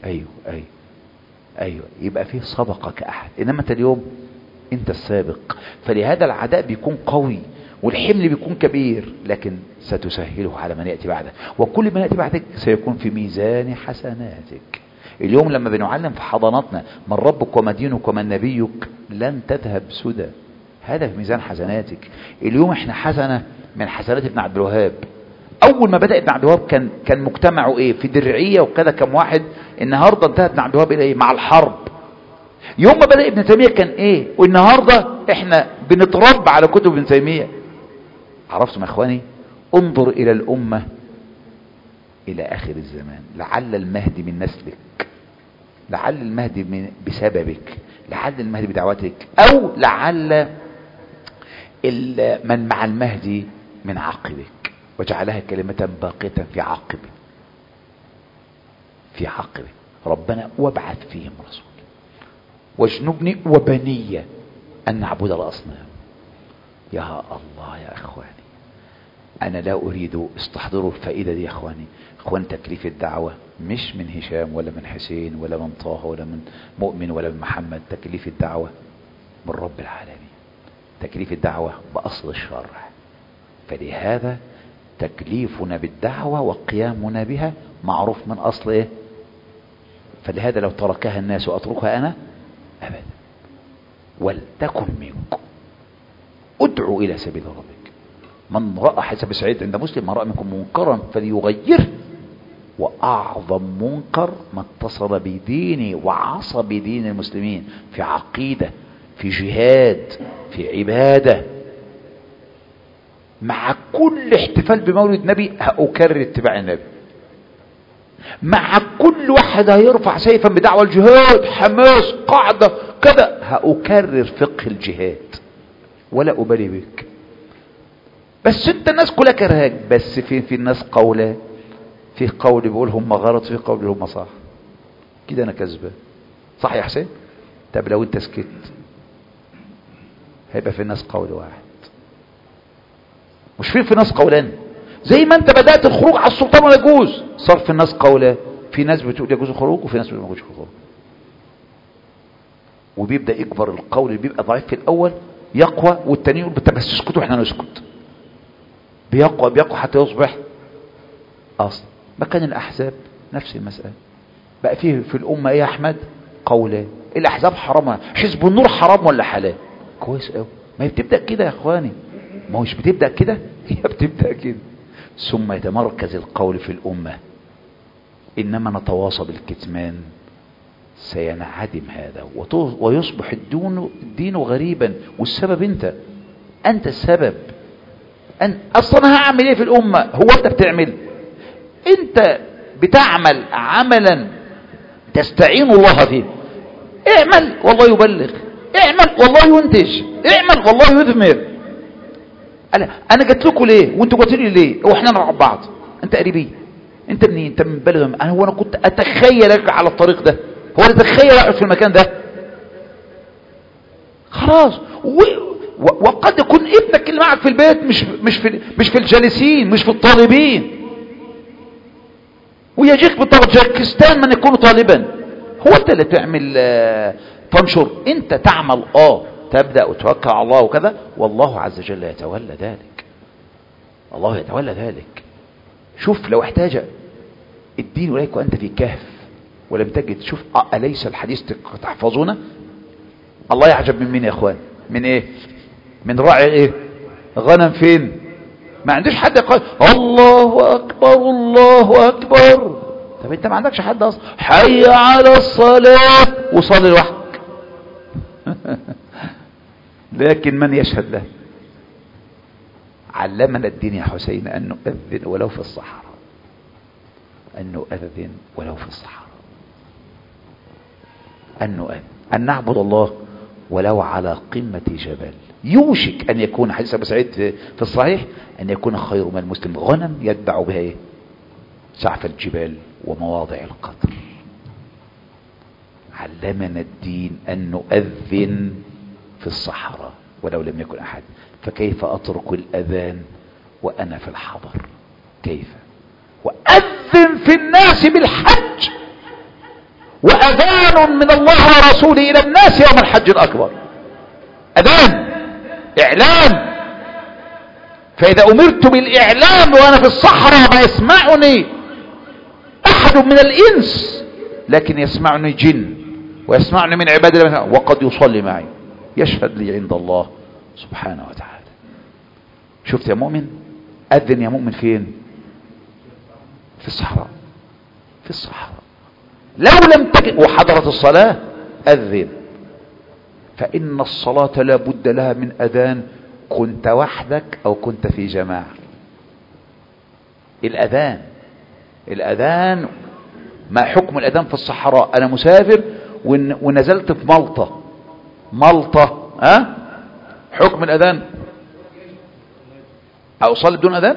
ايوه يبقى فيه سبقك احد، انما انت اليوم انت السابق. فلهذا العداء بيكون قوي والحمل بيكون كبير، لكن ستسهله على من يأتي بعدك، وكل من يأتي بعدك سيكون في ميزان حسناتك. اليوم لما بنعلم في حضاناتنا من ربك وما دينك ومن نبيك لن تذهب سدى، هذا في ميزان حسناتك. اليوم احنا حسنة من حسنات ابن عبد الوهاب. اول ما بدأ ابن عبد الوهاب كان مجتمعه ايه؟ في درعية وكذا كم واحد. النهاردة انتهى ابن عبد الوهاب الى ايه؟ مع الحرب. يوم ما بدأ ابن تيمية كان ايه؟ والنهاردة احنا بنتربى على كتب ابن تيمية. عرفتم يا اخواني؟ انظر الى الامة الى اخر الزمان، لعل المهدي من نسلك، لعل المهدي بسببك، لعل المهدي بدعوتك، او لعل من مع المهدي من عقبك، وجعلها كلمة باقية في عقبه، في عقبه. ربنا وابعث فيهم رسول واجنبني وبني ان نعبد الاصنام. يا الله يا اخواني، انا لا اريد، استحضروا الفائدة دي يا اخواني. اخوان، تكليف الدعوة مش من هشام ولا من حسين ولا من طه ولا من مؤمن ولا من محمد، تكليف الدعوة من رب العالمين. تكليف الدعوة بأصل الشرع. فلهذا تكليفنا بالدعوة وقيامنا بها معروف من أصل إيه؟ فلهذا لو تركها الناس وأتركها أنا أبدا. ولتكن منكم ادعوا إلى سبيل ربك من رأى، حسب سعيد عند مسلم، من رأى منكم منكرا فليغيره. وأعظم منكر ما اتصل بديني وعصى بدين المسلمين في عقيدة، في جهاد، في عبادة. مع كل احتفال بمولد نبي هأكرر اتباع النبي، مع كل واحد هيرفع سيفا بدعوى الجهاد، حماس، قاعدة كذا، هأكرر فقه الجهاد ولا أبالي بك. بس انت الناس كلها كرهاك، بس في الناس قولان، في قول بيقول هم غلط، في قول هم صح، كده انا كذبان. صح يا حسين؟ طب لو انت سكت هيبقى في الناس قول واحد، مش في ناس قولان. زي ما انت بدأت الخروج على السلطان ولا يجوز، صار في الناس قولان، في ناس بتقول يجوز الخروج وفي ناس بتقول ما يجوزش الخروج. وبيبدأ يكبر القول اللي بيبقى ضعيف في الاول يقوى، والتاني يقول بس اسكتوا احنا نسكت. بيقوى حتى يصبح اصل. مكان الاحزاب نفس المسألة. بقى فيه في الامة ايه يا احمد؟ قولان. الاحزاب حرام، حزب النور حرام ولا حلال؟ كويس قوي. ما هي بتبدأ كده يا اخواني، ما هوش بتبدأ كده، هي بتبدأ كده، ثم يتمركز القول في الامة. انما نتواصى بالكتمان سينعدم هذا ويصبح الدين غريبا. والسبب انت السبب. اصلا هعمل ايه في الامة؟ هو انت بتعمل، انت بتعمل عملا تستعين الله فيه. اعمل والله يبلغ، اعمل والله ينتج، اعمل والله يثمر. انا جات لكم ليه وانتوا جاتوا لي ليه؟ هو احنا نلعب بعض؟ انت قريبين، انت منين؟ انت من بلغ. انا كنت اتخيلك على الطريق ده، هو انا اتخيل اقعد في المكان ده؟ خلاص. وقد يكون ابنك اللي معك في البيت مش في الجالسين، مش في الطالبين، ويجيك من طاجكستان من يكون طالبا. هو انت اللي تعمل تنشر، انت تعمل تبدأ وتوكل على الله وكذا، والله عز وجل يتولى ذلك. الله يتولى ذلك. شوف لو احتاج الدين إليك وأنت في كهف ولم تجد، شوف أليس الحديث تحفظونه؟ الله يعجب من مين يا اخوان؟ من ايه؟ من راعي ايه؟ غنم فين؟ ما عندوش حد يقول الله اكبر الله اكبر. طب انت ما عندكش حد اصلا. حي على الصلاة وصلي لوحدك. لكن من يشهد له؟ علمنا الدين يا حسين أن نؤذن ولو في الصحراء، أن نؤذن ولو في الصحراء. أن نعبد الله ولو على قمة جبل. يوشك أن يكون حديث أبو سعيد في الصحيح أن يكون خير من المسلم غنم يتبع بها إيه؟ سعف الجبال ومواضع القطر. علمنا الدين أن نؤذن في الصحراء ولو لم يكن أحد، فكيف أترك الأذان وأنا في الحضر؟ كيف؟ وأذن في الناس بالحج، وأذان من الله ورسوله إلى الناس يوم الحج الأكبر. أذان، إعلام. فإذا أمرت بالإعلام وأنا في الصحراء ما يسمعني أحد من الإنس، لكن يسمعني جن ويسمعني من عباد الله وقد يصلي معي، يشهد لي عند الله سبحانه وتعالى. شفت يا مؤمن؟ أذن يا مؤمن فين؟ في الصحراء. في الصحراء لو لم تجد وحضرت الصلاة أذن. فإن الصلاة لا بد لها من أذان، كنت وحدك أو كنت في جماعة. الأذان ما حكم الأذان في الصحراء؟ أنا مسافر ونزلت في ملطة حكم الأذان أصلي بدون أذان؟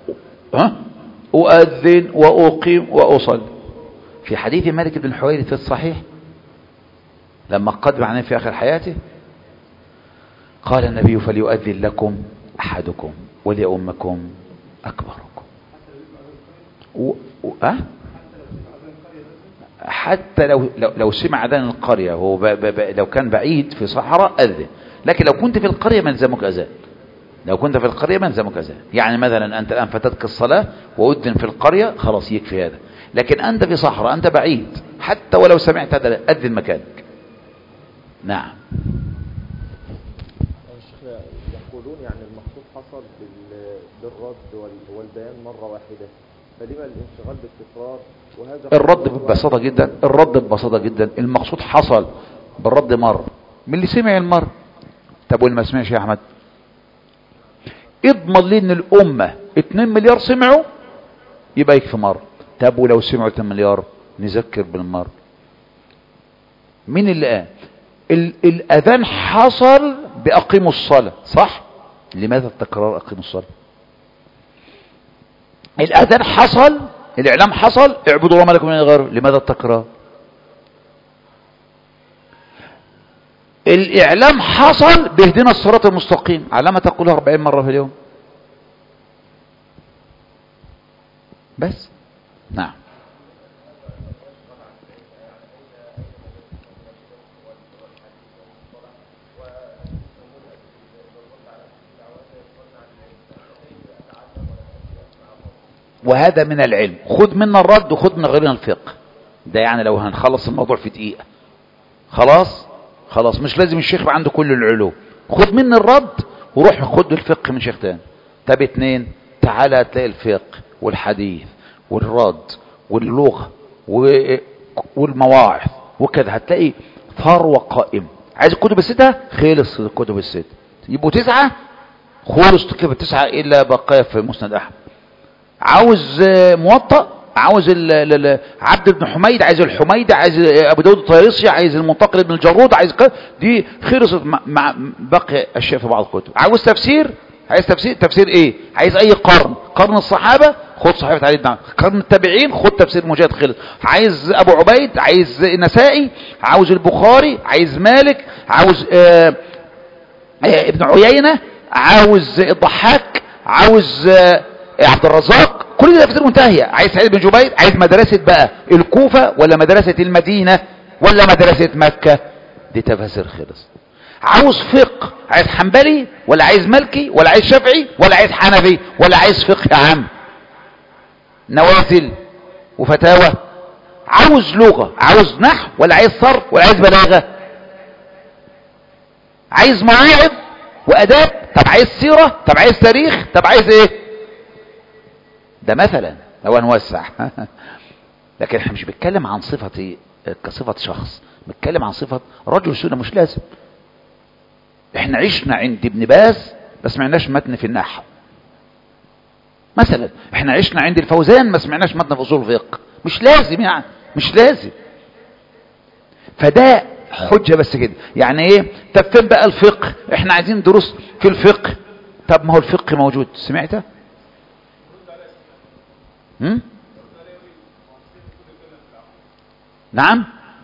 أؤذن وأقيم وأصلي. في حديث مالك بن الحويرث في الصحيح لما قدم عليه في آخر حياته قال النبي: فليؤذن لكم أحدكم وليؤمكم أكبركم. حتى لو سمع أذان القرية، هو لو كان بعيد في صحراء أذن، لكن لو كنت في القرية ما يلزمك أذان. يعني مثلا أنت الآن فاتتك الصلاة وأذن في القرية، خلاص يكفي هذا. لكن أنت في صحراء، أنت بعيد، حتى ولو سمعت هذا أذن مكانك. نعم. الشيخ يقولون يعني المقصود حصل بالرد والبيان مرة واحدة، فلما الانشغال بالتكرار؟ وهذا الرد ببساطة جدا المقصود حصل بالرد مرة من اللي سمع المرة. طب واللي ما سمعش يا أحمد؟ اضمن لي ان الأمة 2 مليار سمعوا يبقى يكفي مرة. طب ولو سمعوا 2 مليار نذكر بالمرة. مين اللي قال؟ الأذان حصل بأقيموا الصلاة، صح؟ لماذا التكرار أقيموا الصلاة؟ الأذان حصل، الإعلام حصل، اعبدوا الله ما لكم من إله غيره، لماذا التكرار؟ الإعلام حصل باهدنا الصراط المستقيم، على ما تقولها 40 مرة في اليوم بس. نعم. وهذا من العلم، خذ منا الرد وخذ من غيرنا الفقه. ده يعني لو هنخلص الموضوع في دقيقة خلاص مش لازم الشيخ يبقى عنده كل العلوم. خذ منا الرد وروح خذ الفقه من شيخ تاني. طب 2 تعالى هتلاقي الفقه والحديث والرد واللغة والمواعظ وكذا، هتلاقي ثروة قائمة. عايز الكتب الستة؟ خلص الكتب الستة، يبقوا 9 خلص كيف 9 إلا بقايا في مسند أحمد. عاوز موطأ، عاوز عبد بن حميد، عايز الحميدي، عايز ابو داود الطيالسي، عايز المنتقل بن الجرود، عايز دي خلصت مع بقي الشيء في بعض الكتب. عاوز تفسير، تفسير ايه؟ عايز اي قرن الصحابة خد صحيفة علي بن عمرو، قرن التابعين خد تفسير مجاهد خلص. عايز ابو عبيد، عايز النسائي، عاوز البخاري، عايز مالك، عاوز ابن عيينة، عاوز الضحاك، عاوز عبد الرزاق، كل ده تفسير منتهية. عايز سعيد بن جبير، عايز مدرسة بقى الكوفة ولا مدرسة المدينة ولا مدرسة مكة، دي تفاسير خلص. عاوز فقه، عايز حنبلي ولا عايز مالكي ولا عايز شافعي ولا عايز حنفي ولا عايز فقه يا عم، نوازل وفتاوى. عاوز لغة، عاوز نحو ولا عايز صرف ولا عايز بلاغة، عايز مواعظ وأداب، طب عايز سيرة، طب عايز تاريخ، طب عايز ايه؟ ده مثلا لو هنوسع لكن احنا مش بنتكلم عن صفتي كصفة شخص، بنتكلم عن صفة رجل سنة. مش لازم. احنا عشنا عند ابن باز ما سمعناش متن في النحو مثلا، احنا عشنا عند الفوزان ما سمعناش متن في اصول الفقه. مش لازم يعني، مش لازم. فده حجة بس كده. يعني ايه؟ طب فين بقى الفقه؟ احنا عايزين دروس في الفقه. طب ما هو الفقه موجود، سمعته؟ نعم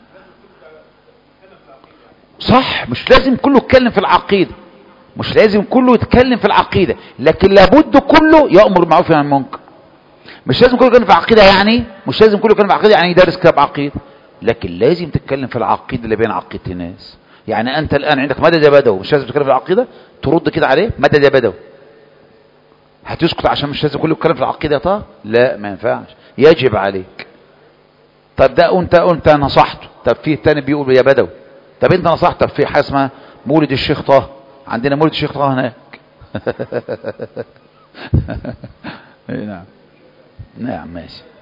صح، مش لازم كله يتكلم في العقيدة، مش لازم كله يتكلم في العقيدة، لكن لابد كله يأمر بالمعروف وينهى عن المنكر. مش لازم كله يتكلم في العقيدة، يعني مش لازم كله يتكلم في العقيدة يعني يدرس كتاب عقيدة، لكن لازم تتكلم في العقيدة اللي بين عقيدة الناس. يعني انت الان عندك مدد يا بدوي، مش لازم تتكلم في العقيدة، ترد كده عليه مدد يا بدوي، هتسكت عشان مش لازم كله يتكلم في العقيدة؟ طب لا، ما ينفعش، يجب عليك. طب ده انت نصحته، طب في التاني بيقول يا بدوي، طب انت نصحت، طب في حاجه اسمها مولد الشيخ طه، عندنا مولد الشيخ طه هناك. نعم نعم ماشي.